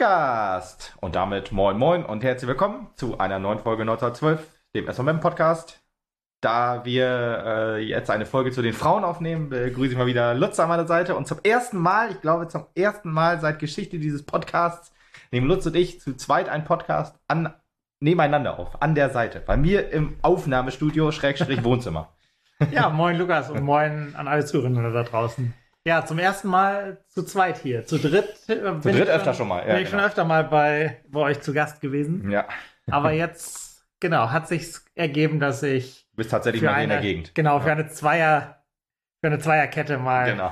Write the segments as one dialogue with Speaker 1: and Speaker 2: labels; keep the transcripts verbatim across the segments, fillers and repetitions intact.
Speaker 1: Podcast. Und damit moin moin und herzlich willkommen zu einer neuen Folge neunzehnhundertzwölf, dem S V M Podcast. Da wir äh, jetzt eine Folge zu den Frauen aufnehmen, begrüße ich mal wieder Lutz an meiner Seite. Und zum ersten Mal, ich glaube zum ersten Mal seit Geschichte dieses Podcasts, nehmen Lutz und ich zu zweit einen Podcast an, nebeneinander auf, an der Seite. Bei mir im Aufnahmestudio, Schrägstrich Wohnzimmer.
Speaker 2: Ja, moin Lukas und moin an alle Zuhörer da draußen. Ja, zum ersten Mal zu zweit hier. Zu dritt äh, bin
Speaker 1: Zu dritt
Speaker 2: ich
Speaker 1: öfter
Speaker 2: schon,
Speaker 1: schon mal. Ja,
Speaker 2: bin ich
Speaker 1: genau.
Speaker 2: schon öfter mal bei, bei euch zu Gast gewesen.
Speaker 1: Ja.
Speaker 2: Aber jetzt, genau, hat sich ergeben, dass ich
Speaker 1: Du bist tatsächlich
Speaker 2: für
Speaker 1: mal hier in
Speaker 2: eine,
Speaker 1: der Gegend.
Speaker 2: genau, für
Speaker 1: Ja.
Speaker 2: eine Zweier, für eine Zweierkette mal.
Speaker 1: Genau.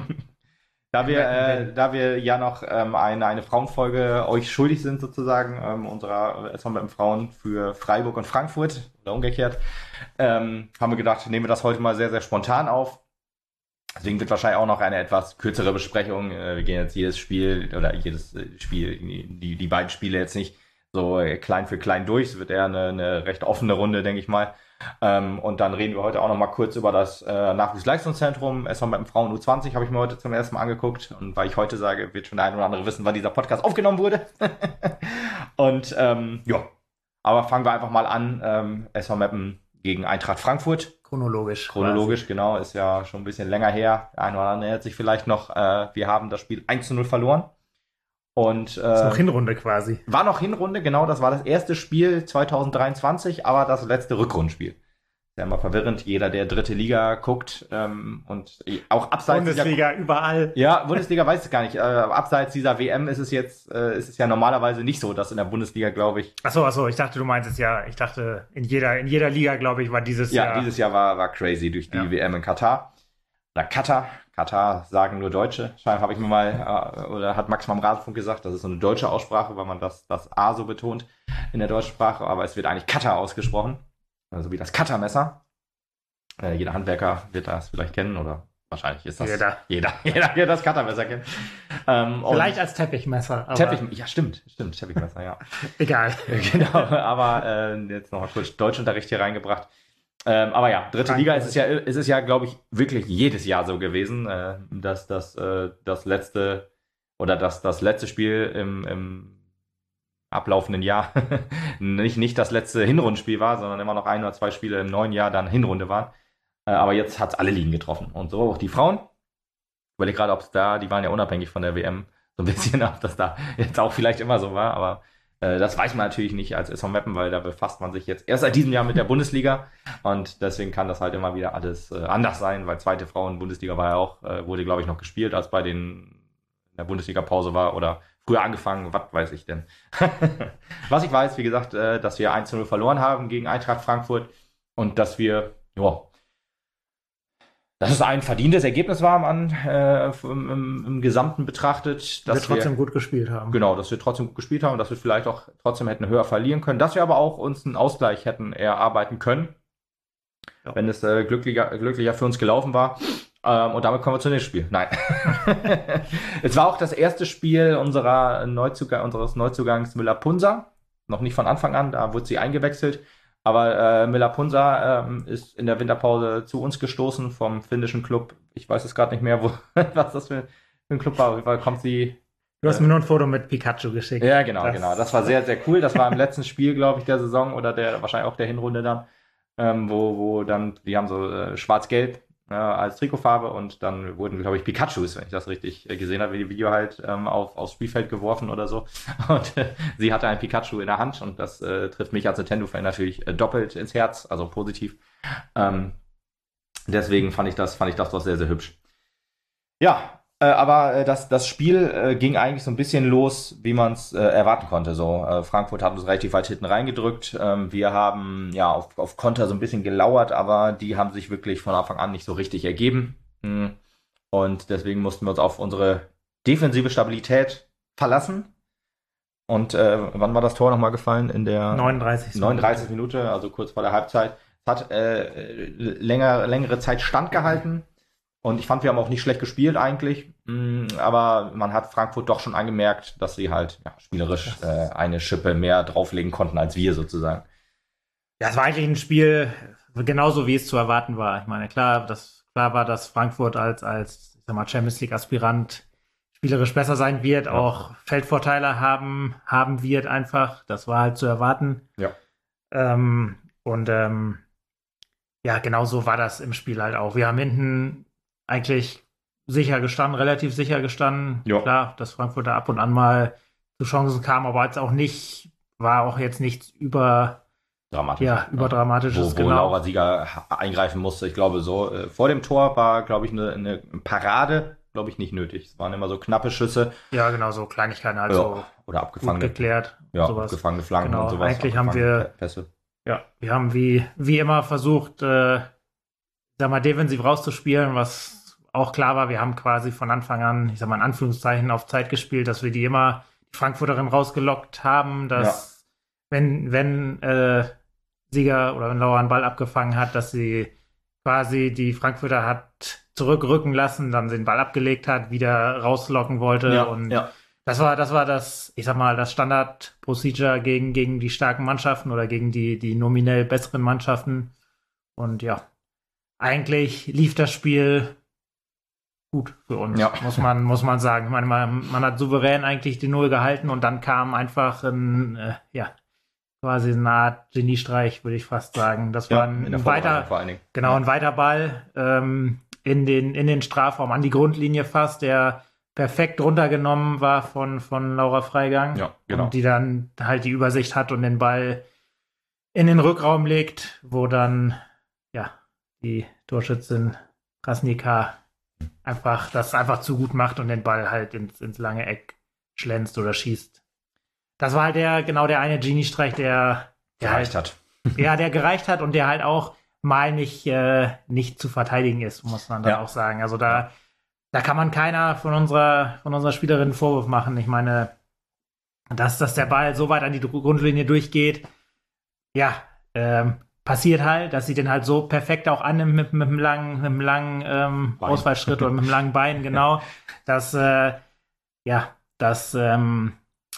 Speaker 1: Da wir, äh, da wir ja noch ähm, eine, eine Frauenfolge euch schuldig sind, sozusagen, ähm, unserer S V M Frauen für Freiburg und Frankfurt oder umgekehrt, ähm, haben wir gedacht, nehmen wir das heute mal sehr, sehr spontan auf. Deswegen wird wahrscheinlich auch noch eine etwas kürzere Besprechung. Äh, wir gehen jetzt jedes Spiel oder jedes Spiel, die, die beiden Spiele jetzt nicht so klein für klein durch. Es wird eher eine, eine recht offene Runde, denke ich mal. Ähm, und dann reden wir heute auch noch mal kurz über das äh, Nachwuchsleistungszentrum S V M Frauen U zwanzig, habe ich mir heute zum ersten Mal angeguckt. Und weil ich heute sage, wird schon der ein oder andere wissen, wann dieser Podcast aufgenommen wurde. Und ähm, ja, aber fangen wir einfach mal an. Ähm, S V M gegen Eintracht Frankfurt.
Speaker 2: Chronologisch.
Speaker 1: Chronologisch,
Speaker 2: quasi.
Speaker 1: genau, ist ja schon ein bisschen länger her. Der eine oder andere erinnert sich vielleicht noch. Äh, wir haben das Spiel eins zu null verloren. Und, äh,
Speaker 2: Das ist noch Hinrunde quasi.
Speaker 1: War noch Hinrunde, genau. Das war das erste Spiel zwanzig dreiundzwanzig, aber das letzte Rückrundenspiel. Ist ja immer verwirrend. Jeder, der dritte Liga guckt ähm, und auch abseits
Speaker 2: Bundesliga,
Speaker 1: dieser,
Speaker 2: überall.
Speaker 1: Ja, Bundesliga weiß ich gar nicht. Äh, abseits dieser W M ist es jetzt, äh, ist es ja normalerweise nicht so, dass in der Bundesliga, glaube ich.
Speaker 2: Achso, achso, ich dachte, du meinst es ja. Ich dachte, in jeder, in jeder Liga, glaube ich, war dieses
Speaker 1: Ja,
Speaker 2: Jahr.
Speaker 1: dieses Jahr war, war crazy durch die
Speaker 2: Ja.
Speaker 1: W M in Katar. Oder Katar. Katar sagen nur Deutsche. Scheinbar habe ich mir mal, äh, oder hat Max mal im Rasenfunk gesagt, das ist so eine deutsche Aussprache, weil man das, das A so betont in der deutschen Sprache, aber es wird eigentlich Katar ausgesprochen. Also wie das Katar-Messer. Äh, jeder Handwerker wird das vielleicht kennen, oder wahrscheinlich ist das
Speaker 2: Jeder.
Speaker 1: jeder, jeder, der das Kattermesser kennt. Ähm,
Speaker 2: Vielleicht als Teppichmesser. Aber
Speaker 1: Teppich, ja stimmt, stimmt, Teppichmesser, ja.
Speaker 2: egal.
Speaker 1: Genau, aber äh, jetzt nochmal kurz Deutschunterricht hier reingebracht. Ähm, aber ja, dritte
Speaker 2: Frankfurt.
Speaker 1: Liga ist es ja, ist es ja, glaube ich, wirklich jedes Jahr so gewesen, äh, dass das, äh, das letzte oder dass das letzte Spiel im, im ablaufenden Jahr nicht, nicht das letzte Hinrundenspiel war, sondern immer noch ein oder zwei Spiele im neuen Jahr dann Hinrunde waren. Äh, aber jetzt hat es alle Ligen getroffen. Und so auch die Frauen. Ich überlege gerade, ob es da, die waren ja unabhängig von der W M, so ein bisschen, ob das da jetzt auch vielleicht immer so war, aber äh, das weiß man natürlich nicht als S V Meppen, weil da befasst man sich jetzt erst seit diesem Jahr mit der Bundesliga und deswegen kann das halt immer wieder alles äh, anders sein, weil zweite Frauen-Bundesliga war ja auch, äh, wurde glaube ich noch gespielt, als bei den in der Bundesliga-Pause war oder früher angefangen, was weiß ich denn. Was ich weiß, wie gesagt, äh, dass wir eins zu null verloren haben gegen Eintracht Frankfurt und dass wir, ja, dass es ein verdientes Ergebnis war am, äh, im, im, im Gesamten betrachtet. Dass
Speaker 2: wir trotzdem
Speaker 1: wir,
Speaker 2: gut gespielt haben.
Speaker 1: Genau, dass wir trotzdem gut gespielt haben, dass wir vielleicht auch trotzdem hätten höher verlieren können, dass wir aber auch uns einen Ausgleich hätten erarbeiten können,
Speaker 2: ja.
Speaker 1: wenn es äh, glücklicher, glücklicher für uns gelaufen war. Ähm, und damit kommen wir zum nächsten Spiel. Nein. Es war auch das erste Spiel unserer Neuzugang, unseres Neuzugangs Müller-Punsa. Noch nicht von Anfang an, da wurde sie eingewechselt. Aber äh, Müller-Punsa ähm, ist in der Winterpause zu uns gestoßen vom finnischen Club. Ich weiß es gerade nicht mehr, wo, was das für, für ein Club war. Auf jeden Fall kommt sie.
Speaker 2: Du hast
Speaker 1: äh,
Speaker 2: mir nur ein Foto mit Pikachu geschickt.
Speaker 1: Ja, genau,
Speaker 2: das,
Speaker 1: genau. Das war sehr, sehr cool. Das war im letzten Spiel, glaube ich, der Saison oder der wahrscheinlich auch der Hinrunde dann, ähm, wo, wo dann, die haben so äh, schwarz-gelb äh, als Trikotfarbe und dann wurden, glaube ich, Pikachus, wenn ich das richtig äh, gesehen habe, wie die Video halt ähm, auf, aufs Spielfeld geworfen oder so. Und äh, sie hatte ein Pikachu in der Hand und das äh, trifft mich als Nintendo-Fan natürlich äh, doppelt ins Herz, also positiv. Ähm, deswegen fand ich das, fand ich das doch sehr, sehr hübsch. Ja, äh, aber äh, das, das Spiel äh, ging eigentlich so ein bisschen los, wie man es äh, erwarten konnte. So, äh, Frankfurt hat uns relativ weit hinten reingedrückt. Ähm, wir haben ja auf, auf Konter so ein bisschen gelauert, aber die haben sich wirklich von Anfang an nicht so richtig ergeben. Mhm. Und deswegen mussten wir uns auf unsere defensive Stabilität verlassen. Und äh, wann war das Tor nochmal gefallen? In der
Speaker 2: neununddreißig
Speaker 1: neununddreißig Minute, also kurz vor der Halbzeit. Es hat äh, länger, längere Zeit standgehalten. Und ich fand, wir haben auch nicht schlecht gespielt eigentlich, aber man hat Frankfurt doch schon angemerkt, dass sie halt ja, spielerisch äh, eine Schippe mehr drauflegen konnten als wir sozusagen.
Speaker 2: Ja, es war eigentlich ein Spiel genauso, wie es zu erwarten war. Ich meine, klar, das, klar war, dass Frankfurt als, als ich sag mal, Champions League-Aspirant spielerisch besser sein wird,
Speaker 1: Ja.
Speaker 2: auch Feldvorteile haben, haben wird einfach. Das war halt zu erwarten.
Speaker 1: Ja.
Speaker 2: Ähm, und ähm, ja, genau so war das im Spiel halt auch. Wir haben hinten eigentlich sicher gestanden, relativ sicher gestanden.
Speaker 1: Ja.
Speaker 2: Klar, dass Frankfurt da ab und an mal zu Chancen kam, aber jetzt auch nicht, war auch jetzt nichts über,
Speaker 1: Dramatisch.
Speaker 2: ja, überdramatisches,
Speaker 1: Wo, wo
Speaker 2: genau.
Speaker 1: Laura Sieger eingreifen musste. Ich glaube so, äh, vor dem Tor war, glaube ich, eine, eine Parade, glaube ich, nicht nötig. Es waren immer so knappe Schüsse.
Speaker 2: Ja, genau, so Kleinigkeiten halt so
Speaker 1: Ja. Oder
Speaker 2: gut
Speaker 1: abgefangene,
Speaker 2: geklärt.
Speaker 1: ja,
Speaker 2: sowas.
Speaker 1: abgefangene Flanken
Speaker 2: Genau,
Speaker 1: und sowas.
Speaker 2: eigentlich haben
Speaker 1: abgefangene
Speaker 2: wir-
Speaker 1: Pässe.
Speaker 2: Ja, wir haben wie, wie immer versucht, äh, sag mal, defensiv rauszuspielen, was auch klar war. Wir haben quasi von Anfang an, ich sag mal in Anführungszeichen, auf Zeit gespielt, dass wir die immer, die Frankfurterin rausgelockt haben, dass wenn, wenn äh, Sieger oder wenn Laura einen Ball abgefangen hat, dass sie quasi die Frankfurter hat zurückrücken lassen, dann den Ball abgelegt hat, wieder rauslocken wollte
Speaker 1: Ja,
Speaker 2: und
Speaker 1: ja.
Speaker 2: das war, das war das, ich sag mal, das Standard-Procedure gegen, gegen die starken Mannschaften oder gegen die, die nominell besseren Mannschaften. Und ja, eigentlich lief das Spiel gut für uns,
Speaker 1: Ja.
Speaker 2: muss man, muss man sagen. Ich meine, man, man hat souverän eigentlich die Null gehalten und dann kam einfach ein, äh, ja, quasi eine Art Geniestreich, würde ich fast sagen. Das war
Speaker 1: Ja,
Speaker 2: ein,
Speaker 1: in der
Speaker 2: ein
Speaker 1: Vorbereitung
Speaker 2: weiter,
Speaker 1: vor allen Dingen.
Speaker 2: genau, ein weiter Ball ähm, in, den, in den Strafraum, an die Grundlinie fast, der perfekt runtergenommen war von, von Laura Freigang.
Speaker 1: Ja, genau.
Speaker 2: Und die dann halt die Übersicht hat und den Ball in den Rückraum legt, wo dann, ja, die Torschützin Krasnika einfach das einfach zu gut macht und den Ball halt ins, ins lange Eck schlänzt oder schießt. Das war halt der, genau der eine Genie-Streich, der, der
Speaker 1: Gereicht
Speaker 2: halt,
Speaker 1: hat.
Speaker 2: ja, der gereicht hat und der halt auch mal nicht, äh, nicht zu verteidigen ist, muss man dann
Speaker 1: Ja.
Speaker 2: auch sagen. Also da, da kann man keiner von unserer, von unserer Spielerin einen Vorwurf machen. Ich meine, dass, dass der Ball so weit an die Grundlinie durchgeht, ja, ähm, passiert halt, dass sie den halt so perfekt auch annimmt mit, mit einem langen, mit einem langen ähm,
Speaker 1: Bein.
Speaker 2: Ausfallschritt oder mit einem langen Bein, genau, dass, äh, ja, dass ähm,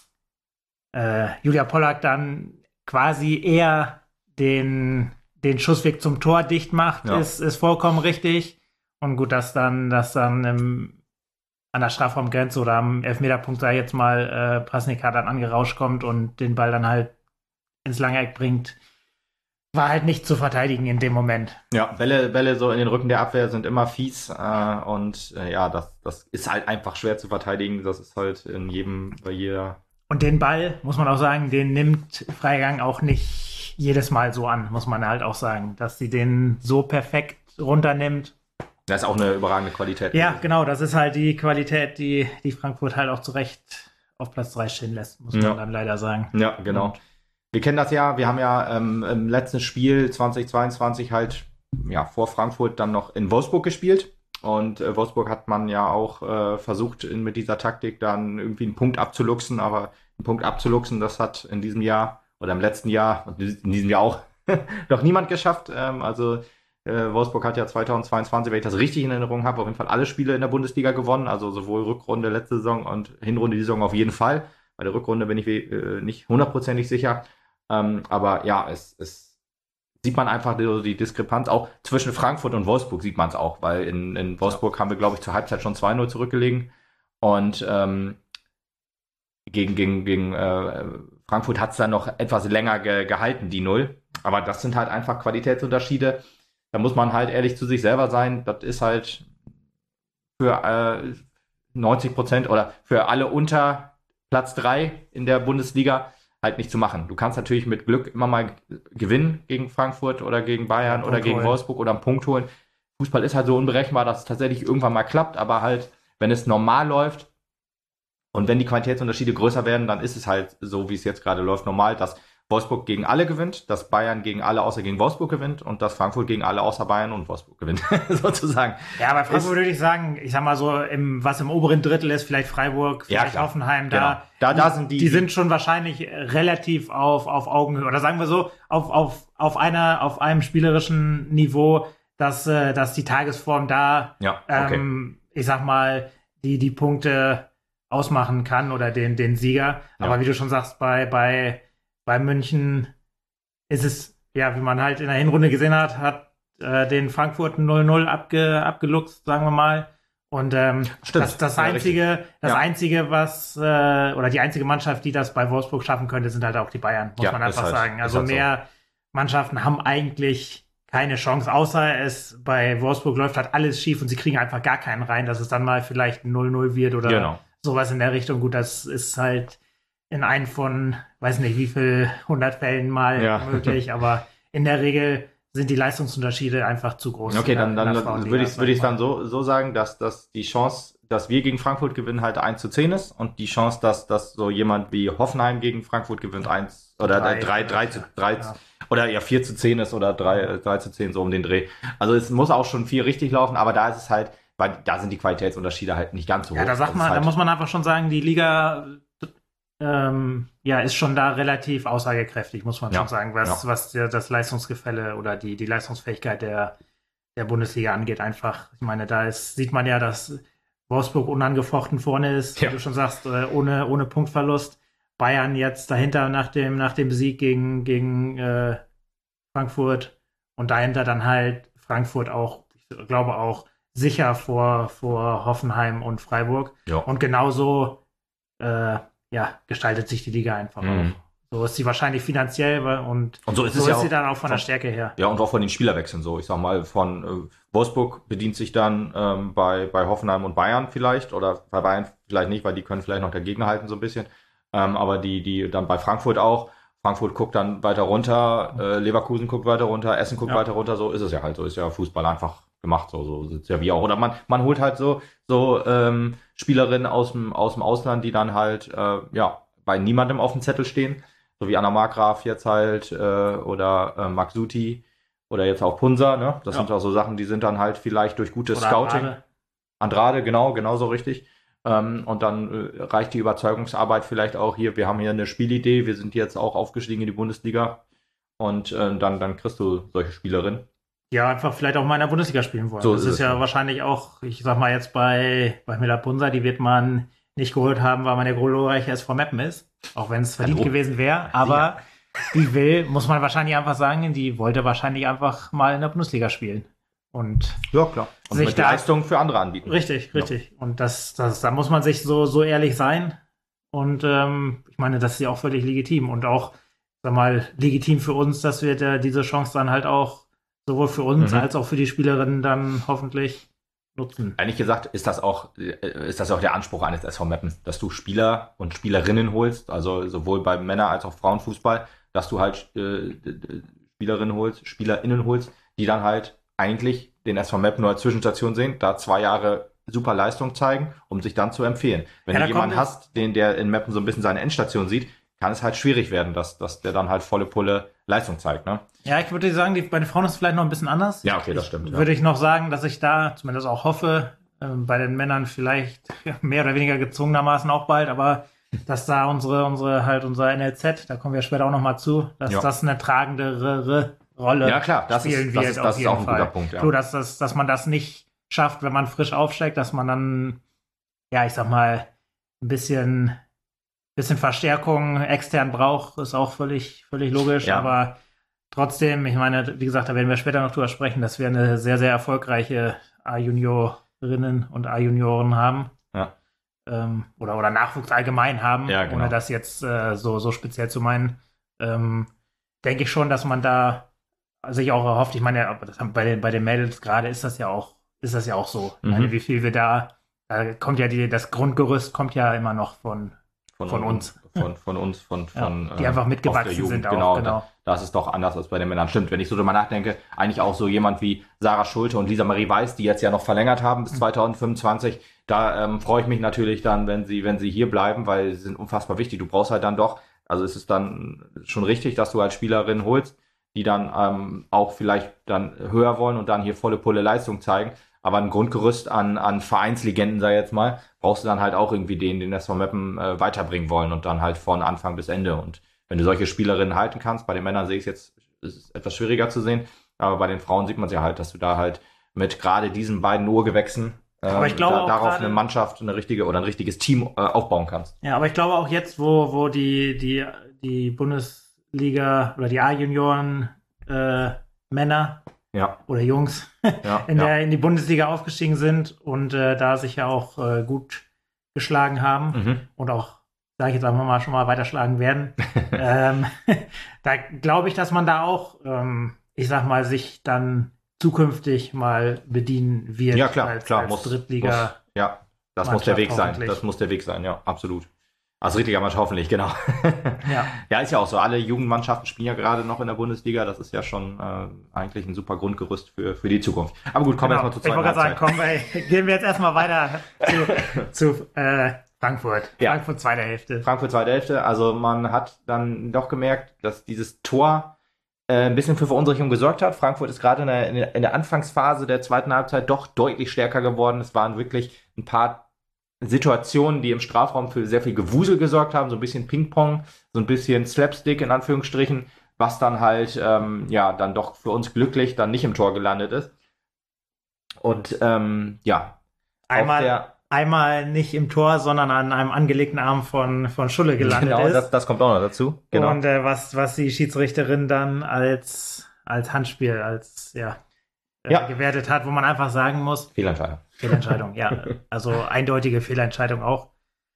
Speaker 2: äh, Julia Pollack dann quasi eher den, den Schussweg zum Tor dicht macht,
Speaker 1: Ja.
Speaker 2: ist, ist vollkommen richtig. Und gut, dass dann, dass dann im, an der Strafraumgrenze oder am Elfmeterpunkt, sag ich jetzt mal, äh, Prasnica dann angerauscht kommt und den Ball dann halt ins lange Eck bringt, war halt nicht zu verteidigen in dem Moment.
Speaker 1: Ja, Bälle, Bälle so in den Rücken der Abwehr sind immer fies äh, und äh, ja, das, das ist halt einfach schwer zu verteidigen. Das ist halt in jedem, bei jeder.
Speaker 2: Und den Ball, muss man auch sagen, den nimmt Freigang auch nicht jedes Mal so an, muss man halt auch sagen, dass sie den so perfekt runternimmt.
Speaker 1: Das ist auch eine überragende Qualität.
Speaker 2: Ja, genau, das ist halt die Qualität, die, die Frankfurt halt auch zu Recht auf Platz drei stehen lässt, muss
Speaker 1: Ja.
Speaker 2: man dann leider sagen.
Speaker 1: Ja, genau.
Speaker 2: Und
Speaker 1: Wir kennen das ja, wir haben ja ähm, im letzten Spiel zweitausendzweiundzwanzig halt ja, vor Frankfurt dann noch in Wolfsburg gespielt. Und äh, Wolfsburg hat man ja auch äh, versucht, in, mit dieser Taktik dann irgendwie einen Punkt abzuluxen. Aber einen Punkt abzuluxen, das hat in diesem Jahr oder im letzten Jahr und in diesem Jahr auch noch niemand geschafft. Ähm, also äh, Wolfsburg hat ja zweitausendzweiundzwanzig, wenn ich das richtig in Erinnerung habe, auf jeden Fall alle Spiele in der Bundesliga gewonnen. Also sowohl Rückrunde letzte Saison und Hinrunde die Saison auf jeden Fall. Bei der Rückrunde bin ich äh, nicht hundertprozentig sicher. Ähm, aber ja, es, es sieht man einfach die, die Diskrepanz. Auch zwischen Frankfurt und Wolfsburg sieht man es auch, weil in, in Wolfsburg ja. haben wir, glaube ich, zur Halbzeit schon zwei null zurückgelegen. Und ähm, gegen, gegen, gegen äh, Frankfurt hat es dann noch etwas länger ge- gehalten, die Null. Aber das sind halt einfach Qualitätsunterschiede. Da muss man halt ehrlich zu sich selber sein. Das ist halt für äh, neunzig Prozent oder für alle unter Platz drei in der Bundesliga halt nicht zu machen. Du kannst natürlich mit Glück immer mal gewinnen gegen Frankfurt oder gegen Bayern oder gegen
Speaker 2: holen.
Speaker 1: Wolfsburg oder einen Punkt holen. Fußball ist halt so unberechenbar, dass es tatsächlich irgendwann mal klappt, aber halt, wenn es normal läuft und wenn die Qualitätsunterschiede größer werden, dann ist es halt so, wie es jetzt gerade läuft, normal, dass Wolfsburg gegen alle gewinnt, dass Bayern gegen alle außer gegen Wolfsburg gewinnt und dass Frankfurt gegen alle außer Bayern und Wolfsburg gewinnt, sozusagen.
Speaker 2: Ja, bei Frankfurt würde ich sagen, ich sag mal so, im, was im oberen Drittel ist, vielleicht Freiburg,
Speaker 1: Ja,
Speaker 2: vielleicht
Speaker 1: klar.
Speaker 2: Hoffenheim,
Speaker 1: Genau.
Speaker 2: da,
Speaker 1: Da- da sind die-
Speaker 2: die sind schon wahrscheinlich relativ auf, auf Augenhöhe, oder sagen wir so, auf, auf, auf einer, auf einem spielerischen Niveau, dass, äh, dass die Tagesform da,
Speaker 1: Ja, okay.
Speaker 2: ähm, ich sag mal, die, die Punkte ausmachen kann oder den, den Sieger.
Speaker 1: Ja.
Speaker 2: Aber wie du schon sagst, bei, bei, bei München ist es, ja, wie man halt in der Hinrunde gesehen hat, hat äh, den Frankfurt null null abge, abgeluchst, sagen wir mal. Und ähm,
Speaker 1: Stimmt.
Speaker 2: das, das
Speaker 1: Ja,
Speaker 2: einzige,
Speaker 1: richtig.
Speaker 2: das
Speaker 1: Ja.
Speaker 2: einzige, was äh, oder die einzige Mannschaft, die das bei Wolfsburg schaffen könnte, sind halt auch die Bayern, muss
Speaker 1: Ja,
Speaker 2: man
Speaker 1: ist
Speaker 2: einfach
Speaker 1: halt-
Speaker 2: sagen.
Speaker 1: ist
Speaker 2: Also
Speaker 1: halt so.
Speaker 2: mehr Mannschaften haben eigentlich keine Chance, außer es bei Wolfsburg läuft halt alles schief und sie kriegen einfach gar keinen rein, dass es dann mal vielleicht ein null null wird oder
Speaker 1: Genau.
Speaker 2: sowas in der Richtung. Gut, das ist halt in einem von, weiß nicht wie viel, hundert Fällen mal
Speaker 1: Ja.
Speaker 2: möglich, aber in der Regel sind die Leistungsunterschiede einfach zu groß.
Speaker 1: Okay,
Speaker 2: in der-
Speaker 1: dann,
Speaker 2: in der
Speaker 1: dann
Speaker 2: Frauenliga,
Speaker 1: würde ich
Speaker 2: sag
Speaker 1: würde ich
Speaker 2: mal.
Speaker 1: dann so, so sagen, dass, dass die Chance, dass wir gegen Frankfurt gewinnen, halt eins zu zehn ist und die Chance, dass, dass so jemand wie Hoffenheim gegen Frankfurt gewinnt, eins oder
Speaker 2: Drei,
Speaker 1: drei drei zu drei
Speaker 2: ja.
Speaker 1: oder ja vier zu zehn ist oder drei drei zu zehn so um den Dreh. Also es muss auch schon viel richtig laufen, aber da ist es halt, weil da sind die Qualitätsunterschiede halt nicht ganz so hoch.
Speaker 2: Ja, da sagt
Speaker 1: Das
Speaker 2: man,
Speaker 1: ist halt,
Speaker 2: da muss man einfach schon sagen, die Liga ähm, ja, ist schon da relativ aussagekräftig, muss man
Speaker 1: Ja,
Speaker 2: schon sagen, was,
Speaker 1: ja.
Speaker 2: was der, das Leistungsgefälle oder die, die Leistungsfähigkeit der, der Bundesliga angeht. Einfach, ich meine, da ist, sieht man ja, dass Wolfsburg unangefochten vorne ist,
Speaker 1: Ja.
Speaker 2: wie du schon sagst, äh, ohne, ohne Punktverlust. Bayern jetzt dahinter nach dem, nach dem Sieg gegen, gegen äh, Frankfurt und dahinter dann halt Frankfurt auch, ich glaube auch sicher vor, vor Hoffenheim und Freiburg.
Speaker 1: Ja.
Speaker 2: Und genauso äh, ja, gestaltet sich die Liga einfach
Speaker 1: Mhm.
Speaker 2: auch. So ist sie wahrscheinlich finanziell weil- und
Speaker 1: Und so ist
Speaker 2: so
Speaker 1: es ja
Speaker 2: ist sie
Speaker 1: auch
Speaker 2: dann auch von der
Speaker 1: von-
Speaker 2: Stärke her.
Speaker 1: Ja, und auch von den Spielerwechseln so. Ich sag mal, von äh, Wolfsburg bedient sich dann ähm, bei, bei Hoffenheim und Bayern vielleicht oder bei Bayern vielleicht nicht, weil die können vielleicht noch dagegen halten so ein bisschen. Ähm, aber die, die dann bei Frankfurt auch. Frankfurt guckt dann weiter runter, äh, Leverkusen guckt weiter runter, Essen guckt
Speaker 2: Ja.
Speaker 1: weiter runter. So ist es ja halt. So ist ja Fußball einfach gemacht. So, so ist ja wie auch. Oder man, man holt halt so, so ähm, Spielerinnen aus dem, aus dem Ausland, die dann halt äh, ja bei niemandem auf dem Zettel stehen. So wie Anna Markgraf jetzt halt äh, oder äh, Max Suti oder jetzt auch Punsa, ne? Das
Speaker 2: Ja.
Speaker 1: sind auch so Sachen, die sind dann halt vielleicht durch gutes
Speaker 2: Oder
Speaker 1: Scouting.
Speaker 2: Andrade.
Speaker 1: Andrade, genau, genauso richtig. Ähm, und dann äh, reicht die Überzeugungsarbeit vielleicht auch hier. Wir haben hier eine Spielidee, wir sind jetzt auch aufgestiegen in die Bundesliga. Und äh, dann, dann kriegst du solche Spielerinnen.
Speaker 2: Ja, einfach vielleicht auch mal in der Bundesliga spielen wollen.
Speaker 1: So
Speaker 2: das
Speaker 1: ist
Speaker 2: ist,
Speaker 1: es,
Speaker 2: ja
Speaker 1: ja.
Speaker 2: wahrscheinlich auch, ich sag mal jetzt bei, bei Miller Punsa, die wird man nicht geholt haben, weil man der glorreiche S V Meppen ist. Auch wenn es verdient
Speaker 1: Hallo?
Speaker 2: gewesen wäre. Aber die will, muss man wahrscheinlich einfach sagen, die wollte wahrscheinlich einfach mal in der Bundesliga spielen. Und
Speaker 1: Ja, klar. Und
Speaker 2: Sich
Speaker 1: mit
Speaker 2: da-
Speaker 1: Leistung für andere anbieten.
Speaker 2: richtig,
Speaker 1: Ja.
Speaker 2: richtig. Und das, das, da muss man sich so, so ehrlich sein. Und ähm, ich meine, das ist ja auch völlig legitim. Und auch, sag mal, legitim für uns, dass wir da diese Chance dann halt auch sowohl für uns
Speaker 1: Mhm.
Speaker 2: als auch für die Spielerinnen dann hoffentlich nutzen.
Speaker 1: Ehrlich gesagt ist das auch, äh, ist das auch der Anspruch eines S V Meppen, dass du Spieler und Spielerinnen holst, also sowohl beim Männer- als auch Frauenfußball, dass du halt äh, d- d- Spielerinnen holst, SpielerInnen holst, die dann halt eigentlich den S V Meppen nur als Zwischenstation sehen, da zwei Jahre super Leistung zeigen, um sich dann zu empfehlen. Wenn
Speaker 2: Ja,
Speaker 1: du
Speaker 2: da
Speaker 1: jemanden
Speaker 2: kommt es-
Speaker 1: hast, den der in Meppen so ein bisschen seine Endstation sieht, kann es halt schwierig werden, dass, dass der dann halt volle Pulle Leistung zeigt, ne?
Speaker 2: Ja, ich würde sagen, die, bei den Frauen ist es vielleicht noch ein bisschen anders.
Speaker 1: Ja, okay, das stimmt. Ja.
Speaker 2: Würde ich noch sagen, dass ich da zumindest auch hoffe, ähm, bei den Männern vielleicht mehr oder weniger gezwungenermaßen auch bald, aber dass da unsere, unsere, halt unser N L Z, da kommen wir später auch noch mal zu, dass
Speaker 1: Ja.
Speaker 2: das eine tragendere Rolle
Speaker 1: Ja, klar, das
Speaker 2: spielen
Speaker 1: ist,
Speaker 2: wird
Speaker 1: das ist,
Speaker 2: auf
Speaker 1: das ist
Speaker 2: jeden
Speaker 1: auch ein
Speaker 2: Fall.
Speaker 1: guter Punkt, ja.
Speaker 2: So, dass, das, dass man das nicht schafft, wenn man frisch aufsteigt, dass man dann, ja, ich sag mal, ein bisschen, bisschen Verstärkung extern braucht, ist auch völlig, völlig logisch,
Speaker 1: Ja.
Speaker 2: aber trotzdem, ich meine, wie gesagt, da werden wir später noch drüber sprechen, dass wir eine sehr, sehr erfolgreiche A-Juniorinnen und A-Junioren haben.
Speaker 1: Ja.
Speaker 2: Ähm, oder, oder Nachwuchs allgemein haben,
Speaker 1: Ja, genau.
Speaker 2: ohne das jetzt äh, so, so speziell zu meinen. Ähm, denke ich schon, dass man da sich auch erhofft, ich meine, aber das haben bei den, bei den Mädels gerade ist das ja auch, ist das ja auch so. Ich
Speaker 1: Mhm.
Speaker 2: meine, wie viel wir da, da kommt ja die, das Grundgerüst kommt ja immer noch von, von uns.
Speaker 1: Von, von uns, von,
Speaker 2: ja,
Speaker 1: von
Speaker 2: die
Speaker 1: äh,
Speaker 2: einfach
Speaker 1: aus
Speaker 2: mitgewachsen
Speaker 1: der Jugend.
Speaker 2: sind auch,
Speaker 1: Genau,
Speaker 2: genau.
Speaker 1: Da, das ist doch anders als bei den Männern. Stimmt, wenn ich so drüber nachdenke, eigentlich auch so jemand wie Sarah Schulte und Lisa Marie Weiß, die jetzt ja noch verlängert haben bis
Speaker 2: Mhm.
Speaker 1: zwanzig fünfundzwanzig, da ähm, freue ich mich natürlich dann, wenn sie, wenn sie hier bleiben, weil sie sind unfassbar wichtig. Du brauchst halt dann doch, also es ist dann schon richtig, dass du halt Spielerinnen holst, die dann ähm, auch vielleicht dann höher wollen und dann hier volle Pulle Leistung zeigen. Aber ein Grundgerüst an, an Vereinslegenden, sei jetzt mal, brauchst du dann halt auch irgendwie den, den S V Meppen äh, weiterbringen wollen und dann halt von Anfang bis Ende. Und wenn du solche Spielerinnen halten kannst, bei den Männern sehe ich es jetzt, ist es etwas schwieriger zu sehen, aber bei den Frauen sieht man es ja halt, dass du da halt mit gerade diesen beiden Urgewächsen äh,
Speaker 2: Aber ich glaube
Speaker 1: da,
Speaker 2: auch
Speaker 1: darauf
Speaker 2: gerade-
Speaker 1: eine Mannschaft, eine richtige oder ein richtiges Team äh, aufbauen kannst.
Speaker 2: Ja, aber ich glaube auch jetzt, wo, wo die, die, die Bundesliga oder die A-Junioren äh, Männer
Speaker 1: Ja.
Speaker 2: oder Jungs
Speaker 1: Ja,
Speaker 2: in,
Speaker 1: ja.
Speaker 2: der, in die Bundesliga aufgestiegen sind und äh, da sich ja auch äh, gut geschlagen haben
Speaker 1: Mhm.
Speaker 2: und auch, sage ich jetzt einfach mal, schon mal weiterschlagen werden. ähm, da glaube ich, dass man da auch, ähm, ich sag mal, sich dann zukünftig mal bedienen wird
Speaker 1: Ja, klar,
Speaker 2: als,
Speaker 1: klar,
Speaker 2: als
Speaker 1: muss,
Speaker 2: Drittliga.
Speaker 1: muss, ja, das muss der Weg sein.
Speaker 2: hoffentlich.
Speaker 1: Das muss der Weg sein, ja, absolut. Als richtiger Mannschaft hoffentlich, genau.
Speaker 2: Ja.
Speaker 1: Ja, ist ja auch so. Alle Jugendmannschaften spielen ja gerade noch in der Bundesliga. Das ist ja schon äh, eigentlich ein super Grundgerüst für, für die Zukunft. Aber gut, kommen wir
Speaker 2: Genau.
Speaker 1: erstmal zur
Speaker 2: Ich
Speaker 1: zweiten
Speaker 2: wollte gerade sagen,
Speaker 1: Halbzeit.
Speaker 2: komm, ey, gehen wir jetzt erstmal weiter zu, zu äh, Frankfurt.
Speaker 1: Ja.
Speaker 2: Frankfurt zweite Hälfte.
Speaker 1: Frankfurt zweite Hälfte. Also man hat dann doch gemerkt, dass dieses Tor äh, ein bisschen für Verunsicherung gesorgt hat. Frankfurt ist gerade in der, in der- in der Anfangsphase der zweiten Halbzeit doch deutlich stärker geworden. Es waren wirklich ein paar Situationen, die im Strafraum für sehr viel Gewusel gesorgt haben, so ein bisschen Ping-Pong, so ein bisschen Slapstick in Anführungsstrichen, was dann halt, ähm, ja, dann doch für uns glücklich dann nicht im Tor gelandet ist. Und ähm, ja, auf
Speaker 2: Einmal,
Speaker 1: der,
Speaker 2: einmal nicht im Tor, sondern an einem angelegten Arm von, von Schulle gelandet
Speaker 1: genau,
Speaker 2: ist.
Speaker 1: das, das kommt auch noch dazu. Genau.
Speaker 2: Und äh, was, was die Schiedsrichterin dann als, als Handspiel, als ja, äh,
Speaker 1: Ja.
Speaker 2: gewertet hat, wo man einfach sagen muss,
Speaker 1: Fehlentscheidung.
Speaker 2: Fehlentscheidung, ja. Also eindeutige Fehlentscheidung auch.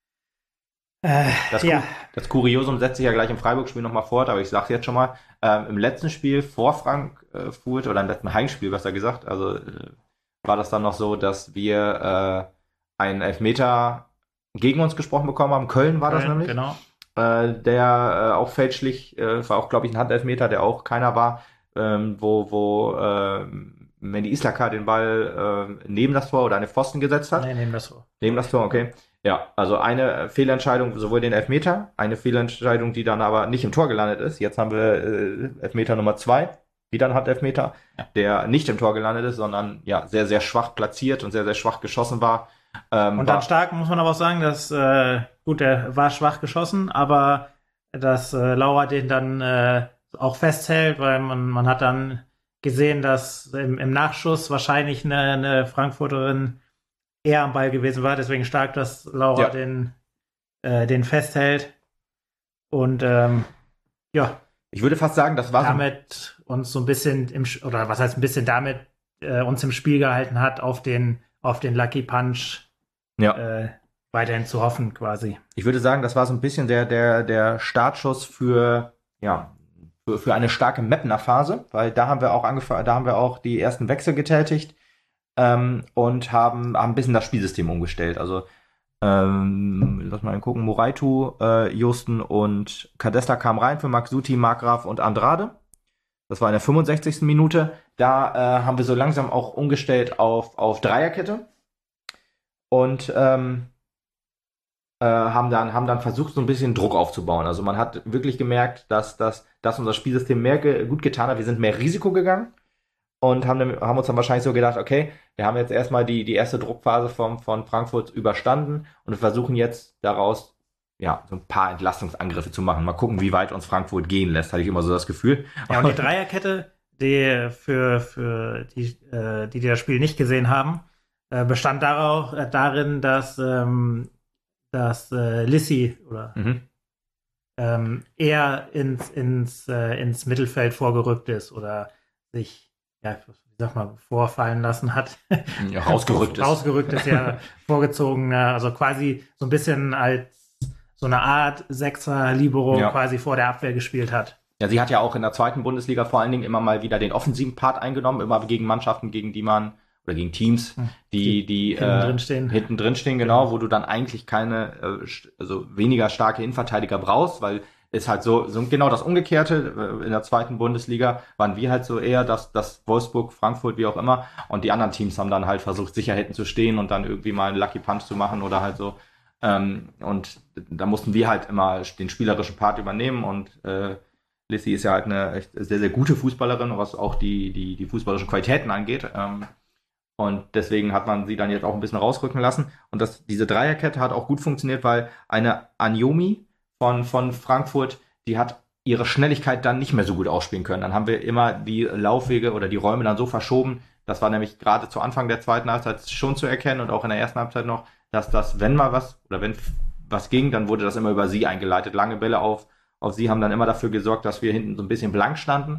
Speaker 2: Äh,
Speaker 1: Das,
Speaker 2: ja,
Speaker 1: Ku- das Kuriosum setzt sich ja gleich im Freiburg-Spiel nochmal fort, aber ich sag's jetzt schon mal. Ähm, Im letzten Spiel vor Frankfurt, oder im letzten Heimspiel, besser gesagt, also äh, war das dann noch so, dass wir äh, einen Elfmeter gegen uns gesprochen bekommen haben. Köln war das
Speaker 2: Köln,
Speaker 1: nämlich.
Speaker 2: genau.
Speaker 1: Äh, der äh, auch fälschlich, äh, war auch, glaube ich, ein Handelfmeter, der auch keiner war, ähm, wo, wo äh, Mendy Islaka den Ball äh, neben das Tor oder eine Pfosten gesetzt hat.
Speaker 2: Nee, nehmen das so.
Speaker 1: Neben das Tor, okay. Ja, also eine Fehlentscheidung, sowohl den Elfmeter, eine Fehlentscheidung, die dann aber nicht im Tor gelandet ist. Jetzt haben wir äh, Elfmeter Nummer zwei, wieder ein Handelfmeter,
Speaker 2: Ja.
Speaker 1: der nicht im Tor gelandet ist, sondern ja sehr, sehr schwach platziert und sehr, sehr schwach geschossen war. Ähm,
Speaker 2: Und
Speaker 1: war
Speaker 2: dann stark muss man aber auch sagen, dass, äh, gut, der war schwach geschossen, aber dass äh, Lauer den dann äh, auch festhält, weil man, man hat dann gesehen, dass im, im Nachschuss wahrscheinlich eine, eine Frankfurterin eher am Ball gewesen war. Deswegen stark, dass Lauer
Speaker 1: Ja.
Speaker 2: den, äh, den festhält. Und ähm, ja,
Speaker 1: Ich würde fast sagen, das war so
Speaker 2: damit uns so ein bisschen im, Sch- oder was heißt ein bisschen damit äh, uns im Spiel gehalten hat, auf den, auf den Lucky Punch
Speaker 1: ja.
Speaker 2: äh, weiterhin zu hoffen, quasi.
Speaker 1: Ich würde sagen, das war so ein bisschen der, der, der Startschuss für, ja, für, für eine starke Mapner Phase, weil da haben wir auch angefangen, da haben wir auch die ersten Wechsel getätigt ähm, und haben, haben ein bisschen das Spielsystem umgestellt. Also, ähm, lass mal gucken, Moraitu, äh, Justen und Kadesta kamen rein für Maxuti, Markgraf und Andrade. Das war in der fünfundsechzigsten Minute. Da äh, haben wir so langsam auch umgestellt auf, auf Dreierkette. Und ähm, äh, haben, dann, haben dann versucht, so ein bisschen Druck aufzubauen. Also man hat wirklich gemerkt, dass, dass, dass unser Spielsystem mehr ge gut getan hat. Wir sind mehr Risiko gegangen und haben, dann, haben uns dann wahrscheinlich so gedacht, okay, wir haben jetzt erstmal die, die erste Druckphase vom, von Frankfurt überstanden und wir versuchen jetzt daraus ja, so ein paar Entlastungsangriffe zu machen. Mal gucken, wie weit uns Frankfurt gehen lässt, hatte ich immer so das Gefühl.
Speaker 2: Ja, und die Dreierkette, die für, für die, äh, die, die das Spiel nicht gesehen haben, äh, bestand darauf, äh, darin, dass, ähm, dass äh, Lissi oder
Speaker 1: Mhm.
Speaker 2: ähm, eher ins, ins, äh, ins Mittelfeld vorgerückt ist oder sich, ja, wie sag mal, vorfallen lassen hat.
Speaker 1: Ja, rausgerückt ist.
Speaker 2: Rausgerückt ist ja vorgezogen, äh, also quasi so ein bisschen als so eine Art Sechser-Libero
Speaker 1: Ja.
Speaker 2: quasi vor der Abwehr gespielt hat.
Speaker 1: Ja, sie hat ja auch in der zweiten Bundesliga vor allen Dingen immer mal wieder den offensiven Part eingenommen, immer gegen Mannschaften, gegen die man, oder gegen Teams,
Speaker 2: Hm.
Speaker 1: die, die,
Speaker 2: hinten
Speaker 1: äh,
Speaker 2: drin stehen.
Speaker 1: hinten drin stehen, genau, wo du dann eigentlich keine, äh, st- also weniger starke Innenverteidiger brauchst, weil es halt so, so genau das Umgekehrte, äh, in der zweiten Bundesliga waren wir halt so eher, dass, dass Wolfsburg, Frankfurt, wie auch immer, und die anderen Teams haben dann halt versucht, sicher hinten zu stehen und dann irgendwie mal einen Lucky Punch zu machen oder halt so. Ähm, und da mussten wir halt immer den spielerischen Part übernehmen und äh, Lissy ist ja halt eine echt sehr, sehr gute Fußballerin, was auch die, die, die fußballerischen Qualitäten angeht. Ähm, und deswegen hat man sie dann jetzt auch ein bisschen rausrücken lassen. Und das, diese Dreierkette hat auch gut funktioniert, weil eine Anjomi von, von Frankfurt, die hat ihre Schnelligkeit dann nicht mehr so gut ausspielen können. Dann haben wir immer die Laufwege oder die Räume dann so verschoben. Das war nämlich gerade zu Anfang der zweiten Halbzeit schon zu erkennen und auch in der ersten Halbzeit noch, dass das, wenn mal was oder wenn was ging, dann wurde das immer über sie eingeleitet. Lange Bälle auf, auf sie haben dann immer dafür gesorgt, dass wir hinten so ein bisschen blank standen.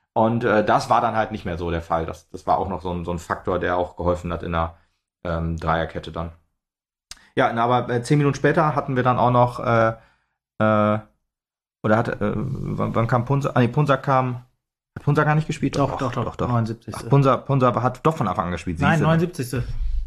Speaker 1: Und äh, das war dann halt nicht mehr so der Fall. Das, das war auch noch so ein, so ein Faktor, der auch geholfen hat in der ähm, Dreierkette dann. Ja, na, aber äh, zehn Minuten später hatten wir dann auch noch, äh, äh, oder hat, äh, wann, wann kam Punsa? Ah, nee, Punsa kam, hat Punsa gar nicht gespielt?
Speaker 2: Doch, doch, doch, doch, doch.
Speaker 1: neunundsiebzigste Ach, Punsa, Punsa hat doch von Anfang an gespielt.
Speaker 2: Nein, neunundsiebzigste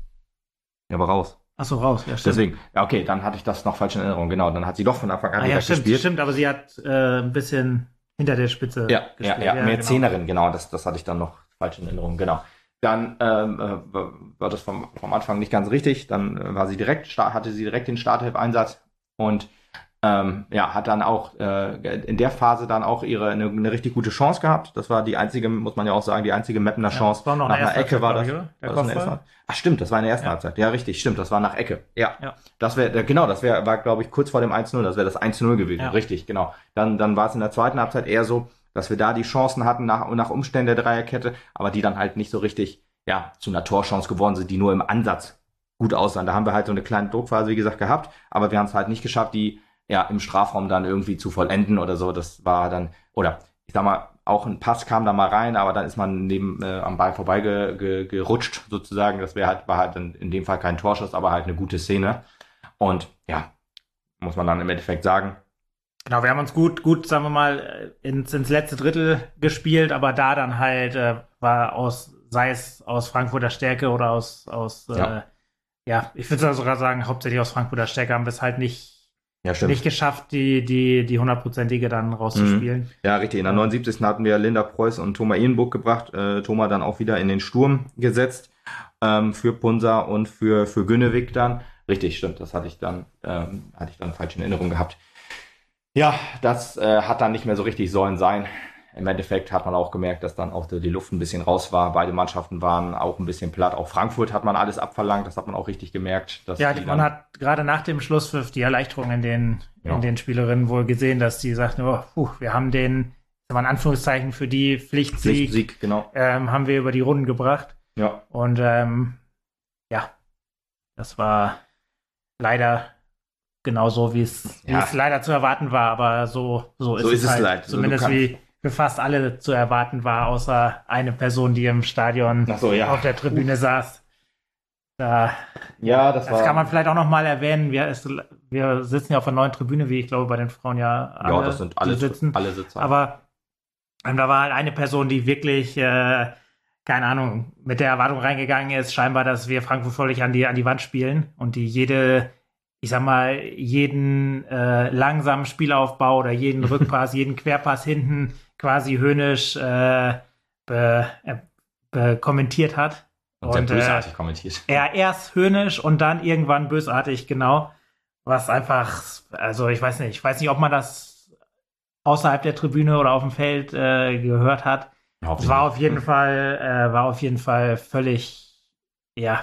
Speaker 1: Ja, aber raus.
Speaker 2: Achso, raus, ja, stimmt.
Speaker 1: Deswegen, ja, okay, dann hatte ich das noch falsch in Erinnerung. Genau, dann hat sie doch von Anfang an
Speaker 2: ah, ja, stimmt, gespielt. Stimmt, aber sie hat äh, ein bisschen hinter der Spitze
Speaker 1: ja, gespielt. Ja, ja, ja mehr genau. Zehnerin, genau, das, das hatte ich dann noch falsch in Erinnerung, genau. Dann ähm, äh, war das vom, vom Anfang nicht ganz richtig. Dann äh, war sie direkt, hatte sie direkt den Startelf-Einsatz und ähm, ja, hat dann auch äh, in der Phase dann auch ihre eine, eine richtig gute Chance gehabt. Das war die einzige, muss man ja auch sagen, die einzige Mappener Chance. Ja,
Speaker 2: war noch
Speaker 1: nach
Speaker 2: einer
Speaker 1: Ecke war das.
Speaker 2: Der
Speaker 1: war das eine Ach stimmt, das war in der ersten ja. Halbzeit. Ja, richtig, stimmt, das war nach Ecke. Ja, ja. Das wäre genau, das wäre war glaube ich kurz vor dem eins null, das wäre das eins null gewesen. Ja. Richtig, genau. Dann dann war es in der zweiten Halbzeit eher so, dass wir da die Chancen hatten nach nach Umständen der Dreierkette, aber die dann halt nicht so richtig ja zu einer Torchance geworden sind, die nur im Ansatz gut aussahen. Da haben wir halt so eine kleine Druckphase, wie gesagt, gehabt, aber wir haben es halt nicht geschafft, die ja im Strafraum dann irgendwie zu vollenden oder so. Das war dann, oder ich sag mal, auch ein Pass kam da mal rein, aber dann ist man neben äh, am Ball vorbei ge, ge, gerutscht sozusagen. Das wäre halt, war halt in, in dem Fall kein Torschuss, aber halt eine gute Szene. Und ja, muss man dann im Endeffekt sagen.
Speaker 2: Genau, wir haben uns gut, gut, sagen wir mal, ins, ins letzte Drittel gespielt, aber da dann halt äh, war aus, sei es aus Frankfurter Stärke oder aus, aus ja, äh, ja ich würde sogar sagen, hauptsächlich aus Frankfurter Stärke haben wir es halt nicht Ja, nicht geschafft, die die die hundertprozentige dann rauszuspielen.
Speaker 1: Mhm. Ja, richtig. In der neunundsiebzigsten hatten wir Linda Preuß und Thomas Ehenburg gebracht. Äh, Thomas dann auch wieder in den Sturm gesetzt ähm, für Punsa und für für Günnewig dann. Richtig, stimmt. Das hatte ich dann ähm, hatte ich dann falsch in Erinnerung gehabt. Ja, das äh, hat dann nicht mehr so richtig sollen sein. Im Endeffekt hat man auch gemerkt, dass dann auch die, die Luft ein bisschen raus war. Beide Mannschaften waren auch ein bisschen platt. Auch Frankfurt hat man alles abverlangt. Das hat man auch richtig gemerkt. Dass
Speaker 2: ja, man hat gerade nach dem Schlusspfiff die Erleichterung in den, ja. in den Spielerinnen wohl gesehen, dass die sagten, oh, puh, wir haben den, das war in Anführungszeichen für die Pflichtsieg,
Speaker 1: Pflichtsieg genau.
Speaker 2: ähm, haben wir über die Runden gebracht.
Speaker 1: Ja.
Speaker 2: Und ähm, ja, das war leider genauso, wie es, ja. wie es leider zu erwarten war. Aber so, so ist,
Speaker 1: so ist
Speaker 2: es,
Speaker 1: es
Speaker 2: halt.
Speaker 1: leid.
Speaker 2: Zumindest wie für fast alle zu erwarten war, außer eine Person, die im Stadion
Speaker 1: Ach so, ja.
Speaker 2: auf der Tribüne uh. saß. Da,
Speaker 1: ja, das,
Speaker 2: das
Speaker 1: war,
Speaker 2: kann man vielleicht auch noch mal erwähnen. Wir, ist, wir sitzen ja auf einer neuen Tribüne, wie ich glaube bei den Frauen ja alle,
Speaker 1: ja, das sind alle,
Speaker 2: sitzen.
Speaker 1: alle Sitzer.
Speaker 2: Aber ähm, da war halt eine Person, die wirklich, äh, keine Ahnung, mit der Erwartung reingegangen ist, scheinbar, dass wir Frankfurt völlig an die, an die Wand spielen und die jede ich sag mal, jeden äh, langsamen Spielaufbau oder jeden Rückpass, jeden Querpass hinten quasi höhnisch äh, be, äh, be kommentiert hat.
Speaker 1: Und, und sehr bösartig äh, kommentiert.
Speaker 2: Er erst höhnisch und dann irgendwann bösartig, genau. Was einfach, also ich weiß nicht, ich weiß nicht, ob man das außerhalb der Tribüne oder auf dem Feld äh, gehört hat. Es war auf jeden Fall, äh, war auf jeden Fall völlig, ja,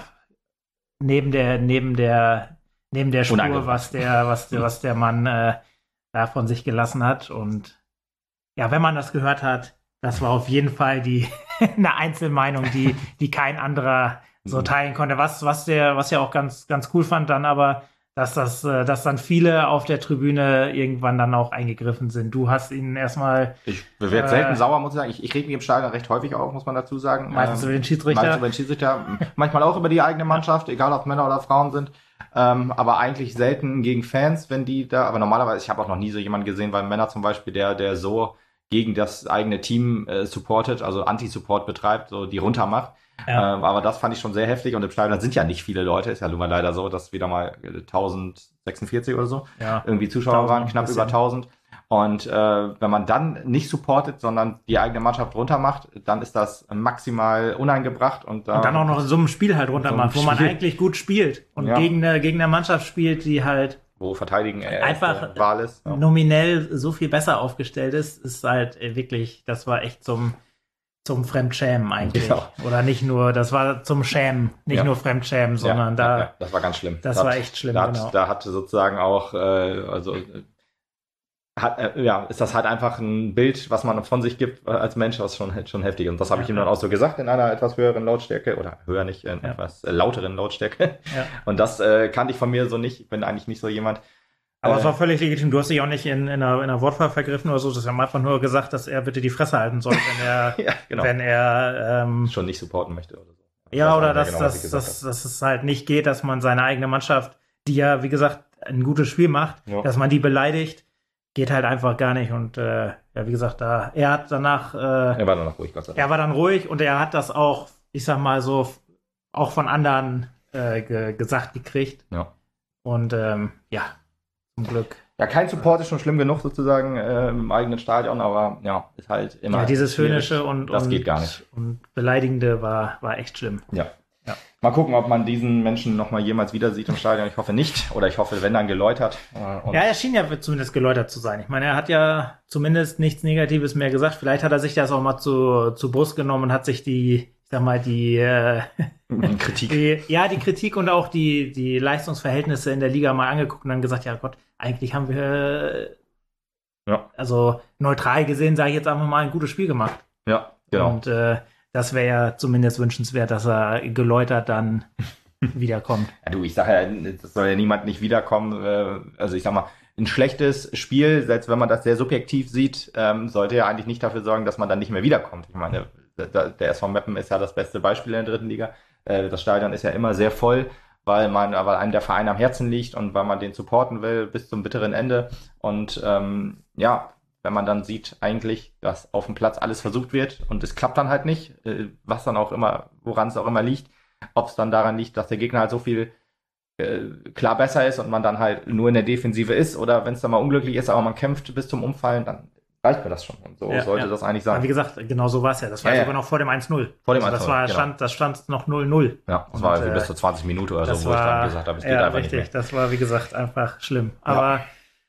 Speaker 2: neben der, neben der Neben der Spur, was der, was der, was der Mann äh, da von sich gelassen hat. Und ja, wenn man das gehört hat, das war auf jeden Fall die eine Einzelmeinung, die, die kein anderer so teilen konnte. Was, was der, was ja auch ganz, ganz cool fand dann aber, dass das, dass dann viele auf der Tribüne irgendwann dann auch eingegriffen sind. Du hast ihn erstmal.
Speaker 1: Ich werde äh, selten sauer, muss ich sagen. Ich, ich reg mich im Stadion recht häufig auf, muss man dazu sagen.
Speaker 2: Meistens ähm, über den Schiedsrichter.
Speaker 1: Meistens über den Schiedsrichter. Manchmal auch über die eigene Mannschaft, egal ob Männer oder Frauen sind. Ähm, aber eigentlich selten gegen Fans, wenn die da, aber normalerweise, ich habe auch noch nie so jemanden gesehen, bei Männern zum Beispiel, der, der so gegen das eigene Team äh, supportet, also Anti-Support betreibt, so die runtermacht. Ja. Ähm, aber das fand ich schon sehr heftig und im Stadion sind ja nicht viele Leute, ist ja nun mal leider so, dass wieder mal tausendsechsundvierzig oder so
Speaker 2: ja.
Speaker 1: irgendwie Zuschauer waren, knapp über tausend. Und äh, wenn man dann nicht supportet, sondern die eigene Mannschaft runtermacht, dann ist das maximal uneingebracht. Und, äh,
Speaker 2: und dann auch noch in so einem Spiel halt runtermacht, so wo man eigentlich gut spielt und ja. gegen, eine, gegen eine Mannschaft spielt, die halt
Speaker 1: wo Verteidigen äh,
Speaker 2: einfach
Speaker 1: Wahl ist.
Speaker 2: Ja. Nominell so viel besser aufgestellt ist, ist halt wirklich, das war echt zum, zum Fremdschämen eigentlich. Ja. Oder nicht nur, das war zum Schämen, nicht ja. nur Fremdschämen, sondern
Speaker 1: ja,
Speaker 2: da.
Speaker 1: Ja, das war ganz schlimm.
Speaker 2: Das,
Speaker 1: das
Speaker 2: war echt schlimm,
Speaker 1: da,
Speaker 2: genau.
Speaker 1: Da hatte sozusagen auch, äh, also hat, äh, ja, ist das halt einfach ein Bild, was man von sich gibt äh, als Mensch, was schon, schon heftig. Und das habe ja, ich ihm dann auch so gesagt in einer etwas höheren Lautstärke oder höher nicht, in ja. etwas äh, lauteren Lautstärke. Ja. Und das äh, kannte ich von mir so nicht. Ich bin eigentlich nicht so jemand.
Speaker 2: Aber
Speaker 1: äh,
Speaker 2: es war völlig legitim. Du hast dich auch nicht in, in, einer, in einer Wortwahl vergriffen oder so. Das haben einfach nur gesagt, dass er bitte die Fresse halten soll, wenn er,
Speaker 1: ja, genau.
Speaker 2: wenn er ähm,
Speaker 1: schon nicht supporten möchte oder so.
Speaker 2: Ja, oder dass,
Speaker 1: genau,
Speaker 2: dass, dass, dass es halt nicht geht, dass man seine eigene Mannschaft, die ja, wie gesagt, ein gutes Spiel macht,
Speaker 1: ja.
Speaker 2: dass man die beleidigt, geht halt einfach gar nicht. Und äh, ja, wie gesagt, da er hat danach, äh,
Speaker 1: er war danach ruhig, Gott sei Dank.
Speaker 2: Er war dann ruhig und er hat das auch, ich sag mal so, auch von anderen äh, ge gesagt gekriegt.
Speaker 1: Ja.
Speaker 2: Und ähm, ja, zum Glück.
Speaker 1: Ja, kein Support ist schon schlimm genug sozusagen äh, im eigenen Stadion, aber ja, ist halt immer.
Speaker 2: Ja, dieses Höhnische und,
Speaker 1: das
Speaker 2: und,
Speaker 1: geht gar nicht.
Speaker 2: Und Beleidigende war, war echt schlimm.
Speaker 1: Ja.
Speaker 2: Ja.
Speaker 1: Mal gucken, ob man diesen Menschen nochmal jemals wieder sieht im Stadion. Ich hoffe nicht. Oder ich hoffe, wenn dann geläutert. Und
Speaker 2: ja, er schien ja zumindest geläutert zu sein. Ich meine, er hat ja zumindest nichts Negatives mehr gesagt. Vielleicht hat er sich das auch mal zu, zu Brust genommen und hat sich die, ich sag mal, die, äh,
Speaker 1: Kritik.
Speaker 2: Die, ja, die Kritik und auch die, die Leistungsverhältnisse in der Liga mal angeguckt und dann gesagt, ja Gott, eigentlich haben wir,
Speaker 1: ja.
Speaker 2: also neutral gesehen, sage ich jetzt einfach mal, ein gutes Spiel gemacht.
Speaker 1: Ja, genau.
Speaker 2: Und äh, das wäre ja zumindest wünschenswert, dass er geläutert dann wiederkommt.
Speaker 1: Ja, du, ich sage ja, das soll ja niemand nicht wiederkommen. Also ich sag mal, ein schlechtes Spiel, selbst wenn man das sehr subjektiv sieht, ähm, sollte ja eigentlich nicht dafür sorgen, dass man dann nicht mehr wiederkommt. Ich meine, der, der S V Meppen ist ja das beste Beispiel in der dritten Liga. Äh, das Stadion ist ja immer sehr voll, weil man, weil einem der Verein am Herzen liegt und weil man den supporten will bis zum bitteren Ende. Und ähm, ja, wenn man dann sieht eigentlich, dass auf dem Platz alles versucht wird und es klappt dann halt nicht, äh, was dann auch immer, woran es auch immer liegt, ob es dann daran liegt, dass der Gegner halt so viel äh, klar besser ist und man dann halt nur in der Defensive ist oder wenn es dann mal unglücklich ist, aber man kämpft bis zum Umfallen, dann reicht mir das schon. Und so
Speaker 2: ja,
Speaker 1: sollte
Speaker 2: ja.
Speaker 1: das eigentlich sein.
Speaker 2: Aber wie gesagt, genau so war es ja. Das war
Speaker 1: ja,
Speaker 2: sogar
Speaker 1: ja.
Speaker 2: noch vor dem eins null.
Speaker 1: Vor dem
Speaker 2: also
Speaker 1: eins
Speaker 2: das
Speaker 1: null,
Speaker 2: war,
Speaker 1: genau.
Speaker 2: stand, das stand noch null null.
Speaker 1: Ja, das
Speaker 2: und,
Speaker 1: war
Speaker 2: äh,
Speaker 1: bis zu zwanzig Minuten oder so, wo
Speaker 2: war,
Speaker 1: ich dann gesagt habe, es geht
Speaker 2: ja,
Speaker 1: einfach
Speaker 2: richtig.
Speaker 1: nicht mehr.
Speaker 2: Das war, wie gesagt, einfach schlimm. Aber
Speaker 1: Ja.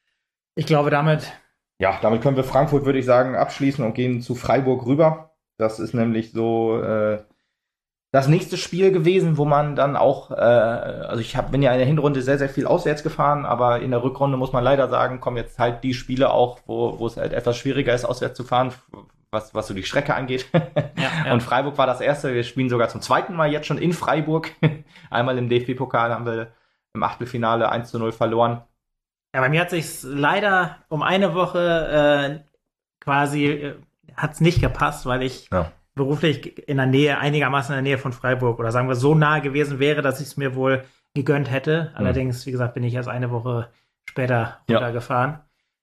Speaker 2: ich glaube, damit
Speaker 1: Ja, damit können wir Frankfurt, würde ich sagen, abschließen und gehen zu Freiburg rüber. Das ist nämlich so äh, das nächste Spiel gewesen, wo man dann auch, äh, also ich hab, bin ja in der Hinrunde sehr, sehr viel auswärts gefahren, aber in der Rückrunde muss man leider sagen, kommen jetzt halt die Spiele auch, wo, wo es halt etwas schwieriger ist, auswärts zu fahren, was, was so die Strecke angeht.
Speaker 2: Ja, ja.
Speaker 1: Und Freiburg war das erste. Wir spielen sogar zum zweiten Mal jetzt schon in Freiburg. Einmal im D F B-Pokal haben wir im Achtelfinale eins zu null verloren.
Speaker 2: Ja, bei mir hat sich's leider um eine Woche äh, quasi äh, hat's nicht gepasst, weil ich
Speaker 1: Ja.
Speaker 2: beruflich in der Nähe, einigermaßen in der Nähe von Freiburg oder sagen wir so nahe gewesen wäre, dass ich es mir wohl gegönnt hätte. Allerdings, wie gesagt, bin ich erst eine Woche später
Speaker 1: Ja.
Speaker 2: runtergefahren.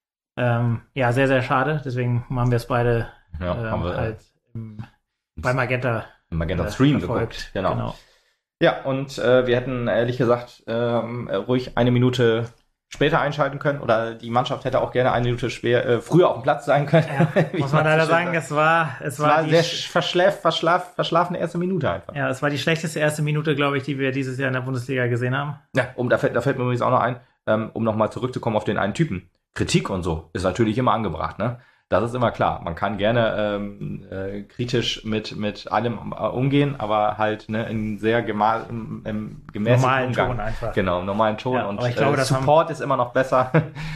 Speaker 2: Ähm, ja, sehr, sehr schade. Deswegen haben wir es beide
Speaker 1: Ja,
Speaker 2: ähm,
Speaker 1: haben wir
Speaker 2: halt im, bei Magenta,
Speaker 1: im Magenta
Speaker 2: äh,
Speaker 1: Stream
Speaker 2: verfolgt.
Speaker 1: geguckt. Genau. Ja, und äh, wir hätten ehrlich gesagt ähm, ruhig eine Minute später einschalten können oder die Mannschaft hätte auch gerne eine Minute schwer, äh, früher auf dem Platz sein können.
Speaker 2: Ja, muss man leider sagen, es war, es
Speaker 1: Es
Speaker 2: war,
Speaker 1: war
Speaker 2: die,
Speaker 1: sehr verschlaf, verschlaf, verschlafene erste Minute einfach.
Speaker 2: ja, es war die schlechteste erste Minute, glaube ich, die wir dieses Jahr in der Bundesliga gesehen haben.
Speaker 1: Ja, um, da, fällt, da fällt mir übrigens auch noch ein, ähm, um nochmal zurückzukommen auf den einen Typen. Kritik und so ist natürlich immer angebracht, ne? Das ist immer klar. Man kann gerne ähm, äh, kritisch mit, mit allem äh, umgehen, aber halt ne, in sehr gemal, im, im gemäßigten
Speaker 2: Normalen
Speaker 1: Umgang.
Speaker 2: Ton einfach.
Speaker 1: Genau, im normalen Ton.
Speaker 2: Ja,
Speaker 1: und
Speaker 2: aber ich glaube,
Speaker 1: äh,
Speaker 2: das
Speaker 1: Support ist immer noch besser.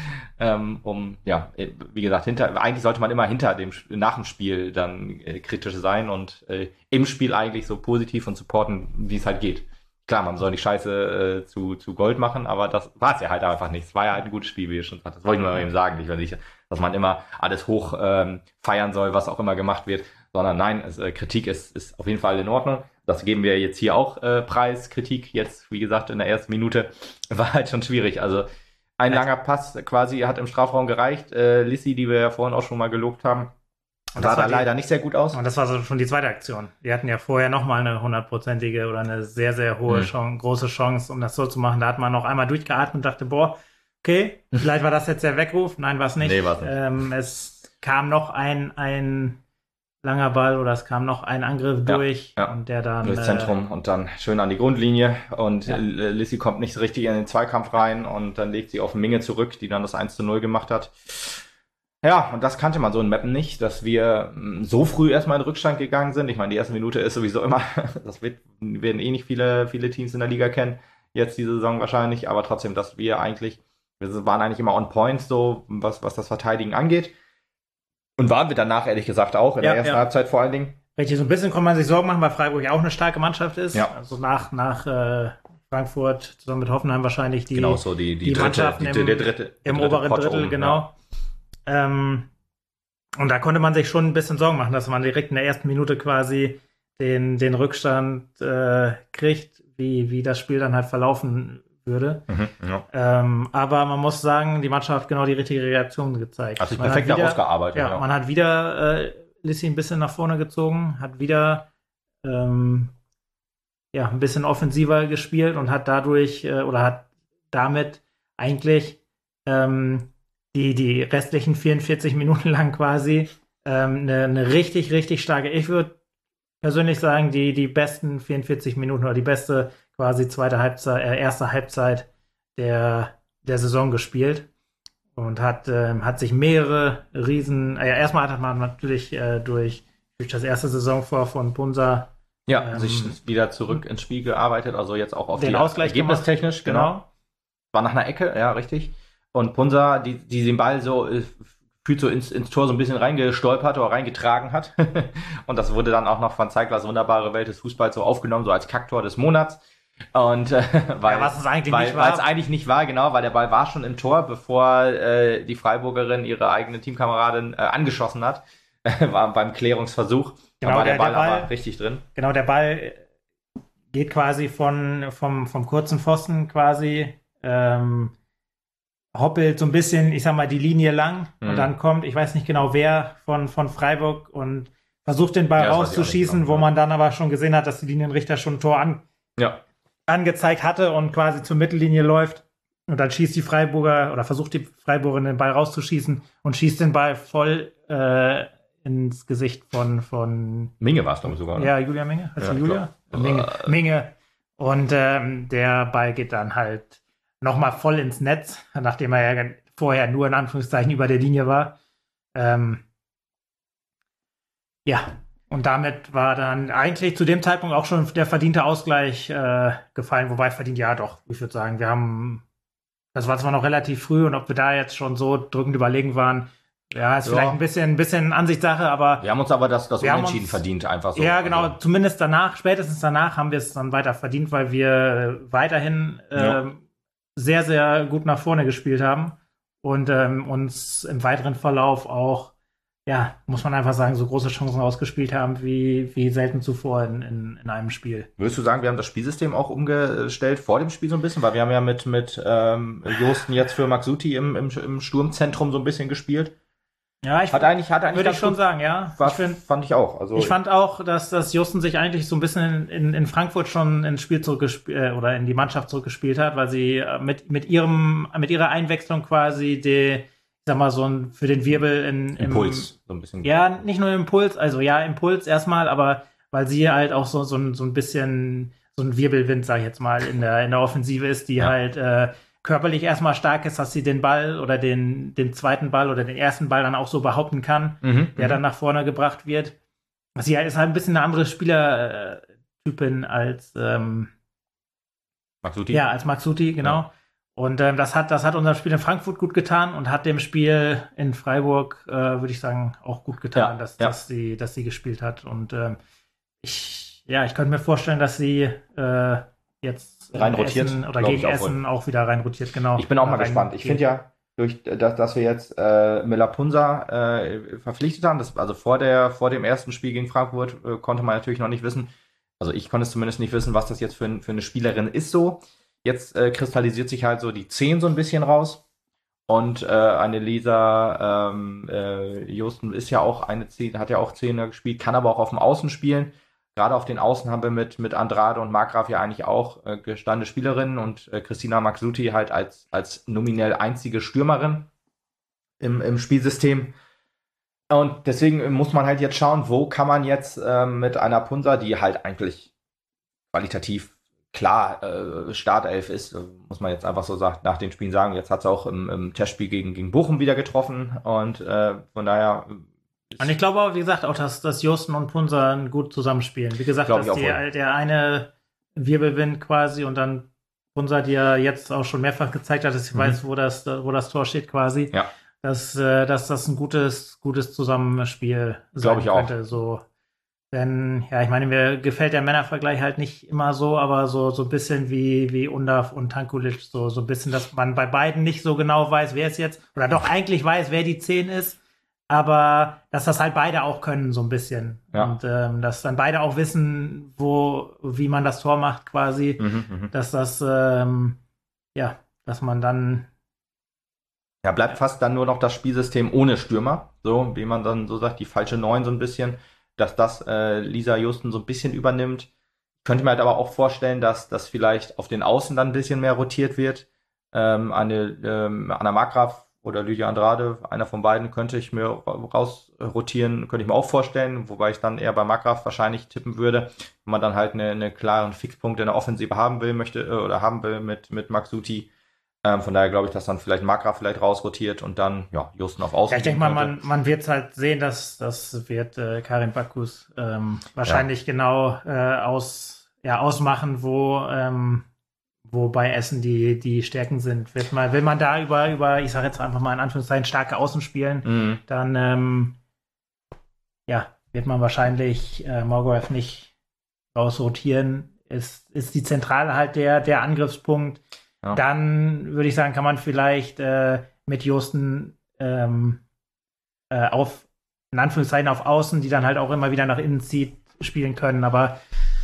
Speaker 1: ähm, um, ja, wie gesagt, hinter, eigentlich sollte man immer hinter dem, nach dem Spiel dann äh, kritisch sein und äh, im Spiel eigentlich so positiv und supporten, wie es halt geht. Klar, man soll die Scheiße äh, zu, zu Gold machen, aber das war es ja halt einfach nicht. Es war ja halt ein gutes Spiel, wie ihr schon sagt. Das wollte ich nur mal eben sagen. Ich will nicht, dass man immer alles hoch ähm, feiern soll, was auch immer gemacht wird, sondern nein, es, äh, Kritik ist, ist auf jeden Fall in Ordnung. Das geben wir jetzt hier auch äh, preis. Kritik jetzt, wie gesagt, in der ersten Minute war halt schon schwierig. Also ein langer Pass quasi hat im Strafraum gereicht. Äh, Lissi, die wir ja vorhin auch schon mal gelobt haben,
Speaker 2: Und
Speaker 1: sah
Speaker 2: das war
Speaker 1: da
Speaker 2: die-
Speaker 1: leider nicht sehr gut aus.
Speaker 2: Und das war so schon die zweite Aktion. Wir hatten ja vorher noch mal eine hundertprozentige oder eine sehr, sehr hohe
Speaker 1: Mhm.
Speaker 2: Chance, große Chance, um das so zu machen. Da hat man noch einmal durchgeatmet und dachte, boah, okay, vielleicht war das jetzt der Weckruf. Nein, war es nicht.
Speaker 1: Nee, war's nicht.
Speaker 2: Ähm, es kam noch ein, ein langer Ball oder es kam noch ein Angriff
Speaker 1: Ja,
Speaker 2: durch
Speaker 1: ja.
Speaker 2: und der dann
Speaker 1: Durchs
Speaker 2: äh,
Speaker 1: Zentrum und dann schön an die Grundlinie und
Speaker 2: Ja.
Speaker 1: äh, Lissi kommt nicht so richtig in den Zweikampf rein und dann legt sie auf Minge zurück, die dann das eins zu null gemacht hat. Ja, und das kannte man so in Meppen nicht, dass wir mh, so früh erstmal in Rückstand gegangen sind. Ich meine, die erste Minute ist sowieso immer, das wird, werden eh nicht viele, viele Teams in der Liga kennen, jetzt diese Saison wahrscheinlich, aber trotzdem, dass wir eigentlich, wir waren eigentlich immer on point, so was, was das Verteidigen angeht. Und waren wir danach, ehrlich gesagt, auch, in
Speaker 2: Ja,
Speaker 1: der ersten
Speaker 2: ja.
Speaker 1: Halbzeit vor allen Dingen.
Speaker 2: richtig, so ein bisschen kann man sich Sorgen machen, weil Freiburg ja auch eine starke Mannschaft ist.
Speaker 1: Ja.
Speaker 2: Also nach, nach äh, Frankfurt zusammen mit Hoffenheim wahrscheinlich die,
Speaker 1: genau, so die, die,
Speaker 2: die
Speaker 1: dritte,
Speaker 2: Mannschaften
Speaker 1: die,
Speaker 2: im,
Speaker 1: der dritte,
Speaker 2: im
Speaker 1: dritte
Speaker 2: oberen
Speaker 1: Pott
Speaker 2: Drittel,
Speaker 1: oben,
Speaker 2: genau. Ja. Ähm, und da konnte man sich schon ein bisschen Sorgen machen, dass man direkt in der ersten Minute quasi den, den Rückstand äh, kriegt, wie, wie das Spiel dann halt verlaufen würde.
Speaker 1: Mhm, ja.
Speaker 2: Ähm, aber man muss sagen, die Mannschaft hat genau die richtige Reaktion gezeigt.
Speaker 1: Hat sich
Speaker 2: man
Speaker 1: perfekt
Speaker 2: hat wieder,
Speaker 1: ausgearbeitet.
Speaker 2: Ja,
Speaker 1: ja,
Speaker 2: man hat wieder äh, Lissi ein bisschen nach vorne gezogen, hat wieder ähm, ja, ein bisschen offensiver gespielt und hat dadurch äh, oder hat damit eigentlich ähm, die, die restlichen vierundvierzig Minuten lang quasi ähm, eine, eine richtig, richtig starke, ich würde persönlich sagen, die, die besten vierundvierzig Minuten oder die beste quasi zweite Halbzeit, äh, erste Halbzeit der, der Saison gespielt und hat, ähm, hat sich mehrere Riesen, äh, ja, erstmal hat man natürlich äh, durch, durch das erste Saisontor von Punsa
Speaker 1: Ja,
Speaker 2: ähm,
Speaker 1: sich wieder zurück ins Spiel gearbeitet, also jetzt auch auf
Speaker 2: den
Speaker 1: die
Speaker 2: Ausgleich
Speaker 1: ergebnistechnisch,
Speaker 2: gemacht.
Speaker 1: genau.
Speaker 2: Genau.
Speaker 1: War nach einer Ecke, ja, richtig. Und Punsa, die, die den Ball so äh, fühlt so ins, ins Tor so ein bisschen reingestolpert oder reingetragen hat. Und das wurde dann auch noch von Zeiglers wunderbare Welt des Fußballs so aufgenommen, so als Kacktor des Monats. Und äh, weil,
Speaker 2: Ja, was es eigentlich
Speaker 1: weil,
Speaker 2: nicht war.
Speaker 1: Weil es eigentlich nicht war, genau, weil der Ball war schon im Tor, bevor äh, die Freiburgerin ihre eigene Teamkameradin äh, angeschossen hat. War beim Klärungsversuch.
Speaker 2: Genau,
Speaker 1: da war der,
Speaker 2: der-
Speaker 1: Ball,
Speaker 2: der Ball-
Speaker 1: aber richtig drin.
Speaker 2: Genau, der Ball geht quasi von, vom, vom kurzen Pfosten quasi, ähm, hoppelt so ein bisschen, ich sag mal, die Linie lang
Speaker 1: Mhm.
Speaker 2: und dann kommt, ich weiß nicht genau wer, von, von Freiburg und versucht den Ball
Speaker 1: Ja, das weiß ich auch nicht
Speaker 2: rauszuschießen,
Speaker 1: genau,
Speaker 2: wo
Speaker 1: ja.
Speaker 2: man dann aber schon gesehen hat, dass die Linienrichter schon ein Tor an,
Speaker 1: Ja.
Speaker 2: angezeigt hatte und quasi zur Mittellinie läuft. Und dann schießt die Freiburger oder versucht die Freiburgerin den Ball rauszuschießen und schießt den Ball voll äh, ins Gesicht von, von
Speaker 1: Minge war es, glaube ich, sogar. Ne?
Speaker 2: ja, Julia Minge. Heißt
Speaker 1: Ja,
Speaker 2: sie Julia?
Speaker 1: klar.
Speaker 2: Minge.
Speaker 1: Äh.
Speaker 2: Minge. Und ähm, der Ball geht dann halt nochmal voll ins Netz, nachdem er ja vorher nur in Anführungszeichen über der Linie war. Ähm, ja, und damit war dann eigentlich zu dem Zeitpunkt auch schon der verdiente Ausgleich äh, gefallen. Wobei verdient, ja doch, ich würde sagen, wir haben, das war zwar noch relativ früh und ob wir da jetzt schon so drückend überlegen waren, ja, ist
Speaker 1: Ja.
Speaker 2: vielleicht ein bisschen, ein bisschen Ansichtssache, aber
Speaker 1: Wir haben uns aber das, das
Speaker 2: Wir haben
Speaker 1: Unentschieden
Speaker 2: uns-
Speaker 1: verdient, einfach so.
Speaker 2: ja, genau.
Speaker 1: Also,
Speaker 2: Zumindest danach, spätestens danach haben wir es dann weiter verdient, weil wir äh, weiterhin
Speaker 1: Ja.
Speaker 2: ähm, sehr, sehr gut nach vorne gespielt haben und ähm, uns im weiteren Verlauf auch, ja, muss man einfach sagen, so große Chancen ausgespielt haben wie, wie selten zuvor in, in, in einem Spiel.
Speaker 1: würdest du sagen, wir haben das Spielsystem auch umgestellt vor dem Spiel so ein bisschen? Weil wir haben ja mit, mit ähm, Josten jetzt für Maxuti im, im, im Sturmzentrum so ein bisschen gespielt.
Speaker 2: Ja, ich
Speaker 1: Hat eigentlich, hat eigentlich
Speaker 2: würde ich
Speaker 1: ganz
Speaker 2: schon
Speaker 1: gut-
Speaker 2: sagen, ja.
Speaker 1: war,
Speaker 2: Ich find,
Speaker 1: fand ich auch. Also,
Speaker 2: Ich fand auch, dass, dass Justen sich eigentlich so ein bisschen in, in, in Frankfurt schon ins Spiel zurückgespielt äh, oder in die Mannschaft zurückgespielt hat, weil sie äh, mit, mit ihrem, mit ihrer Einwechslung quasi die, ich sag mal, so ein für den Wirbel in im,
Speaker 1: Impuls, so ein bisschen.
Speaker 2: Ja, nicht nur Impuls, also ja, Impuls erstmal, aber weil sie halt auch so, so, ein, so ein bisschen so ein Wirbelwind, sag ich jetzt mal, in der, in der Offensive ist, die
Speaker 1: Ja.
Speaker 2: halt äh, körperlich erstmal stark ist, dass sie den Ball oder den, den zweiten Ball oder den ersten Ball dann auch so behaupten kann,
Speaker 1: Mhm,
Speaker 2: der
Speaker 1: mhm.
Speaker 2: dann nach vorne gebracht wird. Sie ist halt ein bisschen eine andere Spielertypin als ähm,
Speaker 1: Maxuti?
Speaker 2: ja, als Maxuti, genau.
Speaker 1: Ja.
Speaker 2: Und ähm, das hat das hat unserem Spiel in Frankfurt gut getan und hat dem Spiel in Freiburg, äh, würde ich sagen, auch gut getan,
Speaker 1: Ja,
Speaker 2: dass,
Speaker 1: ja.
Speaker 2: dass sie dass sie gespielt hat. Und ähm, ich ja, ich könnte mir vorstellen, dass sie äh, jetzt in
Speaker 1: Rein rotiert,
Speaker 2: Essen oder
Speaker 1: glaub
Speaker 2: gegen
Speaker 1: ich auch
Speaker 2: Essen auch wieder rein rotiert, genau.
Speaker 1: Ich bin auch mal
Speaker 2: Rein
Speaker 1: gespannt. Ich
Speaker 2: geht.
Speaker 1: finde ja, durch dass, dass wir jetzt äh, Miller Punsa äh, verpflichtet haben, das, also vor der vor dem ersten Spiel gegen Frankfurt äh, konnte man natürlich noch nicht wissen, also ich konnte es zumindest nicht wissen, was das jetzt für, ein, für eine Spielerin ist so. Jetzt äh, kristallisiert sich halt so die zehn so ein bisschen raus. Und äh, eine Lisa ähm, äh, Josten ist ja auch eine zehn, hat ja auch Zehner gespielt, kann aber auch auf dem Außen spielen. Gerade auf den Außen haben wir mit, mit Andrade und Markgraf ja eigentlich auch äh, gestandene Spielerinnen und äh, Christina Maxuti halt als, als nominell einzige Stürmerin im, im Spielsystem. Und deswegen muss man halt jetzt schauen, wo kann man jetzt äh, mit einer Punsa, die halt eigentlich qualitativ klar äh, Startelf ist, äh, muss man jetzt einfach so sagt, nach den Spielen sagen. Jetzt hat sie auch im, im Testspiel gegen, gegen Bochum wieder getroffen und äh, von daher
Speaker 2: Und ich glaube auch, wie gesagt, auch, dass, dass Josten und Punsa gut zusammenspielen. Wie gesagt,
Speaker 1: Glaub
Speaker 2: dass
Speaker 1: ich auch
Speaker 2: die,
Speaker 1: wohl.
Speaker 2: der eine Wirbelwind quasi und dann Punsa, die ja jetzt auch schon mehrfach gezeigt hat, dass sie
Speaker 1: Mhm.
Speaker 2: weiß, wo das, wo das Tor steht quasi.
Speaker 1: Ja.
Speaker 2: Dass, äh, dass das ein gutes, gutes Zusammenspiel sein
Speaker 1: Glaub ich auch.
Speaker 2: könnte. So, Denn, ja, ich meine, mir gefällt der Männervergleich halt nicht immer so, aber so, so ein bisschen wie, wie Undav und Tankulic, so, so ein bisschen, dass man bei beiden nicht so genau weiß, wer es jetzt, oder doch eigentlich weiß, wer die zehn ist, aber dass das halt beide auch können, so ein bisschen.
Speaker 1: Ja.
Speaker 2: Und ähm, dass dann beide auch wissen, wo, wie man das Tor macht, quasi,
Speaker 1: Mhm, mh.
Speaker 2: dass das, ähm, ja, dass man dann.
Speaker 1: Ja, bleibt fast dann nur noch das Spielsystem ohne Stürmer, so wie man dann so sagt, die falsche Neun so ein bisschen, dass das äh, Lisa Justen so ein bisschen übernimmt. Ich könnte mir halt aber auch vorstellen, dass das vielleicht auf den Außen dann ein bisschen mehr rotiert wird. Ähm, eine ähm, Anna Markgraf oder Lydia Andrade, einer von beiden könnte ich mir raus rotieren, könnte ich mir auch vorstellen, wobei ich dann eher bei Markgraf wahrscheinlich tippen würde, wenn man dann halt eine, eine klaren Fixpunkt in der Offensive haben will, möchte äh, oder haben will mit mit Maxuti. Ähm, von daher glaube ich, dass dann vielleicht Markgraf vielleicht rausrotiert und dann, ja, Justen auf Außen.
Speaker 2: Ja, ich denke mal, man, man wird halt sehen, dass das wird äh, Karin Bacchus ähm, wahrscheinlich ja. genau äh, aus, ja, ausmachen, wo, ähm, wo bei Essen die, die Stärken sind. Wird man, will man da über, über, ich sage jetzt einfach mal in Anführungszeichen, starke Außen spielen, mhm. dann ähm, ja, wird man wahrscheinlich äh, Markgraf nicht rausrotieren. Ist, ist die Zentrale halt der, der Angriffspunkt. Ja. Dann würde ich sagen, kann man vielleicht äh, mit Justen ähm, äh, auf, in Anführungszeichen, auf Außen, die dann halt auch immer wieder nach innen zieht, spielen können. Aber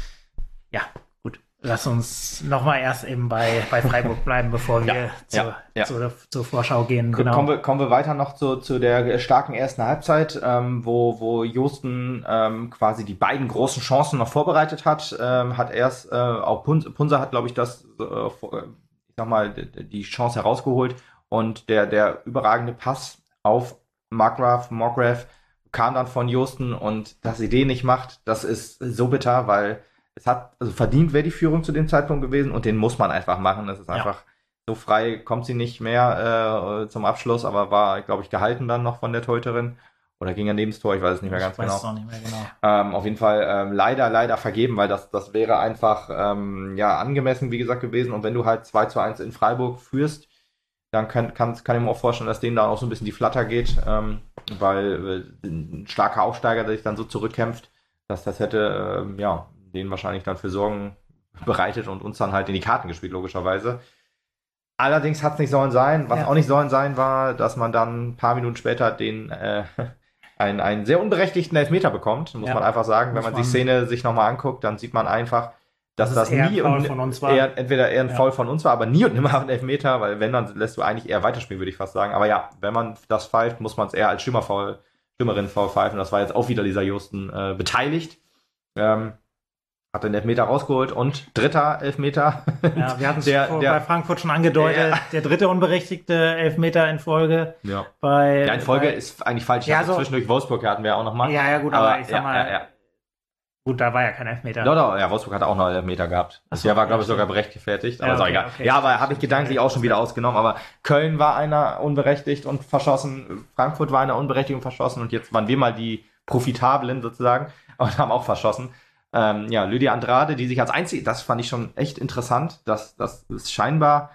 Speaker 2: ja, gut, lass uns nochmal erst eben bei, bei Freiburg bleiben, bevor wir ja, zu, ja, ja. Zu, zur Vorschau gehen.
Speaker 1: Genau. Kommen, wir, kommen wir weiter noch zu, zu der starken ersten Halbzeit, ähm, wo, wo Justen ähm, quasi die beiden großen Chancen noch vorbereitet hat. Ähm, hat erst, äh, auch Punser hat, glaube ich, das äh, vor, nochmal die Chance herausgeholt und der, der überragende Pass auf Markgraf, Markgraf kam dann von Justen und dass sie den nicht macht, das ist so bitter, weil es hat, also verdient wäre die Führung zu dem Zeitpunkt gewesen und den muss man einfach machen. Das ist ja. einfach so frei, kommt sie nicht mehr äh, zum Abschluss, aber war, glaube ich, gehalten dann noch von der Torhüterin. Oder ging er neben das Tor, ich weiß es nicht mehr ganz
Speaker 2: ich weiß
Speaker 1: genau.
Speaker 2: Es auch nicht mehr genau.
Speaker 1: Ähm, auf jeden Fall ähm, leider, leider vergeben, weil das, das wäre einfach ähm, ja angemessen, wie gesagt, gewesen. Und wenn du halt zwei zu eins in Freiburg führst, dann kann, kann, kann ich mir auch vorstellen, dass denen da auch so ein bisschen die Flatter geht, ähm, weil äh, ein starker Aufsteiger, der sich dann so zurückkämpft, dass das hätte, äh, ja, denen wahrscheinlich dann für Sorgen bereitet und uns dann halt in die Karten gespielt, logischerweise. Allerdings hat es nicht sollen sein. Was ja. auch nicht sollen sein war, dass man dann ein paar Minuten später den äh, einen, einen sehr unberechtigten Elfmeter bekommt, muss ja. man einfach sagen. Wenn man die Szene sich nochmal anguckt, dann sieht man einfach, dass das,
Speaker 2: das
Speaker 1: nie
Speaker 2: und
Speaker 1: von uns war. Eher, entweder eher ein ja. Foul von uns war, aber nie und nimmer ein Elfmeter, weil wenn, dann lässt du eigentlich eher weiterspielen, würde ich fast sagen. Aber ja, wenn man das pfeift, muss man es eher als Stürmerfoul, Stürmerin-Foul pfeifen. Das war jetzt auch wieder Lisa Justen äh, beteiligt. Ähm, hat den Elfmeter rausgeholt und dritter Elfmeter.
Speaker 2: Ja, wir hatten es bei Frankfurt schon angedeutet. Ja. Der dritte unberechtigte Elfmeter in Folge.
Speaker 1: Ja,
Speaker 2: bei,
Speaker 1: ja in Folge
Speaker 2: bei,
Speaker 1: ist eigentlich falsch.
Speaker 2: Ja, so,
Speaker 1: zwischendurch Wolfsburg hatten wir auch nochmal.
Speaker 2: Ja, ja, gut, aber, aber ich sag
Speaker 1: ja,
Speaker 2: mal,
Speaker 1: ja, ja.
Speaker 2: gut, da war ja kein Elfmeter.
Speaker 1: Doch, doch, ja, Wolfsburg hat auch noch einen Elfmeter gehabt. So, der war, glaube ich, sogar berechtigt. Aber ja, okay, egal. Okay. Ja, aber habe ich gedanklich auch schon wieder ausgenommen. Aber Köln war einer unberechtigt und verschossen. Frankfurt war einer unberechtigt und verschossen. Und jetzt waren wir mal die Profitablen sozusagen und haben auch verschossen. Ähm, ja, Lydia Andrade, die sich als einzige, das fand ich schon echt interessant, dass das ist scheinbar,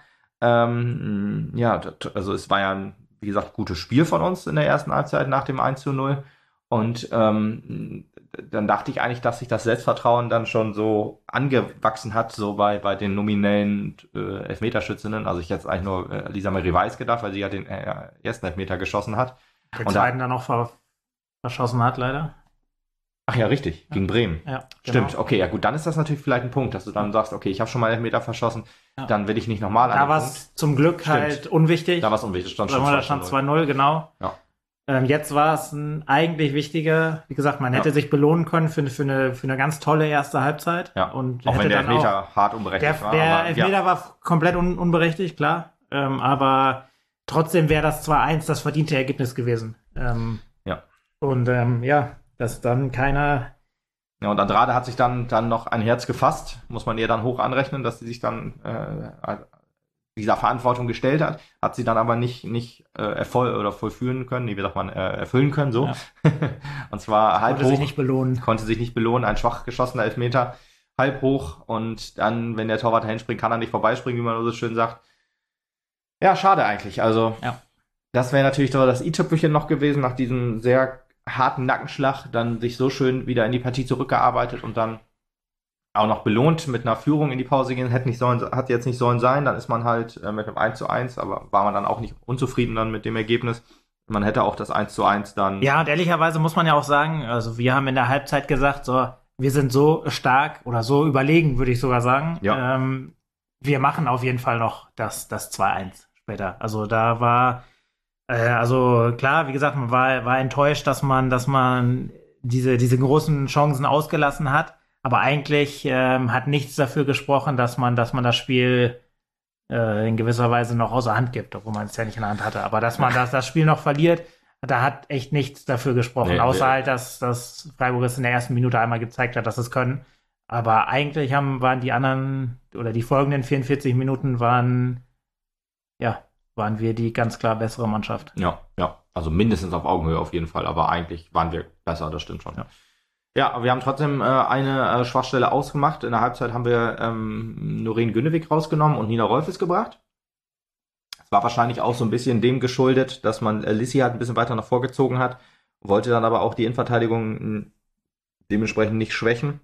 Speaker 1: ähm, ja, also es war ja ein, wie gesagt, gutes Spiel von uns in der ersten Halbzeit nach dem eins zu null und ähm, dann dachte ich eigentlich, dass sich das Selbstvertrauen dann schon so angewachsen hat, so bei bei den nominellen äh, Elfmeterschützinnen, also ich jetzt eigentlich nur äh, Lisa Marie Weiß gedacht, weil sie ja den äh, ersten Elfmeter geschossen hat.
Speaker 2: Den zweiten dann auch ver- verschossen hat, leider.
Speaker 1: Ach ja, richtig, gegen Bremen.
Speaker 2: Ja,
Speaker 1: stimmt,
Speaker 2: genau.
Speaker 1: Okay, ja gut, dann ist das natürlich vielleicht ein Punkt, dass du dann sagst, okay, ich habe schon mal Elfmeter verschossen, ja. dann will ich nicht nochmal an.
Speaker 2: Da war es zum Glück stimmt. halt unwichtig.
Speaker 1: Da war es unwichtig, stand
Speaker 2: schon da stand zwei null, genau.
Speaker 1: Ja.
Speaker 2: Ähm, jetzt war es ein eigentlich wichtiger, wie gesagt, man hätte ja. sich belohnen können für, für, eine, für eine ganz tolle erste Halbzeit.
Speaker 1: Ja.
Speaker 2: Und
Speaker 1: auch
Speaker 2: hätte
Speaker 1: wenn der
Speaker 2: dann
Speaker 1: Elfmeter
Speaker 2: auch,
Speaker 1: hart unberechtigt
Speaker 2: der,
Speaker 1: war.
Speaker 2: Der
Speaker 1: aber,
Speaker 2: Elfmeter
Speaker 1: ja.
Speaker 2: war komplett un, unberechtigt, klar. Ähm, aber trotzdem wäre das zwei eins das verdiente Ergebnis gewesen. Ähm,
Speaker 1: ja.
Speaker 2: Und ähm, ja, dass dann keiner...
Speaker 1: Ja, und Andrade hat sich dann, dann noch ein Herz gefasst, muss man ihr dann hoch anrechnen, dass sie sich dann äh, dieser Verantwortung gestellt hat, hat sie dann aber nicht, nicht äh, ervoll oder vollführen können, nee, wie sagt man, äh, erfüllen können, so. Ja. Und zwar halb
Speaker 2: konnte
Speaker 1: hoch.
Speaker 2: Konnte sich nicht belohnen.
Speaker 1: Konnte sich nicht belohnen, ein schwach geschossener Elfmeter, halb hoch und dann, wenn der Torwart dahin springt, kann er nicht vorbeispringen, wie man so schön sagt. Ja, schade eigentlich, also
Speaker 2: ja.
Speaker 1: das wäre natürlich so das i-Tüpfelchen noch gewesen, nach diesem sehr harten Nackenschlag dann sich so schön wieder in die Partie zurückgearbeitet und dann auch noch belohnt mit einer Führung in die Pause gehen, hätte nicht sollen, hat jetzt nicht sollen sein, dann ist man halt äh, mit einem eins zu eins, aber war man dann auch nicht unzufrieden dann mit dem Ergebnis. Man hätte auch das eins zu eins dann.
Speaker 2: Ja, und ehrlicherweise muss man ja auch sagen, also wir haben in der Halbzeit gesagt, so, wir sind so stark oder so überlegen, würde ich sogar sagen.
Speaker 1: Ja.
Speaker 2: Ähm, wir machen auf jeden Fall noch das, das zwei eins später. Also da war, äh, also klar, wie gesagt, man war, war enttäuscht, dass man, dass man diese, diese großen Chancen ausgelassen hat. Aber eigentlich ähm, hat nichts dafür gesprochen, dass man, dass man das Spiel äh, in gewisser Weise noch außer Hand gibt, obwohl man es ja nicht in der Hand hatte. Aber dass man das, das Spiel noch verliert, da hat echt nichts dafür gesprochen. Nee, außer nee. halt, dass, dass Freiburg es in der ersten Minute einmal gezeigt hat, dass es können. Aber eigentlich haben, waren die anderen oder die folgenden vierundvierzig Minuten waren, ja, waren wir die ganz klar bessere Mannschaft.
Speaker 1: Ja, ja. Also mindestens auf Augenhöhe auf jeden Fall. Aber eigentlich waren wir besser, das stimmt schon. Ja. Ja, aber wir haben trotzdem äh, eine äh, Schwachstelle ausgemacht. In der Halbzeit haben wir ähm, Noreen Günnewig rausgenommen und Nina Rolfes gebracht. Es war wahrscheinlich auch so ein bisschen dem geschuldet, dass man äh, Lissi halt ein bisschen weiter nach vorgezogen hat, wollte dann aber auch die Innenverteidigung m, dementsprechend nicht schwächen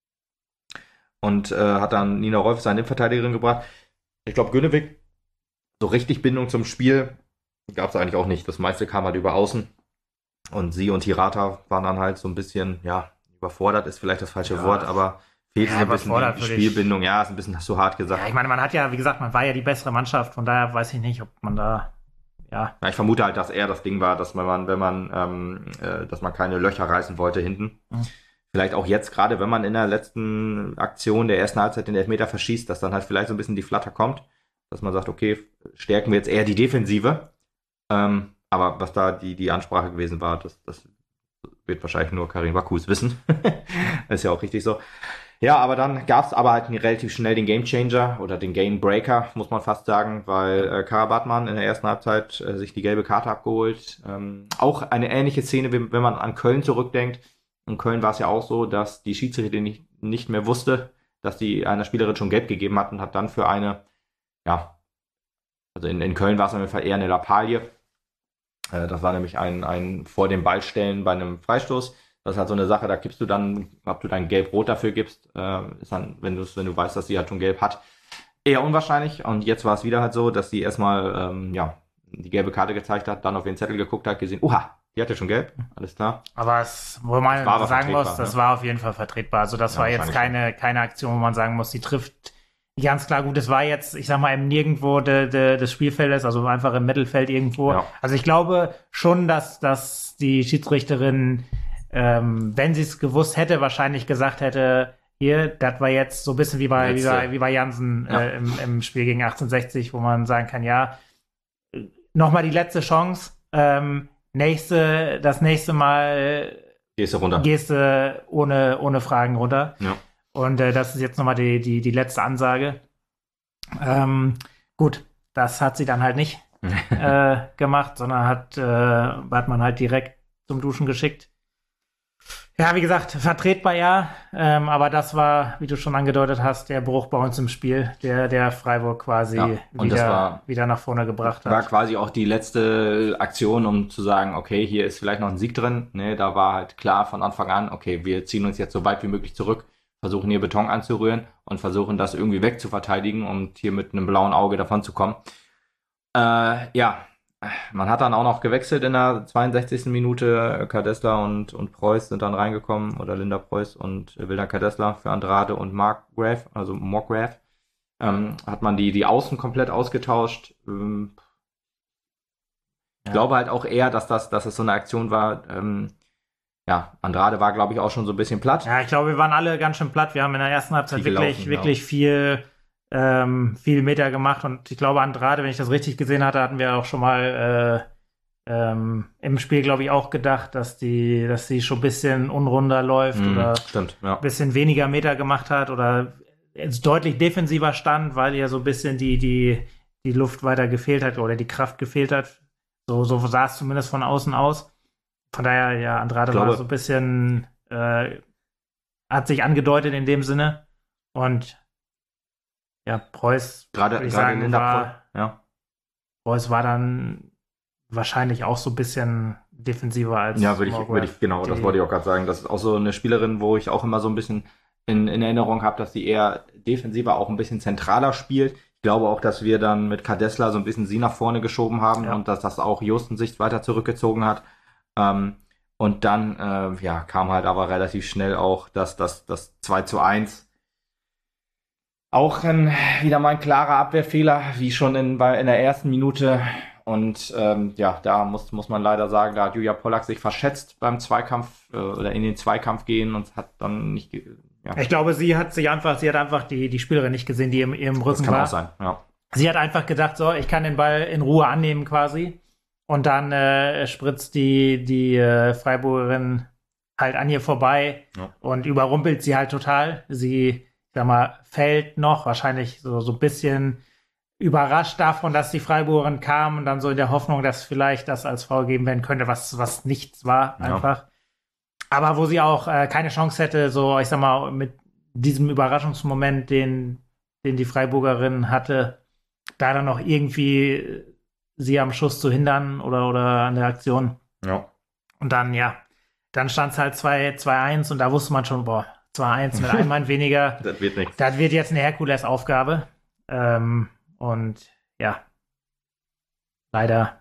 Speaker 1: und äh, hat dann Nina Rolfes seine Innenverteidigerin gebracht. Ich glaube, Günnewig, so richtig Bindung zum Spiel gab es eigentlich auch nicht. Das meiste kam halt über außen und sie und Hirata waren dann halt so ein bisschen, ja, überfordert ist vielleicht das falsche ja. Wort, aber fehlt ja, so ein bisschen die Spielbindung. Ja, ist ein bisschen zu hart gesagt.
Speaker 2: Ja, ich meine, man hat ja, wie gesagt, man war ja die bessere Mannschaft, von daher weiß ich nicht, ob man da, ja.
Speaker 1: ja ich vermute halt, dass eher das Ding war, dass man, wenn man, ähm, äh, dass man keine Löcher reißen wollte hinten. Mhm. Vielleicht auch jetzt, gerade wenn man in der letzten Aktion der ersten Halbzeit den Elfmeter verschießt, dass dann halt vielleicht so ein bisschen die Flatter kommt, dass man sagt, okay, stärken wir jetzt eher die Defensive. Ähm, aber was da die, die Ansprache gewesen war, das, das wird wahrscheinlich nur Karin Wakus wissen. Ist ja auch richtig so. Ja, aber dann gab es aber halt relativ schnell den Gamechanger oder den Gamebreaker, muss man fast sagen, weil äh, Kara Bartmann in der ersten Halbzeit äh, sich die gelbe Karte abgeholt. Ähm, auch eine ähnliche Szene, wie, wenn man an Köln zurückdenkt. In Köln war es ja auch so, dass die Schiedsrichterin nicht, nicht mehr wusste, dass die einer Spielerin schon gelb gegeben hat und hat dann für eine, ja, also in, in Köln war es auf jeden Fall eher eine Lappalie. Das war nämlich ein, ein vor dem Ball stellen bei einem Freistoß. Das ist halt so eine Sache, da gibst du dann, ob du dann gelb-rot dafür gibst, äh, ist dann, wenn du wenn du weißt, dass sie halt schon gelb hat, eher unwahrscheinlich. Und jetzt war es wieder halt so, dass sie erstmal ähm, ja die gelbe Karte gezeigt hat, dann auf den Zettel geguckt hat, gesehen, uha, die hatte schon gelb, alles klar.
Speaker 2: Aber es, wo man sagen vertretbar, muss, das ne? war auf jeden Fall vertretbar. Also das ja, war jetzt keine, keine Aktion, wo man sagen muss, die trifft ganz klar gut. Es war jetzt, ich sag mal, im Nirgendwo de, de, des Spielfeldes, also einfach im Mittelfeld irgendwo. Ja. Also ich glaube schon, dass, dass die Schiedsrichterin, ähm, wenn sie es gewusst hätte, wahrscheinlich gesagt hätte, hier, das war jetzt so ein bisschen wie bei, wie bei, wie bei Jansen ja. äh, im, im Spiel gegen achtzehnhundertsechzig, wo man sagen kann, ja, nochmal die letzte Chance, ähm, nächste, das nächste Mal
Speaker 1: gehst du runter.
Speaker 2: Gehst du ohne, ohne Fragen runter.
Speaker 1: Ja.
Speaker 2: Und äh, das ist jetzt nochmal die, die, die letzte Ansage. Ähm, gut, das hat sie dann halt nicht äh, gemacht, sondern hat, äh, hat man halt direkt zum Duschen geschickt. Ja, wie gesagt, vertretbar ja, ähm, aber das war, wie du schon angedeutet hast, der Bruch bei uns im Spiel, der, der Freiburg quasi ja, wieder, war, wieder nach vorne gebracht hat.
Speaker 1: War quasi auch die letzte Aktion, um zu sagen, okay, hier ist vielleicht noch ein Sieg drin. Ne, da war halt klar von Anfang an, okay, wir ziehen uns jetzt so weit wie möglich zurück, versuchen hier Beton anzurühren und versuchen das irgendwie wegzuverteidigen, um hier mit einem blauen Auge davon zu kommen. Äh, ja, man hat dann auch noch gewechselt in der zweiundsechzigsten Minute. Kadesler und, und Preuß sind dann reingekommen, oder Linda Preuß und Wilda Kadesler für Andrade und Markgraf, also Markgraf. Ähm, hat man die, die Außen komplett ausgetauscht. Ähm, ich ja. glaube halt auch eher, dass das, dass es so eine Aktion war. Ähm, ja, Andrade war, glaube ich, auch schon so ein bisschen platt.
Speaker 2: Ja, ich glaube, wir waren alle ganz schön platt. Wir haben in der ersten Halbzeit wirklich, gelaufen, wirklich ja. viel Ähm, viel Meter gemacht, und ich glaube, Andrade, wenn ich das richtig gesehen hatte, hatten wir auch schon mal äh, ähm, im Spiel, glaube ich, auch gedacht, dass die, dass sie schon ein bisschen unrunder läuft mm, oder
Speaker 1: stimmt, ja.
Speaker 2: ein bisschen weniger Meter gemacht hat oder jetzt deutlich defensiver stand, weil ihr so ein bisschen die, die, die Luft weiter gefehlt hat oder die Kraft gefehlt hat. So, so sah es zumindest von außen aus. Von daher, ja, Andrade war so ein bisschen, äh, hat sich angedeutet in dem Sinne, und ja, Preuß,
Speaker 1: gerade,
Speaker 2: würde ich
Speaker 1: gerade
Speaker 2: sagen,
Speaker 1: in der
Speaker 2: war,
Speaker 1: Pro- ja.
Speaker 2: Preuß war dann wahrscheinlich auch so ein bisschen defensiver als
Speaker 1: Ja, würde ich,
Speaker 2: Margaret.
Speaker 1: würde ich, genau, das
Speaker 2: Die-
Speaker 1: wollte ich auch gerade sagen. Das ist auch so eine Spielerin, wo ich auch immer so ein bisschen in, in Erinnerung habe, dass sie eher defensiver, auch ein bisschen zentraler spielt. Ich glaube auch, dass wir dann mit Kadesla so ein bisschen sie nach vorne geschoben haben
Speaker 2: Ja.
Speaker 1: und dass das auch Josten sich weiter zurückgezogen hat. Ähm, und dann, äh, ja, kam halt aber relativ schnell auch das, das, das zwei zu eins. Auch ein, wieder mal ein klarer Abwehrfehler, wie schon in, bei, in der ersten Minute. Und ähm, ja, da muss, muss man leider sagen, da hat Julia Pollack sich verschätzt beim Zweikampf äh, oder in den Zweikampf gehen und hat dann nicht. ge- Ja,
Speaker 2: Ich glaube, sie hat sich einfach, sie hat einfach die, die Spielerin nicht gesehen, die im, im
Speaker 1: das
Speaker 2: Rücken
Speaker 1: kann
Speaker 2: war.
Speaker 1: auch sein. Ja.
Speaker 2: Sie hat einfach gedacht, so, ich kann den Ball in Ruhe annehmen quasi. Und dann äh, spritzt die, die äh, Freiburgerin halt an ihr vorbei
Speaker 1: Ja.
Speaker 2: und überrumpelt sie halt total. Sie, ich sag mal, fällt noch, wahrscheinlich so, so ein bisschen überrascht davon, dass die Freiburgerin kam und dann so in der Hoffnung, dass vielleicht das als Foul geben werden könnte, was, was nichts war,
Speaker 1: Ja.
Speaker 2: einfach. Aber wo sie auch äh, keine Chance hätte, so, ich sag mal, mit diesem Überraschungsmoment, den, den die Freiburgerin hatte, da dann noch irgendwie sie am Schuss zu hindern oder, oder an der Aktion.
Speaker 1: Ja.
Speaker 2: Und dann, ja, dann stand es halt zwei eins und da wusste man schon, boah, zwei eins mit einem Mann weniger.
Speaker 1: Das wird nichts.
Speaker 2: Das wird jetzt eine Herkules-Aufgabe. Ähm, und ja, leider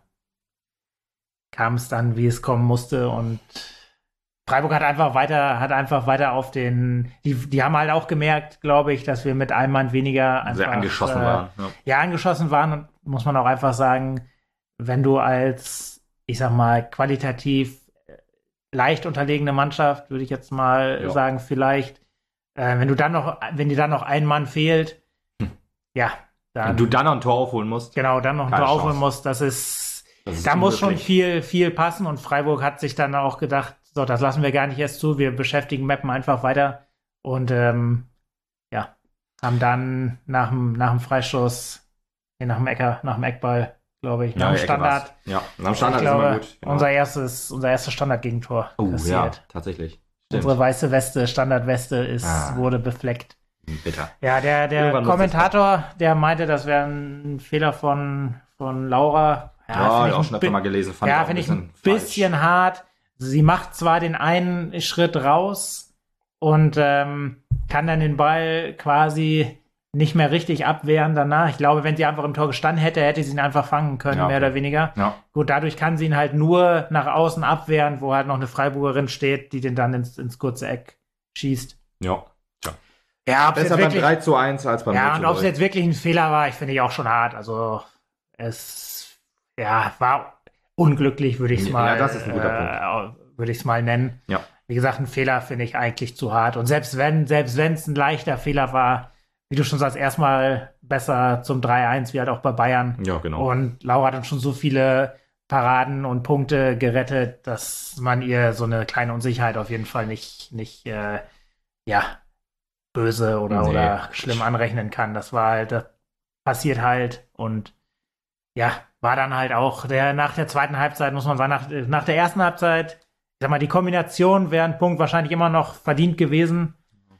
Speaker 2: kam es dann, wie es kommen musste. Und Freiburg hat einfach weiter, hat einfach weiter auf den, die, die haben halt auch gemerkt, glaube ich, dass wir mit einem Mann weniger einfach
Speaker 1: Sehr angeschossen
Speaker 2: äh,
Speaker 1: waren. Ja.
Speaker 2: ja, angeschossen waren und muss man auch einfach sagen, wenn du als, ich sag mal, qualitativ äh, leicht unterlegene Mannschaft, würde ich jetzt mal
Speaker 1: Ja.
Speaker 2: sagen, vielleicht, äh, wenn du dann noch, wenn dir dann noch ein Mann fehlt,
Speaker 1: Hm.
Speaker 2: ja, dann,
Speaker 1: Und du dann noch ein Tor aufholen musst.
Speaker 2: genau, dann noch ein
Speaker 1: Keine
Speaker 2: Tor aufholen
Speaker 1: Chance.
Speaker 2: musst, das ist,
Speaker 1: Das ist
Speaker 2: da muss schon
Speaker 1: unmöglich.
Speaker 2: viel, viel passen und Freiburg hat sich dann auch gedacht, so, das lassen wir gar nicht erst zu, wir beschäftigen Mappen einfach weiter und ähm, ja, haben dann nach dem, nach dem Freistoß, nee, nach dem Ecker, nach dem Eckball, glaube ich, nach dem
Speaker 1: Ecke
Speaker 2: Standard,
Speaker 1: war's. Ja, nach dem Standard
Speaker 2: ich
Speaker 1: ist immer
Speaker 2: glaube,
Speaker 1: gut. Genau.
Speaker 2: unser erstes, unser erstes Standardgegentor
Speaker 1: oh ja,
Speaker 2: kassiert.
Speaker 1: tatsächlich. Stimmt.
Speaker 2: Unsere weiße Weste, Standardweste, ist,
Speaker 1: Ah.
Speaker 2: wurde befleckt.
Speaker 1: Bitter.
Speaker 2: Ja, der, der
Speaker 1: Irgendwann muss
Speaker 2: Kommentator, der meinte, das wäre ein Fehler von, von Laura.
Speaker 1: Ja,
Speaker 2: find
Speaker 1: ja
Speaker 2: ich
Speaker 1: auch
Speaker 2: ein
Speaker 1: schon öfter
Speaker 2: bi-
Speaker 1: mal gelesen. Fand
Speaker 2: ja,
Speaker 1: auch
Speaker 2: finde ich ein
Speaker 1: falsch.
Speaker 2: bisschen hart. Sie macht zwar den einen Schritt raus und ähm, kann dann den Ball quasi nicht mehr richtig abwehren danach. Ich glaube, wenn sie einfach im Tor gestanden hätte, hätte sie ihn einfach fangen können,
Speaker 1: Ja,
Speaker 2: mehr
Speaker 1: okay.
Speaker 2: oder weniger.
Speaker 1: Ja,
Speaker 2: Gut, dadurch kann sie ihn halt nur nach außen abwehren, wo halt noch eine Freiburgerin steht, die den dann ins, ins kurze Eck schießt.
Speaker 1: ja.
Speaker 2: Ja, ob es
Speaker 1: Besser
Speaker 2: jetzt
Speaker 1: beim
Speaker 2: wirklich,
Speaker 1: drei zu eins als beim
Speaker 2: ja,
Speaker 1: null
Speaker 2: und
Speaker 1: zu
Speaker 2: ob es
Speaker 1: drei.
Speaker 2: jetzt wirklich ein Fehler war, ich finde ich auch schon hart. Also es ja, war unglücklich, würde ich es
Speaker 1: Ja,
Speaker 2: mal,
Speaker 1: das ist ein guter
Speaker 2: äh, würde ich es mal nennen.
Speaker 1: Ja.
Speaker 2: Wie gesagt, ein Fehler finde ich eigentlich zu hart. Und selbst wenn, selbst wenn es ein leichter Fehler war, wie du schon sagst, erstmal besser zum drei eins, wie halt auch bei Bayern.
Speaker 1: Ja, genau.
Speaker 2: Und Laura hat dann schon so viele Paraden und Punkte gerettet, dass man ihr so eine kleine Unsicherheit auf jeden Fall nicht, nicht äh, ja, böse oder,
Speaker 1: Nee.
Speaker 2: oder schlimm anrechnen kann. Das war halt, das passiert halt und ja, war dann halt auch der nach der zweiten Halbzeit, muss man sagen, nach, nach der ersten Halbzeit, ich sag mal, die Kombination wäre ein Punkt wahrscheinlich immer noch verdient gewesen.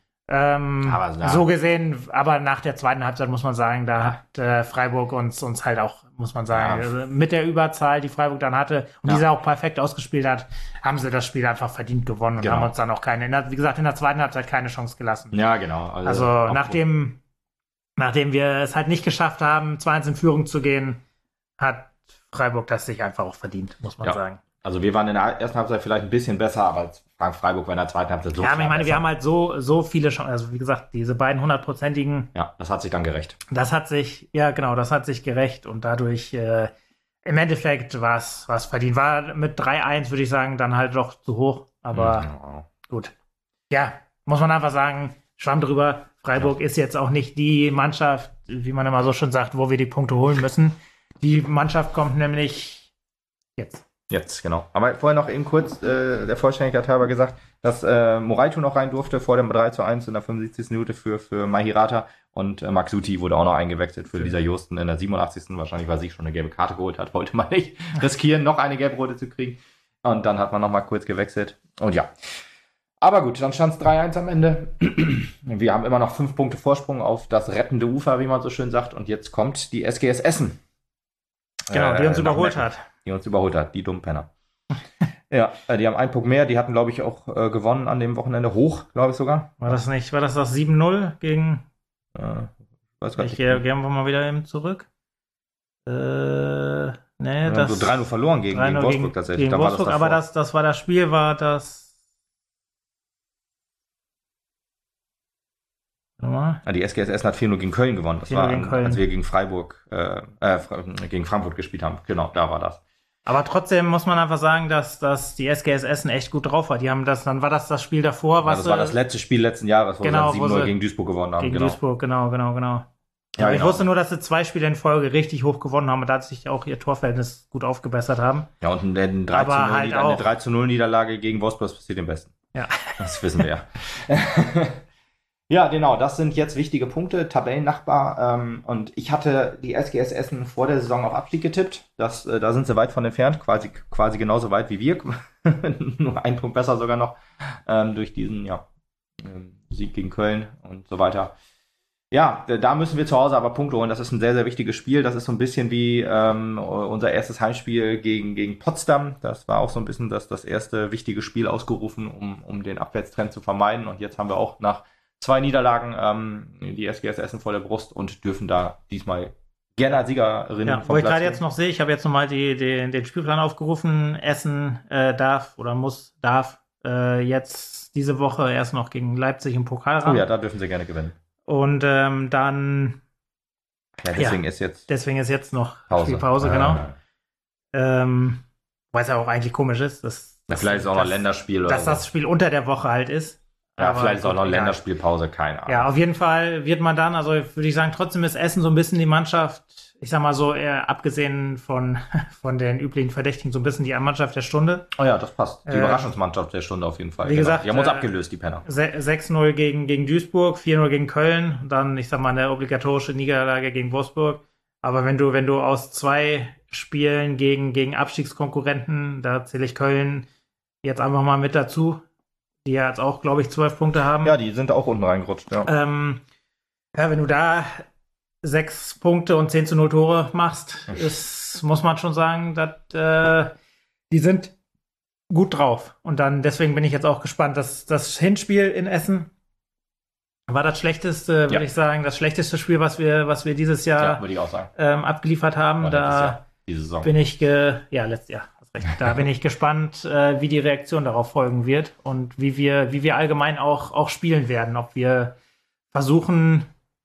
Speaker 2: Ähm,
Speaker 1: Aber ja.
Speaker 2: so gesehen, aber nach der zweiten Halbzeit muss man sagen, da hat äh, Freiburg uns, uns halt auch, muss man sagen,
Speaker 1: Ja.
Speaker 2: äh, mit der Überzahl, die Freiburg dann hatte und
Speaker 1: Ja.
Speaker 2: die sie auch perfekt ausgespielt hat, haben sie das Spiel einfach verdient gewonnen und
Speaker 1: Genau.
Speaker 2: haben uns dann auch keine, in der, wie gesagt, in der zweiten Halbzeit keine Chance gelassen.
Speaker 1: Ja, genau.
Speaker 2: Also
Speaker 1: auch
Speaker 2: nachdem, nachdem wir es halt nicht geschafft haben, zwei eins in Führung zu gehen, hat Freiburg das sich einfach auch verdient, muss man
Speaker 1: Ja.
Speaker 2: sagen.
Speaker 1: Also wir waren in der ersten Halbzeit vielleicht ein bisschen besser, aber Frank Freiburg war in der zweiten Halbzeit so
Speaker 2: ja, aber
Speaker 1: klar
Speaker 2: ich meine,
Speaker 1: besser.
Speaker 2: wir haben halt so, so viele Chancen, also wie gesagt, diese beiden hundertprozentigen,
Speaker 1: Ja, das hat sich dann gerecht.
Speaker 2: das hat sich, ja genau, das hat sich gerecht und dadurch äh, im Endeffekt war es verdient. War mit drei eins, würde ich sagen, dann halt doch zu hoch, aber
Speaker 1: Ja.
Speaker 2: gut. Ja, muss man einfach sagen, Schwamm drüber. Freiburg ist jetzt auch nicht die Mannschaft, wie man immer so schön sagt, wo wir die Punkte holen müssen. Die Mannschaft kommt nämlich jetzt.
Speaker 1: Jetzt, genau. Aber vorher noch eben kurz äh, der Vollständigkeit halber gesagt, dass äh, Moraitu noch rein durfte vor dem drei zu eins in der fünfundsiebzigsten Minute für, für Mahirata und äh, Maxuti wurde auch noch eingewechselt für Lisa Josten in der siebenundachtzigsten Wahrscheinlich, weil sie schon eine gelbe Karte geholt hat, wollte man nicht riskieren, noch eine gelb-rote zu kriegen. Und dann hat man noch mal kurz gewechselt. Und ja. Aber gut, dann stand es drei eins am Ende. Wir haben immer noch fünf Punkte Vorsprung auf das rettende Ufer, wie man so schön sagt. Und jetzt kommt die S G S Essen.
Speaker 2: Genau, die uns
Speaker 1: äh,
Speaker 2: überholt hat.
Speaker 1: Die uns überholt hat, die dummen Penner. Ja, äh, die haben einen Punkt mehr, die hatten, glaube ich, auch äh, gewonnen an dem Wochenende, hoch, glaube ich sogar.
Speaker 2: War das nicht, war das das sieben null gegen...
Speaker 1: Äh, weiß gar
Speaker 2: Ich
Speaker 1: nicht.
Speaker 2: gehe gehen wir mal wieder eben zurück. Äh, ne,
Speaker 1: Wir
Speaker 2: das...
Speaker 1: haben so drei null verloren gegen, gegen Wolfsburg
Speaker 2: gegen,
Speaker 1: tatsächlich.
Speaker 2: Gegen
Speaker 1: da
Speaker 2: Wolfsburg,
Speaker 1: war das
Speaker 2: aber das, das war das Spiel, war das... Warte mal.
Speaker 1: Ah, die S G S Essen hat vier null gegen Köln gewonnen. Das
Speaker 2: vier null
Speaker 1: war,
Speaker 2: gegen
Speaker 1: an,
Speaker 2: Köln.
Speaker 1: als wir gegen Freiburg, äh, äh, gegen Frankfurt gespielt haben. Genau, da war das.
Speaker 2: Aber trotzdem muss man einfach sagen, dass, dass die S G S Essen echt gut drauf war. Die haben das, dann war das das Spiel davor, was
Speaker 1: Ja, das war das letzte Spiel letzten Jahres, wo
Speaker 2: genau,
Speaker 1: sie sieben null
Speaker 2: sie
Speaker 1: gegen Duisburg gewonnen haben.
Speaker 2: Gegen
Speaker 1: genau.
Speaker 2: Duisburg, genau, genau, genau.
Speaker 1: Ja,
Speaker 2: Aber ich
Speaker 1: genau.
Speaker 2: wusste nur, dass sie zwei Spiele in Folge richtig hoch gewonnen haben und da sich auch ihr Torverhältnis gut aufgebessert haben.
Speaker 1: Ja, und eine drei
Speaker 2: Aber
Speaker 1: zu null,
Speaker 2: halt
Speaker 1: Nieder-
Speaker 2: auch-
Speaker 1: eine drei zu null Niederlage gegen Wolfsburg passiert dem Besten.
Speaker 2: Ja.
Speaker 1: Das wissen wir ja. Ja, genau, das sind jetzt wichtige Punkte, Tabellennachbar. Ähm, und ich hatte die S G S Essen vor der Saison auf Abstieg getippt. Das, äh, da sind sie weit von entfernt, quasi, quasi genauso weit wie wir. Nur ein Punkt besser sogar noch ähm, durch diesen ja, ähm, Sieg gegen Köln und so weiter. Ja, da müssen wir zu Hause aber Punkte holen. Das ist ein sehr, sehr wichtiges Spiel. Das ist so ein bisschen wie ähm, unser erstes Heimspiel gegen, gegen Potsdam. Das war auch so ein bisschen das, das erste wichtige Spiel ausgerufen, um, um den Abwärtstrend zu vermeiden. Und jetzt haben wir auch nach zwei Niederlagen ähm, die S G S Essen vor der Brust und dürfen da diesmal gerne als Siegerin
Speaker 2: Ja, wo ich gerade jetzt noch sehe, ich habe jetzt nochmal die, die, den Spielplan aufgerufen. Essen äh, darf oder muss, darf äh, jetzt diese Woche erst noch gegen Leipzig im Pokal ran.
Speaker 1: Oh ja, da dürfen sie gerne gewinnen.
Speaker 2: Und ähm, dann,
Speaker 1: Ja, deswegen ist jetzt
Speaker 2: deswegen ist jetzt noch
Speaker 1: Pause.
Speaker 2: Spielpause,
Speaker 1: Ah,
Speaker 2: genau.
Speaker 1: ja.
Speaker 2: Ähm, weil es ja auch eigentlich komisch ist, dass,
Speaker 1: Ja, vielleicht ist auch noch ein Länderspiel oder
Speaker 2: dass
Speaker 1: so.
Speaker 2: das Spiel unter der Woche halt ist.
Speaker 1: Ja,
Speaker 2: Aber
Speaker 1: vielleicht ist auch noch
Speaker 2: egal.
Speaker 1: Länderspielpause, keine Ahnung.
Speaker 2: Ja, auf jeden Fall wird man dann, also würde ich sagen, trotzdem ist Essen so ein bisschen die Mannschaft, ich sag mal so, eher abgesehen von, von den üblichen Verdächtigen, so ein bisschen die Mannschaft der Stunde.
Speaker 1: Oh ja, das passt. Die
Speaker 2: Äh,
Speaker 1: Überraschungsmannschaft der Stunde auf jeden Fall.
Speaker 2: wie gesagt,
Speaker 1: die haben uns
Speaker 2: äh,
Speaker 1: abgelöst, die Penner.
Speaker 2: Se- sechs null gegen, gegen Duisburg, vier null gegen Köln, dann, ich sag mal, eine obligatorische Niederlage gegen Wolfsburg. Aber wenn du, wenn du aus zwei Spielen gegen, gegen Abstiegskonkurrenten, da zähle ich Köln jetzt einfach mal mit dazu, die ja jetzt auch, glaube ich, zwölf Punkte haben.
Speaker 1: Ja, die sind auch unten reingerutscht, ja.
Speaker 2: Ähm, ja, wenn du da sechs Punkte und zehn zu null Tore machst, ist, muss man schon sagen, dass äh, die sind gut drauf. Und dann, deswegen bin ich jetzt auch gespannt, dass das Hinspiel in Essen war das schlechteste, würde
Speaker 1: Ja.
Speaker 2: ich sagen, das schlechteste Spiel, was wir, was wir dieses Jahr
Speaker 1: Ja, würde ich auch sagen.
Speaker 2: ähm, abgeliefert haben.
Speaker 1: War letztes
Speaker 2: Da
Speaker 1: Jahr, diese Saison.
Speaker 2: bin ich, ge ja, letztes Jahr. hast recht. Da bin ich gespannt, äh, wie die Reaktion darauf folgen wird und wie wir, wie wir allgemein auch, auch spielen werden. Ob wir versuchen,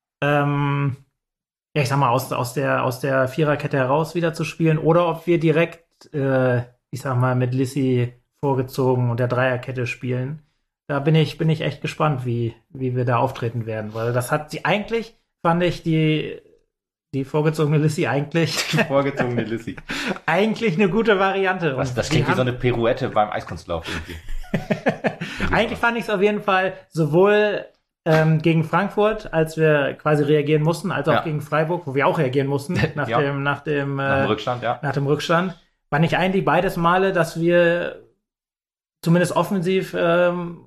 Speaker 2: ähm, ja, ich sag mal, aus, aus, der, aus der Viererkette heraus wieder zu spielen oder ob wir direkt, äh, ich sag mal, mit Lissi vorgezogen und der Dreierkette spielen. Da bin ich, bin ich echt gespannt, wie, wie wir da auftreten werden, weil das hat sie eigentlich, fand ich, die, die vorgezogene Lissi eigentlich,
Speaker 1: Vorgezogene Lissi.
Speaker 2: eigentlich eine gute Variante.
Speaker 1: Das,
Speaker 2: Und
Speaker 1: das
Speaker 2: die
Speaker 1: klingt wie
Speaker 2: haben-
Speaker 1: so eine Pirouette beim Eiskunstlauf irgendwie.
Speaker 2: Eigentlich fand ich es auf jeden Fall sowohl ähm, gegen Frankfurt, als wir quasi reagieren mussten, als auch
Speaker 1: Ja.
Speaker 2: gegen Freiburg, wo wir auch reagieren mussten, nach
Speaker 1: Ja.
Speaker 2: dem, nach dem,
Speaker 1: Nach dem
Speaker 2: äh,
Speaker 1: Rückstand, ja.
Speaker 2: nach dem Rückstand. Fand ich eigentlich beides Male, dass wir zumindest offensiv ähm,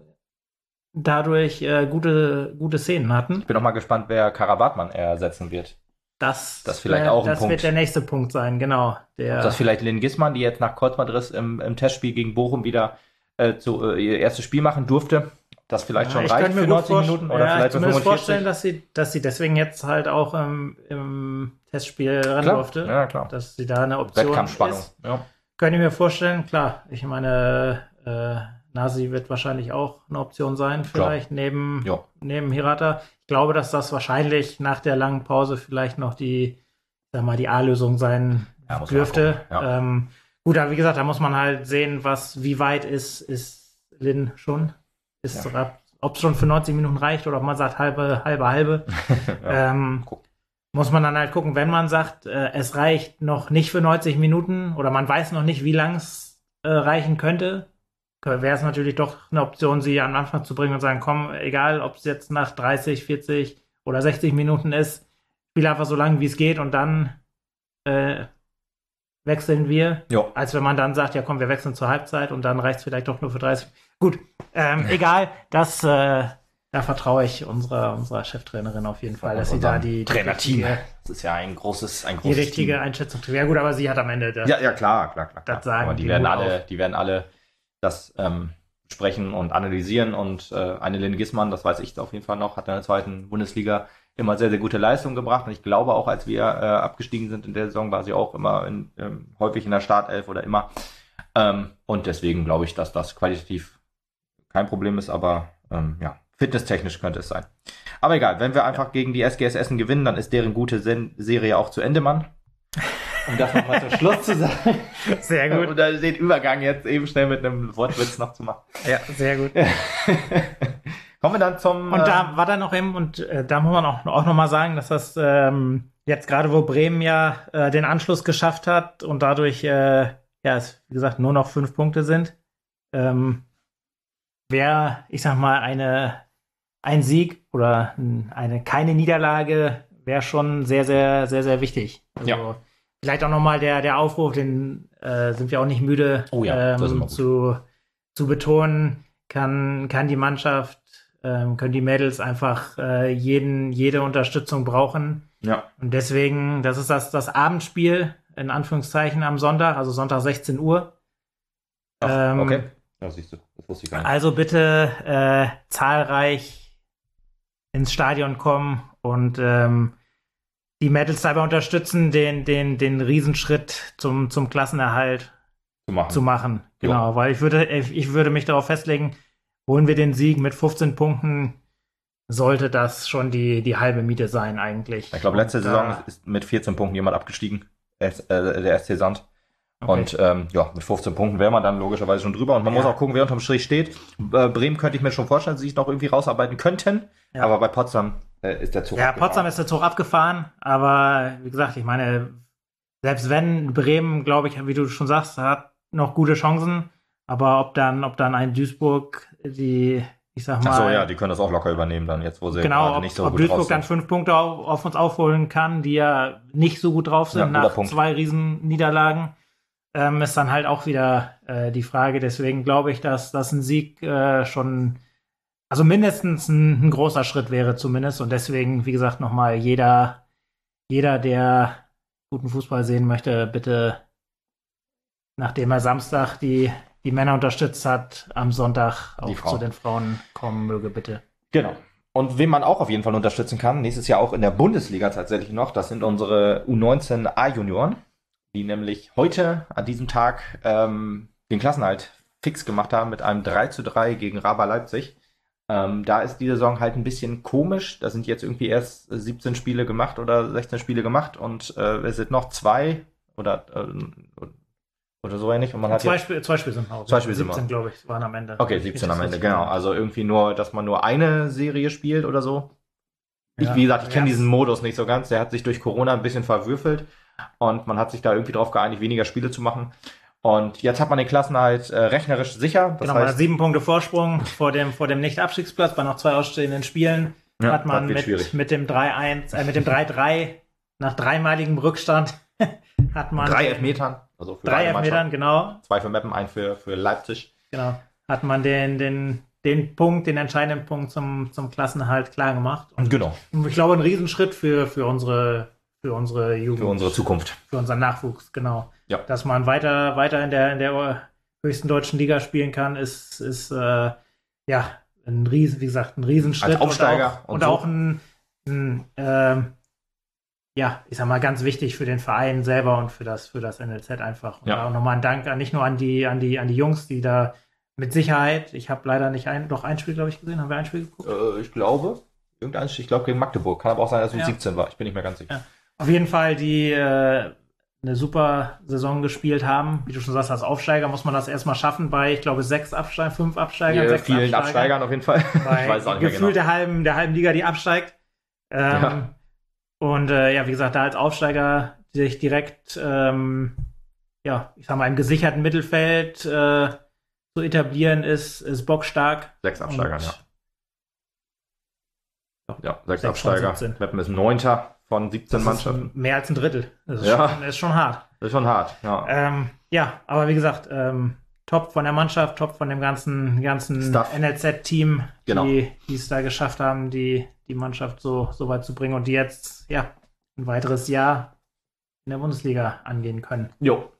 Speaker 2: dadurch äh, gute, gute Szenen hatten.
Speaker 1: Ich bin auch mal gespannt, wer Karabatmann ersetzen wird.
Speaker 2: Das,
Speaker 1: Das vielleicht
Speaker 2: wär-
Speaker 1: auch ein
Speaker 2: das
Speaker 1: Punkt.
Speaker 2: wird der nächste Punkt sein, genau. Der,
Speaker 1: Ob das vielleicht Lynn Gisman, die jetzt nach Kreuzbandriss im, im Testspiel gegen Bochum wieder äh, zu, äh, ihr erstes Spiel machen durfte, das vielleicht schon
Speaker 2: ich
Speaker 1: reicht
Speaker 2: könnte mir
Speaker 1: für
Speaker 2: gut
Speaker 1: neunzig
Speaker 2: vorst-
Speaker 1: Minuten oder
Speaker 2: ja,
Speaker 1: vielleicht für
Speaker 2: zumindest
Speaker 1: fünfundvierzig.
Speaker 2: vorstellen, dass sie, dass sie deswegen jetzt halt auch ähm, im Testspiel ran
Speaker 1: Klar,
Speaker 2: durfte.
Speaker 1: ja, klar.
Speaker 2: Dass sie da eine Option
Speaker 1: Wettkampfspannung.
Speaker 2: ist.
Speaker 1: Ja.
Speaker 2: Könnte ich mir vorstellen, klar. Ich meine, äh, Nasi wird wahrscheinlich auch eine Option sein, vielleicht neben,
Speaker 1: Ja.
Speaker 2: neben Hirata. Ich glaube, dass das wahrscheinlich nach der langen Pause vielleicht noch die, sag mal, die A-Lösung sein
Speaker 1: Ja, muss man
Speaker 2: dürfte.
Speaker 1: gucken, ja.
Speaker 2: Ähm, gut, aber wie gesagt, da muss man halt sehen, was, wie weit ist, ist Lin schon. Ist, ob es schon für neunzig Minuten reicht oder ob man sagt halbe, halbe, halbe.
Speaker 1: Ja.
Speaker 2: ähm,
Speaker 1: Guck.
Speaker 2: muss man dann halt gucken, wenn man sagt, äh, es reicht noch nicht für neunzig Minuten oder man weiß noch nicht, wie lang es äh, reichen könnte, wäre es natürlich doch eine Option, sie am Anfang zu bringen und sagen, komm, egal, ob es jetzt nach dreißig, vierzig oder sechzig Minuten ist, spiel einfach so lange, wie es geht und dann äh, wechseln wir.
Speaker 1: Ja.
Speaker 2: Als wenn man dann sagt, ja komm, wir wechseln zur Halbzeit und dann reicht es vielleicht doch nur für dreißig. Gut, ähm, egal, das, äh, da vertraue ich unserer, unserer Cheftrainerin auf jeden Fall, dass sie da die, die
Speaker 1: Trainerteam.
Speaker 2: richtige,
Speaker 1: Das ist ja ein großes, ein
Speaker 2: die
Speaker 1: großes
Speaker 2: richtige
Speaker 1: Team.
Speaker 2: Einschätzung trifft. Ja gut, aber sie hat am Ende das,
Speaker 1: Ja, ja, klar, klar, klar.
Speaker 2: das
Speaker 1: klar.
Speaker 2: sagen.
Speaker 1: Aber die
Speaker 2: die
Speaker 1: werden
Speaker 2: Mut
Speaker 1: alle,
Speaker 2: auf.
Speaker 1: die werden alle das ähm, sprechen und analysieren und äh, Annelien Gissmann, das weiß ich auf jeden Fall noch, hat in der zweiten Bundesliga immer sehr, sehr gute Leistungen gebracht und ich glaube auch, als wir äh, abgestiegen sind in der Saison, war sie auch immer in, ähm, häufig in der Startelf oder immer ähm, und deswegen glaube ich, dass das qualitativ kein Problem ist, aber ähm, ja, fitnesstechnisch könnte es sein. Aber egal, wenn wir einfach ja. gegen die S G S Essen gewinnen, dann ist deren gute Sen- Serie auch zu Ende, Mann. Um das nochmal zum Schluss zu sagen.
Speaker 2: Sehr gut.
Speaker 1: Und den Übergang jetzt eben schnell mit einem Wortwitz noch zu machen.
Speaker 2: Ja, sehr gut.
Speaker 1: Kommen wir dann zum...
Speaker 2: Und da
Speaker 1: ähm,
Speaker 2: war dann noch eben, und äh, da muss man auch, auch nochmal sagen, dass das ähm, jetzt gerade, wo Bremen ja äh, den Anschluss geschafft hat und dadurch, äh, ja, es, wie gesagt, nur noch fünf Punkte sind, ähm, wäre, ich sag mal, eine, ein Sieg oder eine keine Niederlage wäre schon sehr, sehr, sehr, sehr wichtig. Also,
Speaker 1: Ja.
Speaker 2: Vielleicht auch nochmal der, der Aufruf, den äh, sind wir auch nicht müde
Speaker 1: Oh ja, das ist immer
Speaker 2: ähm,
Speaker 1: gut.
Speaker 2: zu, zu betonen, kann, kann die Mannschaft, ähm, können die Mädels einfach äh, jeden, jede Unterstützung brauchen.
Speaker 1: Ja.
Speaker 2: Und deswegen, das ist das, das Abendspiel, in Anführungszeichen, am Sonntag, also Sonntag sechzehn Uhr.
Speaker 1: Ach,
Speaker 2: Ähm,
Speaker 1: okay. Ja, siehst du, das wusste ich gar nicht.
Speaker 2: Also bitte äh, zahlreich ins Stadion kommen und ähm, die Mädels dabei unterstützen, den, den, den Riesenschritt zum, zum Klassenerhalt
Speaker 1: Zu machen.
Speaker 2: zu machen. Genau, weil ich würde, ich würde mich darauf festlegen, holen wir den Sieg mit fünfzehn Punkten, sollte das schon die, die halbe Miete sein eigentlich.
Speaker 1: Ich glaube, letzte
Speaker 2: Und,
Speaker 1: Saison
Speaker 2: äh,
Speaker 1: ist mit vierzehn Punkten jemand abgestiegen. S, äh, der S C Sand.
Speaker 2: okay.
Speaker 1: Und ähm, ja, mit fünfzehn Punkten wäre man dann logischerweise schon drüber. Und man
Speaker 2: Ja.
Speaker 1: muss auch gucken, wer unterm Strich steht. Äh, Bremen könnte ich mir schon vorstellen, dass sie sich noch irgendwie rausarbeiten könnten.
Speaker 2: Ja.
Speaker 1: Aber bei Potsdam äh, ist der Zug
Speaker 2: Ja,
Speaker 1: abgefahren.
Speaker 2: Potsdam ist der Zug abgefahren, aber wie gesagt, ich meine, selbst wenn Bremen, glaube ich, wie du schon sagst, hat noch gute Chancen, aber ob dann, ob dann ein Duisburg die, ich sag mal,
Speaker 1: Ach so, ja, die können das auch locker übernehmen dann, jetzt wo sie
Speaker 2: genau,
Speaker 1: gerade
Speaker 2: ob,
Speaker 1: nicht so
Speaker 2: ob
Speaker 1: gut
Speaker 2: Duisburg
Speaker 1: drauf
Speaker 2: dann
Speaker 1: sind.
Speaker 2: fünf Punkte auf, auf uns aufholen kann, die ja nicht so gut drauf sind
Speaker 1: Ja, guter
Speaker 2: nach
Speaker 1: Punkt.
Speaker 2: zwei Riesenniederlagen, ähm, ist dann halt auch wieder äh, die Frage. Deswegen glaube ich, dass, dass ein Sieg äh, schon, also mindestens ein, ein großer Schritt wäre zumindest. Und deswegen, wie gesagt, nochmal jeder, jeder, der guten Fußball sehen möchte, bitte, nachdem er Samstag die, die Männer unterstützt hat, am Sonntag
Speaker 1: Die
Speaker 2: auch
Speaker 1: Frauen.
Speaker 2: zu den Frauen kommen möge, bitte.
Speaker 1: Genau. Und wen man auch auf jeden Fall unterstützen kann, nächstes Jahr auch in der Bundesliga tatsächlich noch, das sind unsere U neunzehn A-Junioren, die nämlich heute an diesem Tag ähm, den Klassenerhalt fix gemacht haben mit einem drei zu drei gegen Raba Leipzig. Ähm, da ist die Saison halt ein bisschen komisch. Da sind jetzt irgendwie erst siebzehn Spiele gemacht oder sechzehn Spiele gemacht und äh, es sind noch zwei oder äh, oder so ähnlich. Und man hat
Speaker 2: zwei,
Speaker 1: jetzt,
Speaker 2: Spiel, zwei Spiele sind raus.
Speaker 1: Zwei Spiele sind
Speaker 2: siebzehn,
Speaker 1: raus.
Speaker 2: glaube ich, waren am Ende.
Speaker 1: Okay, siebzehn am Ende, genau. Also irgendwie nur, dass man nur eine Serie spielt oder so. Ich,
Speaker 2: Ja.
Speaker 1: wie gesagt, ich kenne
Speaker 2: Ja.
Speaker 1: diesen Modus nicht so ganz. Der hat sich durch Corona ein bisschen verwürfelt und man hat sich da irgendwie drauf geeinigt, weniger Spiele zu machen. Und jetzt hat man den Klassenerhalt äh, rechnerisch sicher. Das
Speaker 2: Genau, man hat
Speaker 1: heißt,
Speaker 2: sieben Punkte Vorsprung vor dem, vor dem Nicht-Abstiegsplatz. Bei noch zwei ausstehenden Spielen
Speaker 1: Ja,
Speaker 2: hat man
Speaker 1: das wird schwierig.
Speaker 2: mit, mit dem drei eins, äh, mit dem drei drei nach dreimaligem Rückstand hat man
Speaker 1: drei Elfmetern. Also für
Speaker 2: drei
Speaker 1: beide
Speaker 2: Elfmetern,
Speaker 1: Mannschaften.
Speaker 2: genau,
Speaker 1: Zwei für Meppen, ein für, für Leipzig.
Speaker 2: genau, hat man den, den, den Punkt, den entscheidenden Punkt zum, zum Klassenerhalt klar gemacht. Und
Speaker 1: Genau,
Speaker 2: ich glaube, ein Riesenschritt für, für unsere, für unsere Jugend.
Speaker 1: für unsere Zukunft.
Speaker 2: Für unseren Nachwuchs, genau.
Speaker 1: Ja.
Speaker 2: Dass man weiter, weiter in der, in der höchsten deutschen Liga spielen kann, ist, ist äh, ja ein Riesen, wie gesagt, ein Riesenschritt.
Speaker 1: Als Aufsteiger
Speaker 2: Und auch,
Speaker 1: und
Speaker 2: und
Speaker 1: so.
Speaker 2: auch ein, ein ähm, ja, ich sag mal, ganz wichtig für den Verein selber und für das, für das N L Z einfach. Und
Speaker 1: Ja.
Speaker 2: da auch nochmal ein Dank an, nicht nur an die, an die, an die Jungs, die da mit Sicherheit, ich habe leider nicht ein, doch ein Spiel, glaube ich, gesehen. Haben wir ein Spiel geguckt?
Speaker 1: Äh, ich glaube, irgendein, ich glaube gegen Magdeburg. Kann aber auch sein, dass es
Speaker 2: Ja.
Speaker 1: siebzehn war. Ich bin nicht mehr ganz sicher.
Speaker 2: Ja. Auf jeden Fall, die äh, eine super Saison gespielt haben. Wie du schon sagst, als Aufsteiger muss man das erstmal schaffen bei, ich glaube, sechs Absteigern, fünf Absteigern,
Speaker 1: Hier
Speaker 2: sechs
Speaker 1: vielen
Speaker 2: Absteigern.
Speaker 1: Absteigern auf jeden Fall.
Speaker 2: Bei
Speaker 1: Ich weiß auch nicht mehr
Speaker 2: gefühlt
Speaker 1: genau.
Speaker 2: der halben, der halben Liga, die absteigt. Ähm,
Speaker 1: Ja.
Speaker 2: Und äh, ja, wie gesagt, da als Aufsteiger sich direkt, ähm, ja, ich sag mal, im gesicherten Mittelfeld äh, zu etablieren, ist, ist bockstark.
Speaker 1: Sechs Absteigern,
Speaker 2: Und-
Speaker 1: ja. Ja, sechs
Speaker 2: Sechs von
Speaker 1: Absteiger.
Speaker 2: siebzehn.
Speaker 1: Meppen ist Neunter von siebzehn
Speaker 2: Das
Speaker 1: Mannschaften.
Speaker 2: ist mehr als ein Drittel. Das ist,
Speaker 1: Ja.
Speaker 2: schon, das ist schon hart.
Speaker 1: Das ist schon hart, ja.
Speaker 2: Ähm, ja, aber wie gesagt, ähm, top von der Mannschaft, top von dem ganzen, ganzen
Speaker 1: Stuff.
Speaker 2: N L Z-Team,
Speaker 1: Genau.
Speaker 2: die die es da geschafft haben, die, die Mannschaft so, so weit zu bringen und die jetzt ja ein weiteres Jahr in der Bundesliga angehen können.
Speaker 1: Jo.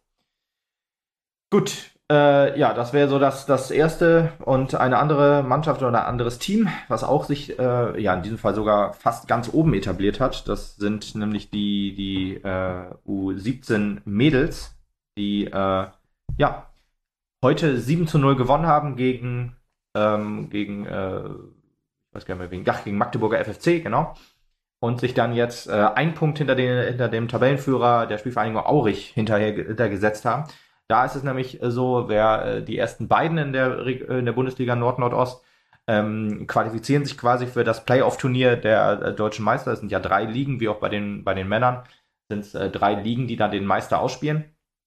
Speaker 1: Gut, äh, ja, das wäre so das, das erste und eine andere Mannschaft oder ein anderes Team, was auch sich äh, ja in diesem Fall sogar fast ganz oben etabliert hat. Das sind nämlich die, die äh, U siebzehn Mädels, die äh, ja heute sieben zu null gewonnen haben gegen, ähm, gegen äh, ich weiß gar nicht mehr, wegen, ach, gegen Magdeburger F F C, genau. Und sich dann jetzt äh, ein Punkt hinter, den, hinter dem Tabellenführer der Spielvereinigung Aurich hinterher hintergesetzt haben. Da ist es nämlich so, wer äh, die ersten beiden in der, in der Bundesliga Nord-Nordost ähm, qualifizieren sich quasi für das Playoff-Turnier der äh, deutschen Meister. Es sind ja drei Ligen, wie auch bei den, bei den Männern, sind es äh, drei Ligen, die dann den Meister ausspielen.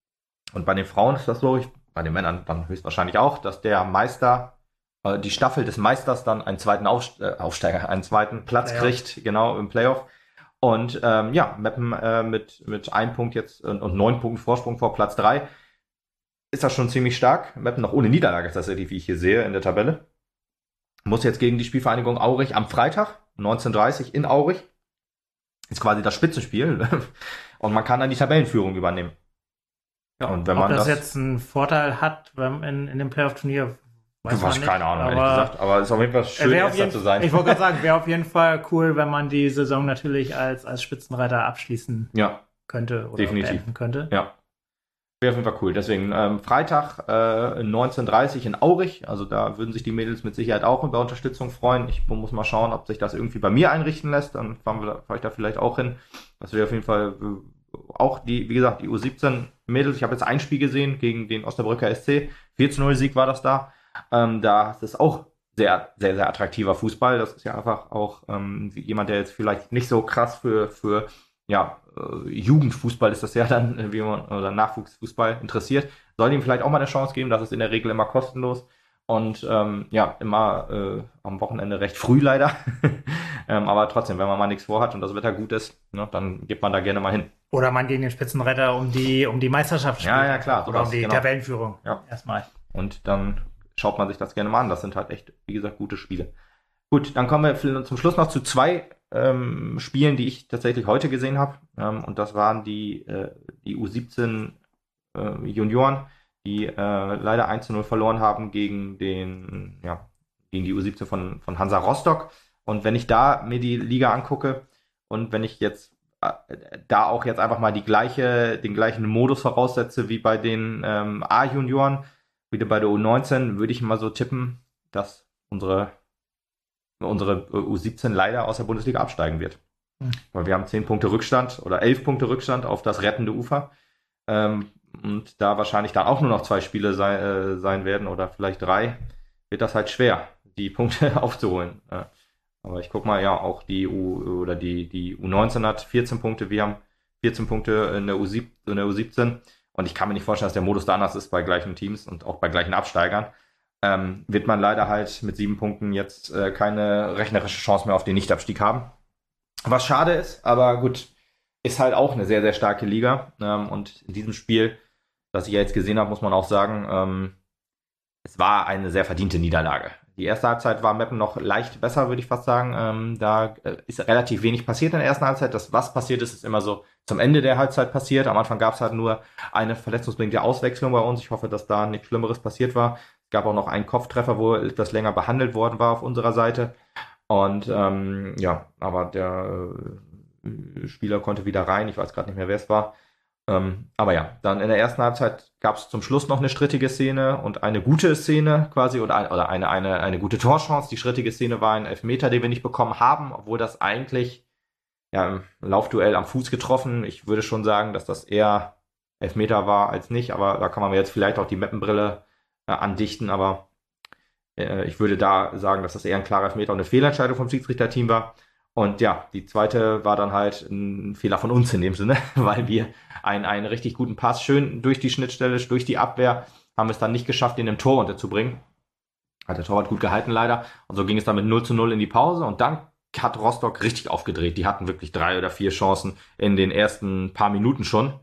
Speaker 1: Und bei den Frauen ist das so, ich, bei den Männern dann höchstwahrscheinlich auch, dass der Meister, äh, die Staffel des Meisters dann einen zweiten Aufst- äh, Aufsteiger, einen zweiten Platz
Speaker 2: Playoff.
Speaker 1: kriegt, genau, im Playoff. Und ähm, ja, Meppen äh, mit, mit einem Punkt jetzt und, und neun Punkten Vorsprung vor Platz drei. Ist das schon ziemlich stark. Meppen noch ohne Niederlage tatsächlich, wie ich hier sehe in der Tabelle. Muss jetzt gegen die Spielvereinigung Aurich am Freitag, neunzehn Uhr dreißig in Aurich. Ist quasi das Spitzenspiel. Und man kann dann die Tabellenführung übernehmen.
Speaker 2: Ja,
Speaker 1: und wenn
Speaker 2: ob
Speaker 1: man
Speaker 2: das,
Speaker 1: das
Speaker 2: jetzt einen Vorteil hat wenn in, in dem Playoff-Turnier, weiß
Speaker 1: Du
Speaker 2: man
Speaker 1: hast
Speaker 2: nicht.
Speaker 1: keine Ahnung, ehrlich
Speaker 2: aber
Speaker 1: gesagt. Aber es ist auf jeden Fall schön,
Speaker 2: wäre auf
Speaker 1: Erster
Speaker 2: jeden,
Speaker 1: zu sein.
Speaker 2: Ich wollte gerade sagen, wäre auf jeden Fall cool, wenn man die Saison natürlich als, als Spitzenreiter abschließen
Speaker 1: Ja,
Speaker 2: könnte oder
Speaker 1: definitiv.
Speaker 2: beenden könnte.
Speaker 1: Ja. Wäre auf jeden Fall cool. Deswegen ähm, Freitag äh, neunzehn Uhr dreißig in Aurich. Also da würden sich die Mädels mit Sicherheit auch über Unterstützung freuen. Ich muss mal schauen, ob sich das irgendwie bei mir einrichten lässt. Dann fahren wir, fahr ich da vielleicht auch hin. Das wäre auf jeden Fall äh, auch die, wie gesagt, die U siebzehn Mädels. Ich habe jetzt ein Spiel gesehen gegen den Osnabrücker S C. vier zu null Sieg war das da. Ähm, da ist es auch sehr, sehr, sehr attraktiver Fußball. Das ist ja einfach auch ähm, jemand, der jetzt vielleicht nicht so krass für, für ja, äh, Jugendfußball ist das ja dann, äh, wie man, oder Nachwuchsfußball interessiert. Soll ihm vielleicht auch mal eine Chance geben. Das ist in der Regel immer kostenlos. Und ähm, ja, immer äh, am Wochenende recht früh leider. ähm, aber trotzdem, wenn man mal nichts vorhat und das Wetter gut ist, ne, dann geht man da gerne mal hin.
Speaker 2: Oder man gegen den Spitzenretter um die, um die Meisterschaft
Speaker 1: Ja, ja, klar,
Speaker 2: Oder
Speaker 1: sowas,
Speaker 2: um die
Speaker 1: genau.
Speaker 2: Tabellenführung.
Speaker 1: Ja.
Speaker 2: Erstmal.
Speaker 1: Und dann schaut man sich das gerne mal an. Das sind halt echt, wie gesagt, gute Spiele. Gut, dann kommen wir zum Schluss noch zu zwei ähm, Spielen, die ich tatsächlich heute gesehen habe. Ähm, und das waren die, äh, die U siebzehn äh, Junioren, die äh, leider eins zu null verloren haben gegen den, ja, gegen die U siebzehn von, von Hansa Rostock. Und wenn ich da mir die Liga angucke und wenn ich jetzt äh, da auch jetzt einfach mal die gleiche, den gleichen Modus voraussetze wie bei den ähm, A-Junioren, wieder bei der U neunzehn, würde ich mal so tippen, dass unsere unsere U siebzehn leider aus der Bundesliga absteigen wird. Mhm. Weil wir haben zehn Punkte Rückstand oder elf Punkte Rückstand auf das rettende Ufer. Ähm, und da wahrscheinlich dann auch nur noch zwei Spiele sei, äh, sein werden oder vielleicht drei, wird das halt schwer, die Punkte aufzuholen. Äh, aber ich guck mal, ja, auch die U oder die, die U neunzehn hat vierzehn Punkte, wir haben vierzehn Punkte in der U siebzehn, in der U siebzehn. Und ich kann mir nicht vorstellen, dass der Modus da anders ist bei gleichen Teams und auch bei gleichen Absteigern. Ähm, wird man leider halt mit sieben Punkten jetzt äh, keine rechnerische Chance mehr auf den Nichtabstieg haben. Was schade ist, aber gut, ist halt auch eine sehr, sehr starke Liga. Ähm, und in diesem Spiel, das ich ja jetzt gesehen habe, muss man auch sagen, ähm, es war eine sehr verdiente Niederlage. Die erste Halbzeit war Meppen noch leicht besser, würde ich fast sagen. Ähm, da äh, ist relativ wenig passiert in der ersten Halbzeit. Das, was passiert ist, ist immer so zum Ende der Halbzeit passiert. Am Anfang gab es halt nur eine verletzungsbedingte Auswechslung bei uns. Ich hoffe, dass da nichts Schlimmeres passiert war. Es gab auch noch einen Kopftreffer, wo etwas länger behandelt worden war auf unserer Seite. Und ähm, ja, aber der äh, Spieler konnte wieder rein. Ich weiß gerade nicht mehr, wer es war. Ähm, aber ja, dann in der ersten Halbzeit gab es zum Schluss noch eine strittige Szene und eine gute Szene quasi oder, ein, oder eine, eine, eine gute Torchance. Die strittige Szene war ein Elfmeter, den wir nicht bekommen haben, obwohl das eigentlich ja, im Laufduell am Fuß getroffen. Ich würde schon sagen, dass das eher Elfmeter war als nicht, aber da kann man mir jetzt vielleicht auch die Meppenbrille äh, andichten, aber äh, ich würde da sagen, dass das eher ein klarer Elfmeter und eine Fehlentscheidung vom Schiedsrichterteam war. Und ja, die zweite war dann halt ein Fehler von uns in dem Sinne, weil wir einen, einen richtig guten Pass schön durch die Schnittstelle, durch die Abwehr, haben es dann nicht geschafft, ihn im Tor unterzubringen. Hat der Torwart gut gehalten leider. Und so ging es dann mit null zu null in die Pause. Und dann hat Rostock richtig aufgedreht. Die hatten wirklich drei oder vier Chancen in den ersten paar Minuten schon.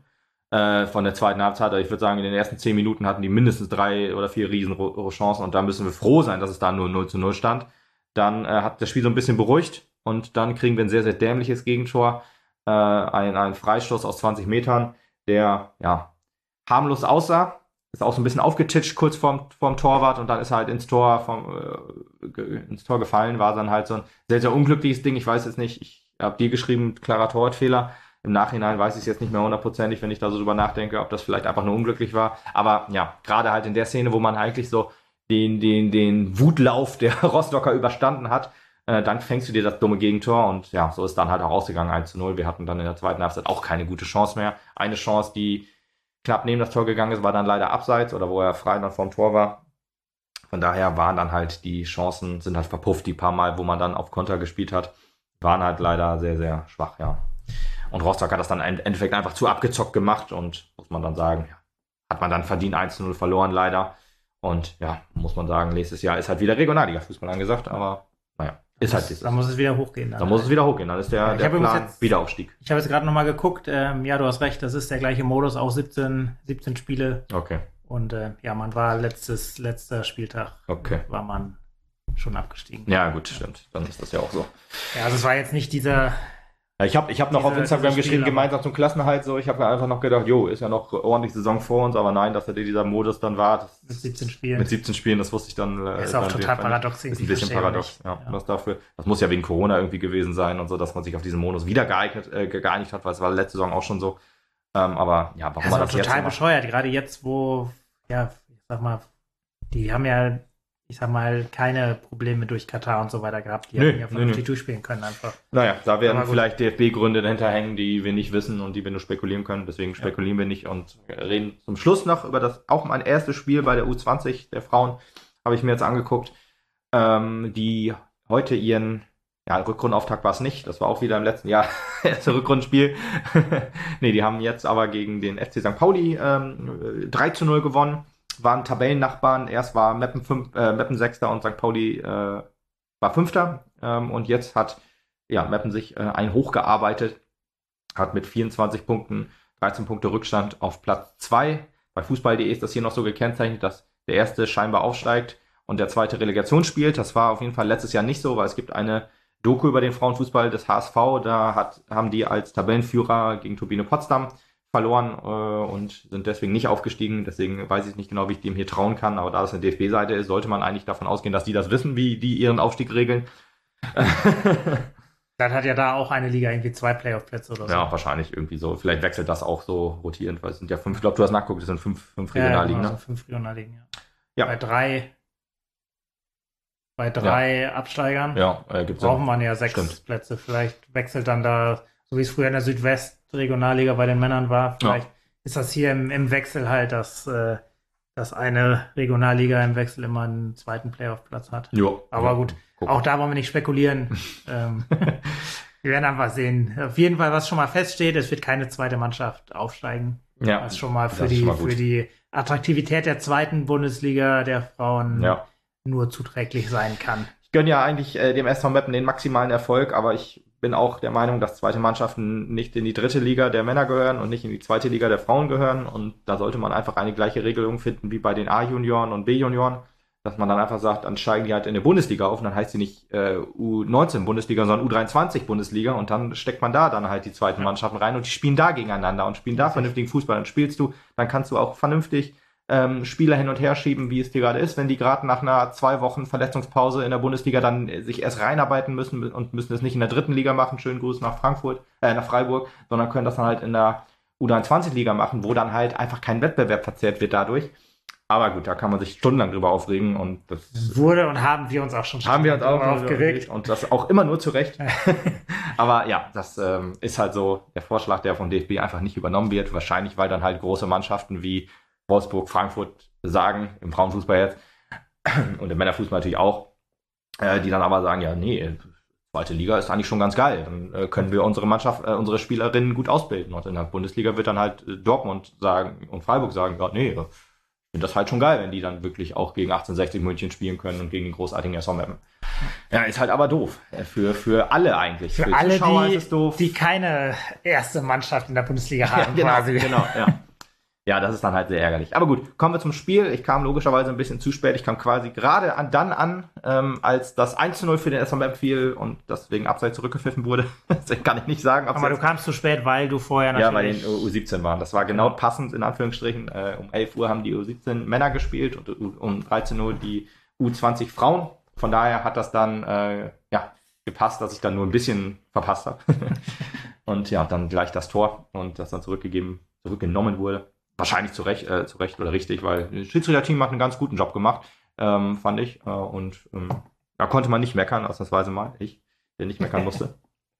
Speaker 1: äh, von der zweiten Halbzeit. Also ich würde sagen, in den ersten zehn Minuten hatten die mindestens drei oder vier riesen Chancen und da müssen wir froh sein, dass es da nur null zu null stand. Dann äh, hat das Spiel so ein bisschen beruhigt und dann kriegen wir ein sehr, sehr dämliches Gegentor. Äh, ein, ein Freistoß aus zwanzig Metern, der ja harmlos aussah. Ist auch so ein bisschen aufgetitscht kurz vorm, vorm Torwart und dann ist er halt ins Tor, vom, äh, ins Tor gefallen. War dann halt so ein sehr, sehr unglückliches Ding. Ich weiß jetzt nicht, ich habe dir geschrieben, klarer Torwartfehler. Im Nachhinein weiß ich es jetzt nicht mehr hundertprozentig, wenn ich da so drüber nachdenke, ob das vielleicht einfach nur unglücklich war. Aber ja, gerade halt in der Szene, wo man eigentlich so den, den, den Wutlauf der Rostocker überstanden hat, äh, dann fängst du dir das dumme Gegentor und ja, so ist dann halt auch ausgegangen, eins zu null. Wir hatten dann in der zweiten Halbzeit auch keine gute Chance mehr. Eine Chance, die knapp neben das Tor gegangen ist, war dann leider abseits oder wo er frei dann vorm Tor war. Von daher waren dann halt die Chancen, sind halt verpufft, die paar Mal, wo man dann auf Konter gespielt hat, waren halt leider sehr, sehr schwach, ja. Und Rostock hat das dann im Endeffekt einfach zu abgezockt gemacht und muss man dann sagen, ja, hat man dann verdient eins zu null verloren leider. Und ja, muss man sagen, nächstes Jahr ist halt wieder Regionalliga-Fußball angesagt, aber naja, ist halt dieses.
Speaker 2: Dann muss es wieder hochgehen.
Speaker 1: Dann, dann muss es wieder hochgehen, dann ist der, ja, der Plan jetzt, Wiederaufstieg.
Speaker 2: Ich habe jetzt gerade nochmal geguckt, ähm, ja, du hast recht, das ist der gleiche Modus, auch siebzehn, siebzehn Spiele.
Speaker 1: Okay.
Speaker 2: Und äh, ja, man war letztes, letzter Spieltag,
Speaker 1: okay.
Speaker 2: war man schon abgestiegen.
Speaker 1: Ja, gut, stimmt, dann ist das ja auch so.
Speaker 2: Ja, also es war jetzt nicht dieser...
Speaker 1: Ich habe ich hab noch diese, auf Instagram geschrieben, gemeinsam zum Klassenhalt so. Ich habe mir einfach noch gedacht, jo, ist ja noch ordentlich Saison vor uns, aber nein, dass er dieser Modus dann war. Das,
Speaker 2: mit siebzehn Spielen.
Speaker 1: Mit siebzehn Spielen, das wusste ich dann.
Speaker 2: Äh, ist auch total paradox.
Speaker 1: Ist ein bisschen paradox, ja. ja. Das, dafür, das muss ja wegen Corona irgendwie gewesen sein und so, dass man sich auf diesen Modus wieder geeignet, äh, geeinigt hat, weil es war letzte Saison auch schon so. Ähm, aber ja, warum
Speaker 2: man
Speaker 1: das
Speaker 2: jetzt total bescheuert, gerade jetzt, wo, ja, ich sag mal, die haben ja, ich sag mal, keine Probleme durch Katar und so weiter gehabt. Die
Speaker 1: nö,
Speaker 2: hätten ja vernünftig durchspielen können einfach.
Speaker 1: Naja, da werden vielleicht D F B-Gründe dahinter hängen, die wir nicht wissen und die wir nur spekulieren können. Deswegen spekulieren ja. wir nicht und reden zum Schluss noch über das, auch mein erstes Spiel bei der U zwanzig der Frauen, habe ich mir jetzt angeguckt, ähm, die heute ihren, ja, Rückrundenauftakt war es nicht, das war auch wieder im letzten Jahr das Rückrundenspiel. Nee, die haben jetzt aber gegen den F C Sankt Pauli ähm, drei zu null gewonnen. Waren Tabellennachbarn. Erst war Meppen, fünf, äh, Meppen Sechster und Sankt Pauli äh, war Fünfter. Ähm, und jetzt hat ja, Meppen sich äh, ein hochgearbeitet, hat mit vierundzwanzig Punkten, dreizehn Punkte Rückstand auf Platz zwei. Bei Fußball punkt de ist das hier noch so gekennzeichnet, dass der erste scheinbar aufsteigt und der zweite Relegation spielt. Das war auf jeden Fall letztes Jahr nicht so, weil es gibt eine Doku über den Frauenfußball des H S V. Da hat, haben die als Tabellenführer gegen Turbine Potsdam verloren äh, und sind deswegen nicht aufgestiegen. Deswegen weiß ich nicht genau, wie ich dem hier trauen kann. Aber da das eine D F B-Seite ist, sollte man eigentlich davon ausgehen, dass die das wissen, wie die ihren Aufstieg regeln.
Speaker 2: Dann hat ja da auch eine Liga irgendwie zwei Playoff-Plätze oder so.
Speaker 1: Ja, wahrscheinlich irgendwie so. Vielleicht wechselt das auch so rotierend, weil es sind ja fünf, ich glaube, du hast nachgeguckt, es sind fünf, fünf Regionalligen. Ja, genau,
Speaker 2: ne? So fünf Regionalligen, ja.
Speaker 1: ja.
Speaker 2: Bei drei, bei drei ja. Absteigern
Speaker 1: ja, äh, gibt's
Speaker 2: brauchen
Speaker 1: ja.
Speaker 2: man ja sechs Stimmt. Plätze. Vielleicht wechselt dann da, so wie es früher in der Südwest-Regionalliga bei den Männern war, vielleicht ja. ist das hier im, im Wechsel halt, dass, äh, dass eine Regionalliga im Wechsel immer einen zweiten Playoff-Platz hat.
Speaker 1: Jo.
Speaker 2: Aber gut, Guck. auch da wollen wir nicht spekulieren. ähm, wir werden einfach sehen. Auf jeden Fall, was schon mal feststeht, es wird keine zweite Mannschaft aufsteigen.
Speaker 1: Ja,
Speaker 2: was schon mal für die,
Speaker 1: mal
Speaker 2: für die Attraktivität der zweiten Bundesliga der Frauen
Speaker 1: ja.
Speaker 2: nur zuträglich sein kann.
Speaker 1: Ich gönne ja eigentlich äh, dem S V Meppen den maximalen Erfolg, aber ich bin auch der Meinung, dass zweite Mannschaften nicht in die dritte Liga der Männer gehören und nicht in die zweite Liga der Frauen gehören. Und da sollte man einfach eine gleiche Regelung finden wie bei den A-Junioren und B-Junioren, dass man dann einfach sagt, dann steigen die halt in der Bundesliga auf und dann heißt sie nicht äh, U neunzehn Bundesliga, sondern U dreiundzwanzig Bundesliga und dann steckt man da dann halt die zweiten Mannschaften rein und die spielen da gegeneinander und spielen da vernünftigen Fußball. Dann spielst du, dann kannst du auch vernünftig ähm, Spieler hin und her schieben, wie es dir gerade ist, wenn die gerade nach einer zwei Wochen Verletzungspause in der Bundesliga dann äh, sich erst reinarbeiten müssen und müssen es nicht in der dritten Liga machen, schönen Gruß nach Frankfurt, äh, nach Freiburg, sondern können das dann halt in der U dreiundzwanzig Liga machen, wo dann halt einfach kein Wettbewerb verzerrt wird dadurch. Aber gut, da kann man sich stundenlang drüber aufregen und das
Speaker 2: wurde und haben wir uns auch schon
Speaker 1: haben wir uns auch aufgeregt und das auch immer nur zu Recht. Aber ja, das ähm, ist halt so der Vorschlag, der vom D F B einfach nicht übernommen wird. Wahrscheinlich, weil dann halt große Mannschaften wie Wolfsburg, Frankfurt sagen, im Frauenfußball jetzt und im Männerfußball natürlich auch, äh, die dann aber sagen, ja, nee, zweite Liga ist eigentlich schon ganz geil. Dann äh, können wir unsere Mannschaft, äh, unsere Spielerinnen gut ausbilden. Und in der Bundesliga wird dann halt äh, Dortmund sagen und Freiburg sagen, ja, nee, finde das halt schon geil, wenn die dann wirklich auch gegen achtzehnhundertsechzig München spielen können und gegen den großartigen S V Meppen. Ja, ist halt aber doof. Für, für alle eigentlich.
Speaker 2: Für, für alle, Zuschauer die, ist es doof. Die keine erste Mannschaft in der Bundesliga haben.
Speaker 1: Ja, genau, quasi. genau, ja. Ja, das ist dann halt sehr ärgerlich. Aber gut, kommen wir zum Spiel. Ich kam logischerweise ein bisschen zu spät. Ich kam quasi gerade an, dann an, ähm, als das eins zu null für den S V Meppen fiel und deswegen abseits zurückgepfiffen wurde. Deswegen kann ich nicht sagen.
Speaker 2: Aber du kamst zu spät, weil du vorher
Speaker 1: natürlich... Ja, weil den U siebzehn waren. Das war genau passend, in Anführungsstrichen. Äh, um elf Uhr haben die U siebzehn Männer gespielt und um dreizehn Uhr die U zwanzig Frauen. Von daher hat das dann äh, ja, gepasst, dass ich dann nur ein bisschen verpasst habe. Und ja, dann gleich das Tor und das dann zurückgegeben, zurückgenommen wurde. Wahrscheinlich zu Recht, äh, zu Recht oder richtig, weil das Schiedsrichterteam hat einen ganz guten Job gemacht, ähm, fand ich. Äh, und ähm, da konnte man nicht meckern, ausnahmsweise mal. Ich, der nicht meckern musste.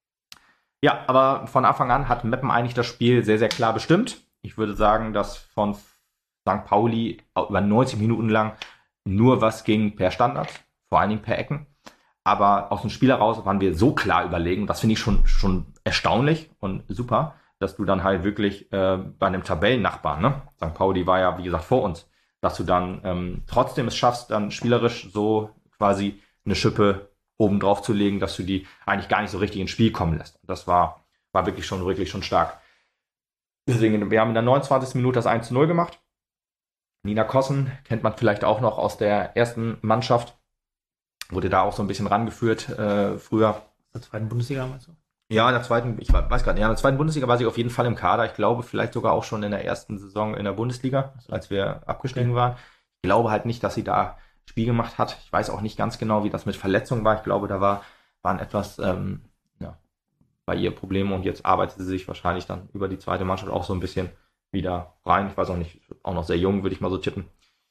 Speaker 1: Ja, aber von Anfang an hat Meppen eigentlich das Spiel sehr, sehr klar bestimmt. Ich würde sagen, dass von Sankt Pauli über neunzig Minuten lang nur was ging per Standard, vor allen Dingen per Ecken. Aber aus dem Spiel heraus waren wir so klar überlegen. Das finde ich schon, schon erstaunlich und super, dass du dann halt wirklich äh, bei einem Tabellennachbarn, ne? Sankt Pauli war ja, wie gesagt, vor uns, dass du dann ähm, trotzdem es schaffst, dann spielerisch so quasi eine Schippe oben drauf zu legen, dass du die eigentlich gar nicht so richtig ins Spiel kommen lässt. Das war, war wirklich schon, wirklich schon stark. Deswegen, wir haben in der neunundzwanzigsten Minute das eins zu null gemacht. Nina Kossen kennt man vielleicht auch noch aus der ersten Mannschaft. Wurde da auch so ein bisschen rangeführt äh, früher.
Speaker 2: In der zweiten Bundesliga meinst du?
Speaker 1: Ja, in der zweiten, ich weiß gar nicht, ja, in der zweiten Bundesliga war sie auf jeden Fall im Kader. Ich glaube, vielleicht sogar auch schon in der ersten Saison in der Bundesliga, als wir abgestiegen waren. Ich glaube halt nicht, dass sie da Spiel gemacht hat. Ich weiß auch nicht ganz genau, wie das mit Verletzungen war. Ich glaube, da war, waren etwas ähm, ja, bei ihr Probleme und jetzt arbeitet sie sich wahrscheinlich dann über die zweite Mannschaft auch so ein bisschen wieder rein. Ich weiß auch nicht, auch noch sehr jung, würde ich mal so tippen.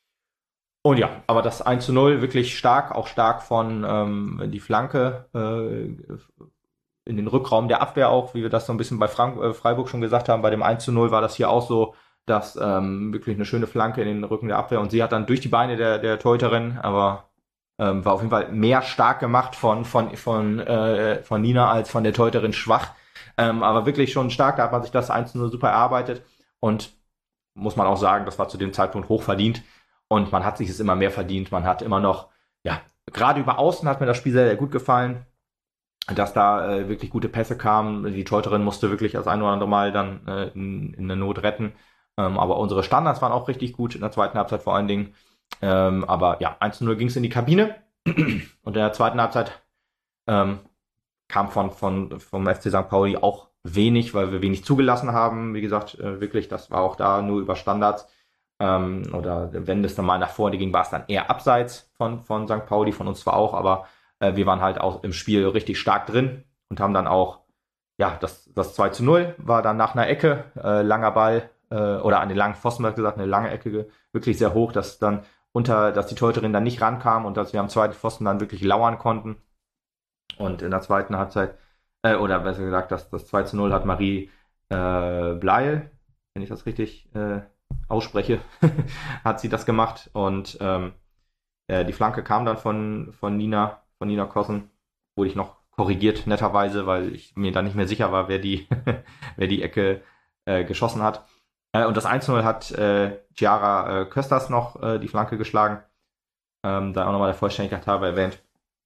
Speaker 1: Und ja, aber das eins zu null wirklich stark, auch stark von ähm, die Flanke äh, in den Rückraum der Abwehr auch, wie wir das so ein bisschen bei Frank- äh, Freiburg schon gesagt haben. Bei dem eins zu null war das hier auch so, dass ähm, wirklich eine schöne Flanke in den Rücken der Abwehr und sie hat dann durch die Beine der, der Torhüterin, aber ähm, war auf jeden Fall mehr stark gemacht von, von, von, äh, von Nina als von der Torhüterin schwach. Ähm, aber wirklich schon stark, da hat man sich das eins zu null super erarbeitet und muss man auch sagen, das war zu dem Zeitpunkt hoch verdient und man hat sich es immer mehr verdient. Man hat immer noch, ja, gerade über Außen hat mir das Spiel sehr, sehr gut gefallen, dass da äh, wirklich gute Pässe kamen. Die Torhüterin musste wirklich das ein oder andere Mal dann äh, in, in der Not retten. Ähm, aber unsere Standards waren auch richtig gut in der zweiten Halbzeit vor allen Dingen. Ähm, aber ja, eins zu null ging es in die Kabine. Und in der zweiten Halbzeit ähm, kam von, von, vom F C Sankt Pauli auch wenig, weil wir wenig zugelassen haben. Wie gesagt, äh, wirklich, das war auch da nur über Standards. Ähm, oder wenn das dann mal nach vorne ging, war es dann eher abseits von, von Sankt Pauli, von uns zwar auch, aber äh, wir waren halt auch im Spiel richtig stark drin und haben dann auch, ja, das, das zwei zu null war dann nach einer Ecke, äh, langer Ball, äh, oder an den langen Pfosten, hat gesagt, eine lange Ecke, wirklich sehr hoch, dass dann unter, dass die Torhüterin dann nicht rankam und dass wir am zweiten Pfosten dann wirklich lauern konnten. Und in der zweiten Halbzeit, äh, oder besser gesagt, das, das zwei zu null hat Marie äh, Bleil, wenn ich das richtig äh, ausspreche, hat sie das gemacht. Und ähm, äh, die Flanke kam dann von, von Nina, von Nina Kossen, wurde ich noch korrigiert, netterweise, weil ich mir da nicht mehr sicher war, wer die, wer die Ecke äh, geschossen hat. Äh, und das eins zu null hat äh, Chiara äh, Kösters noch äh, die Flanke geschlagen. Ähm, da auch nochmal der Vollständigkeit halber erwähnt.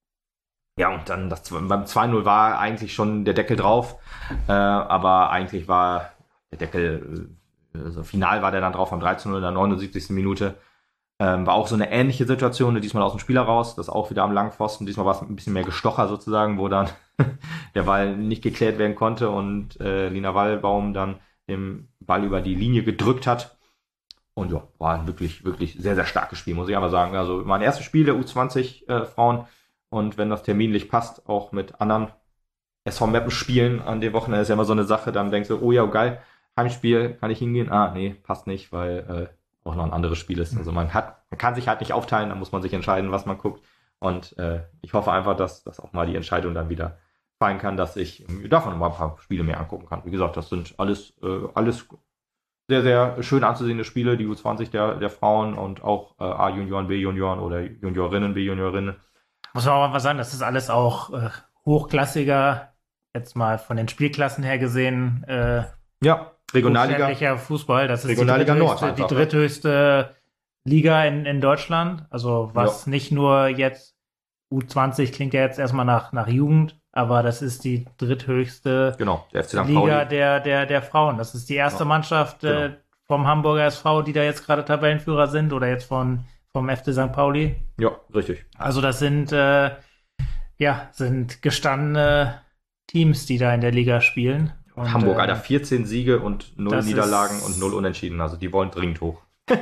Speaker 1: Ja, und dann das, beim zwei null war eigentlich schon der Deckel drauf, äh, aber eigentlich war der Deckel, also final war der dann drauf am drei zu null in der neunundsiebzigsten Minute. Ähm, war auch so eine ähnliche Situation, diesmal aus dem Spiel heraus, das auch wieder am langen Pfosten, diesmal war es ein bisschen mehr Gestocher sozusagen, wo dann der Ball nicht geklärt werden konnte und äh, Lina Wallbaum dann den Ball über die Linie gedrückt hat. Und ja, war ein wirklich, wirklich sehr, sehr starkes Spiel, muss ich aber sagen. Also mein erstes Spiel der U zwanzig äh, Frauen. Und wenn das terminlich passt, auch mit anderen S V Meppen spielen an den Wochenende, ist ja immer so eine Sache, dann denkst du, oh ja, geil, Heimspiel, kann ich hingehen? Ah, nee, passt nicht, weil äh, auch noch ein anderes Spiel ist. Also man hat, man kann sich halt nicht aufteilen, dann muss man sich entscheiden, was man guckt. Und äh, ich hoffe einfach, dass, dass auch mal die Entscheidung dann wieder fallen kann, dass ich davon mal ein paar Spiele mehr angucken kann. Wie gesagt, das sind alles, äh, alles sehr, sehr schön anzusehende Spiele, die U zwanzig der, der Frauen und auch äh, A-Junioren, B-Junioren oder Juniorinnen, B-Juniorinnen.
Speaker 2: Muss man auch mal sagen, das ist alles auch äh, hochklassiger, jetzt mal von den Spielklassen her gesehen. Äh,
Speaker 1: ja, Regionalliga.
Speaker 2: Fußball, das ist
Speaker 1: Regionalliga
Speaker 2: die
Speaker 1: Nord
Speaker 2: dritthöchste, die dritthöchste Liga in, in Deutschland. Also was ja. nicht nur jetzt U zwanzig klingt ja jetzt erstmal nach, nach Jugend, aber das ist die dritthöchste
Speaker 1: genau, der F C Sankt
Speaker 2: Liga
Speaker 1: Pauli.
Speaker 2: Der, der, der Frauen. Das ist die erste ja. Mannschaft genau. äh, vom Hamburger S V, die da jetzt gerade Tabellenführer sind, oder jetzt von, vom F C Sankt Pauli.
Speaker 1: Ja, richtig.
Speaker 2: Also das sind, äh, ja, sind gestandene Teams, die da in der Liga spielen.
Speaker 1: Und, Hamburg, äh, Alter, vierzehn Siege und null Niederlagen und null Unentschieden. Also die wollen dringend hoch.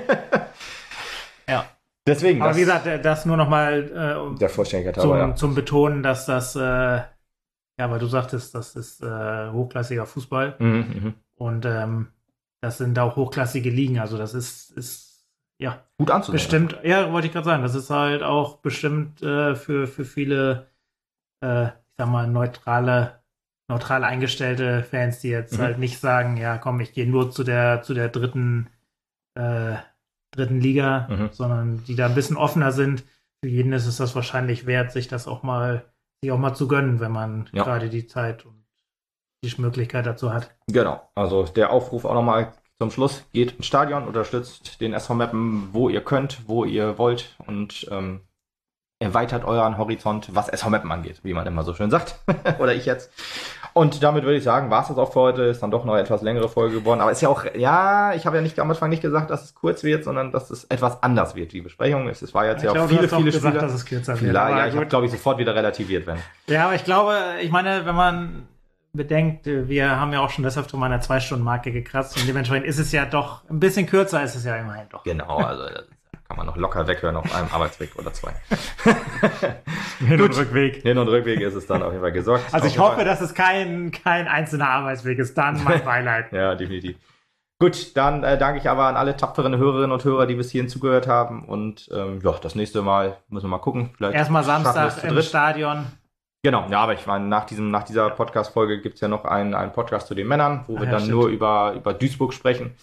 Speaker 2: ja.
Speaker 1: Deswegen.
Speaker 2: Aber wie gesagt, das nur nochmal äh,
Speaker 1: der Vollständigkeit
Speaker 2: zum,
Speaker 1: ja.
Speaker 2: zum Betonen, dass das, äh, ja, weil du sagtest, das ist äh, hochklassiger Fußball.
Speaker 1: Mhm,
Speaker 2: und ähm, das sind auch hochklassige Ligen. Also das ist, ist ja,
Speaker 1: gut anzusehen.
Speaker 2: Bestimmt, ja, wollte ich gerade sagen, das ist halt auch bestimmt äh, für, für viele, äh, ich sag mal, neutrale neutral eingestellte Fans, die jetzt mhm. halt nicht sagen, ja komm, ich gehe nur zu der zu der dritten äh, dritten Liga, mhm. sondern die da ein bisschen offener sind. Für jeden ist es das wahrscheinlich wert, sich das auch mal sich auch mal zu gönnen, wenn man ja. gerade die Zeit und die Möglichkeit dazu hat.
Speaker 1: Genau, also der Aufruf auch nochmal zum Schluss, geht ins Stadion, unterstützt den S V Meppen, wo ihr könnt, wo ihr wollt und ähm, erweitert euren Horizont, was S V Meppen angeht, wie man immer so schön sagt. Oder ich jetzt. Und damit würde ich sagen, war es das auch für heute. Ist dann doch noch eine etwas längere Folge geworden. Aber ist ja auch, ja, ich habe ja nicht am Anfang nicht gesagt, dass es kurz wird, sondern dass es etwas anders wird, die Besprechung. Es, es war jetzt ich ja auch viele, viele
Speaker 2: gesagt,
Speaker 1: Spiele.
Speaker 2: Dass es kürzer
Speaker 1: wird. Ja, ich habe, glaube ich, sofort wieder relativiert werden.
Speaker 2: Ja, aber ich glaube, ich meine, wenn man bedenkt, wir haben ja auch schon deshalb mal eine Zwei-Stunden-Marke gekratzt und dementsprechend ist es ja doch, ein bisschen kürzer ist es ja immerhin doch.
Speaker 1: Genau, also das kann man noch locker weghören auf einem Arbeitsweg oder zwei.
Speaker 2: Hin- und Rückweg.
Speaker 1: Hin- und Rückweg ist es dann auf jeden Fall gesorgt.
Speaker 2: Also ich hoffe, Fall. dass es kein, kein einzelner Arbeitsweg ist. Dann mein Beileid.
Speaker 1: Ja, definitiv. Gut, dann äh, danke ich aber an alle tapferen Hörerinnen und Hörer, die bis hierhin zugehört haben. Und ähm, ja, das nächste Mal müssen wir mal gucken. Vielleicht
Speaker 2: erstmal Samstag im Stadion.
Speaker 1: Genau, ja, aber ich meine, nach diesem, nach dieser Podcast-Folge gibt es ja noch einen, einen Podcast zu den Männern, wo
Speaker 2: Ach,
Speaker 1: wir
Speaker 2: ja,
Speaker 1: dann
Speaker 2: stimmt.
Speaker 1: nur über, über Duisburg sprechen.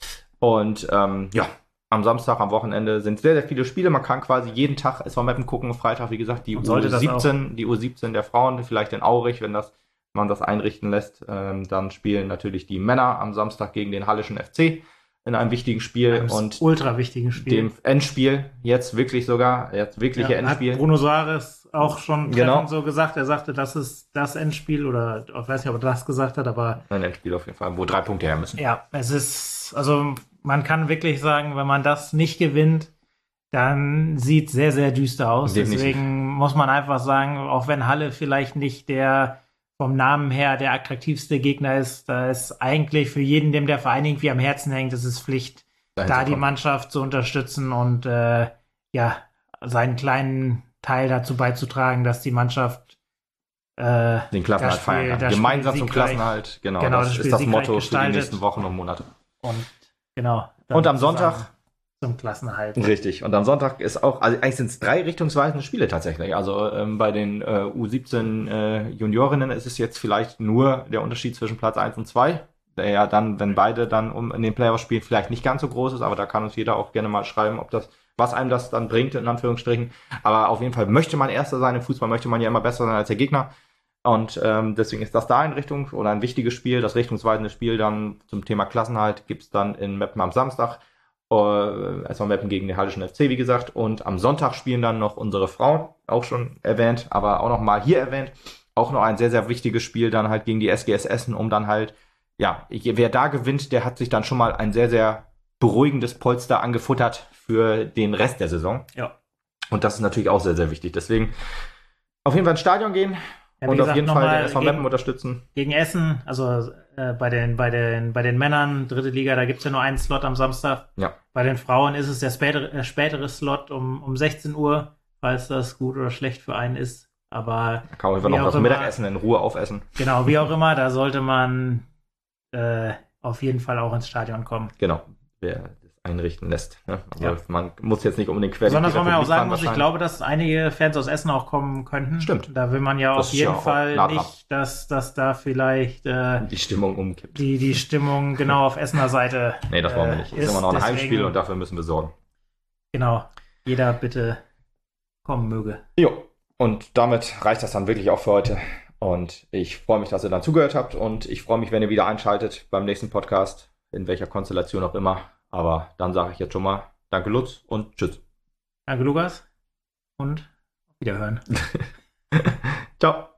Speaker 1: Und ähm, ja, am Samstag, am Wochenende sind sehr, sehr viele Spiele. Man kann quasi jeden Tag S V Meppen gucken. Freitag, wie gesagt, die U siebzehn, die U siebzehn der Frauen, vielleicht in Aurich, wenn das, man das einrichten lässt. Ähm, dann spielen natürlich die Männer am Samstag gegen den Hallischen F C in einem wichtigen Spiel.
Speaker 2: Einem
Speaker 1: und
Speaker 2: ultra wichtigen Spiel.
Speaker 1: Dem Endspiel, jetzt wirklich sogar, jetzt wirkliche
Speaker 2: ja,
Speaker 1: Endspiel.
Speaker 2: Hat Bruno Suarez auch schon
Speaker 1: genau.
Speaker 2: so gesagt. Er sagte, das ist das Endspiel, oder ich weiß nicht, ob er das gesagt hat, aber
Speaker 1: ein Endspiel auf jeden Fall, wo drei Punkte her müssen.
Speaker 2: Ja, es ist, also man kann wirklich sagen, wenn man das nicht gewinnt, dann sieht es sehr, sehr düster aus.
Speaker 1: Definitiv.
Speaker 2: Deswegen muss man einfach sagen, auch wenn Halle vielleicht nicht der vom Namen her der attraktivste Gegner ist, da ist eigentlich für jeden, dem der Verein irgendwie am Herzen hängt, es ist Pflicht, da die Mannschaft zu unterstützen und äh, ja, seinen kleinen Teil dazu beizutragen, dass die Mannschaft äh,
Speaker 1: den Klassenerhalt feiern kann. Gemeinsam zum Klassenerhalt, genau,
Speaker 2: genau
Speaker 1: das,
Speaker 2: das
Speaker 1: ist das
Speaker 2: siegreich
Speaker 1: Motto
Speaker 2: gestaltet.
Speaker 1: für die nächsten Wochen und Monate.
Speaker 2: Und genau.
Speaker 1: Und am Sonntag
Speaker 2: zum Klassenerhalt.
Speaker 1: Richtig. Und am Sonntag ist auch, also eigentlich sind es drei richtungsweisende Spiele tatsächlich. Also ähm, bei den äh, U siebzehn äh, Juniorinnen ist es jetzt vielleicht nur der Unterschied zwischen Platz eins und zwei, der ja dann, wenn beide dann um in den Playoffs spielen, vielleicht nicht ganz so groß ist, aber da kann uns jeder auch gerne mal schreiben, ob das, was einem das dann bringt, in Anführungsstrichen. Aber auf jeden Fall möchte man Erster sein im Fußball, möchte man ja immer besser sein als der Gegner. Und ähm, deswegen ist das da ein Richtung oder ein wichtiges Spiel. Das richtungsweisende Spiel dann zum Thema Klassenhalt gibt's dann in Meppen am Samstag. Äh, erstmal Meppen gegen den Hallischen F C, wie gesagt. Und am Sonntag spielen dann noch unsere Frauen, auch schon erwähnt, aber auch noch mal hier erwähnt. Auch noch ein sehr, sehr wichtiges Spiel dann halt gegen die S G S Essen, um dann halt, ja, wer da gewinnt, der hat sich dann schon mal ein sehr, sehr beruhigendes Polster angefuttert für den Rest der Saison.
Speaker 2: Ja.
Speaker 1: Und das ist natürlich auch sehr, sehr wichtig. Deswegen auf jeden Fall ins Stadion gehen.
Speaker 2: Ja,
Speaker 1: und
Speaker 2: gesagt,
Speaker 1: auf jeden Fall den
Speaker 2: gegen,
Speaker 1: S V Meppen unterstützen.
Speaker 2: Gegen Essen, also äh, bei, den, bei, den, bei den Männern, dritte Liga, da gibt es ja nur einen Slot am Samstag.
Speaker 1: Ja.
Speaker 2: Bei den Frauen ist es der spätere, äh, spätere Slot um, um sechzehn Uhr, falls das gut oder schlecht für einen ist. Aber
Speaker 1: da kann man einfach noch das immer, Mittagessen in Ruhe aufessen.
Speaker 2: Genau, wie auch immer, da sollte man äh, auf jeden Fall auch ins Stadion kommen.
Speaker 1: Genau, wer das einrichten lässt. Ne? Also
Speaker 2: ja.
Speaker 1: Man muss jetzt nicht unbedingt quer.
Speaker 2: Besonders, weil man ja auch sagen muss, ich glaube, dass einige Fans aus Essen auch kommen könnten.
Speaker 1: Stimmt.
Speaker 2: Da will man ja
Speaker 1: das
Speaker 2: auf jeden
Speaker 1: ja
Speaker 2: Fall nicht, dass, dass da vielleicht äh,
Speaker 1: die Stimmung umkippt.
Speaker 2: Die, die Stimmung genau auf Essener Seite
Speaker 1: Nee, das wollen wir nicht. Es ist immer noch ein deswegen, Heimspiel und dafür müssen wir sorgen.
Speaker 2: Genau. Jeder bitte kommen möge.
Speaker 1: Jo. Und damit reicht das dann wirklich auch für heute. Und ich freue mich, dass ihr dann zugehört habt. Und ich freue mich, wenn ihr wieder einschaltet beim nächsten Podcast, in welcher Konstellation auch immer. Aber dann sage ich jetzt schon mal danke Lutz und tschüss.
Speaker 2: Danke Lukas und auf Wiederhören.
Speaker 1: Ciao.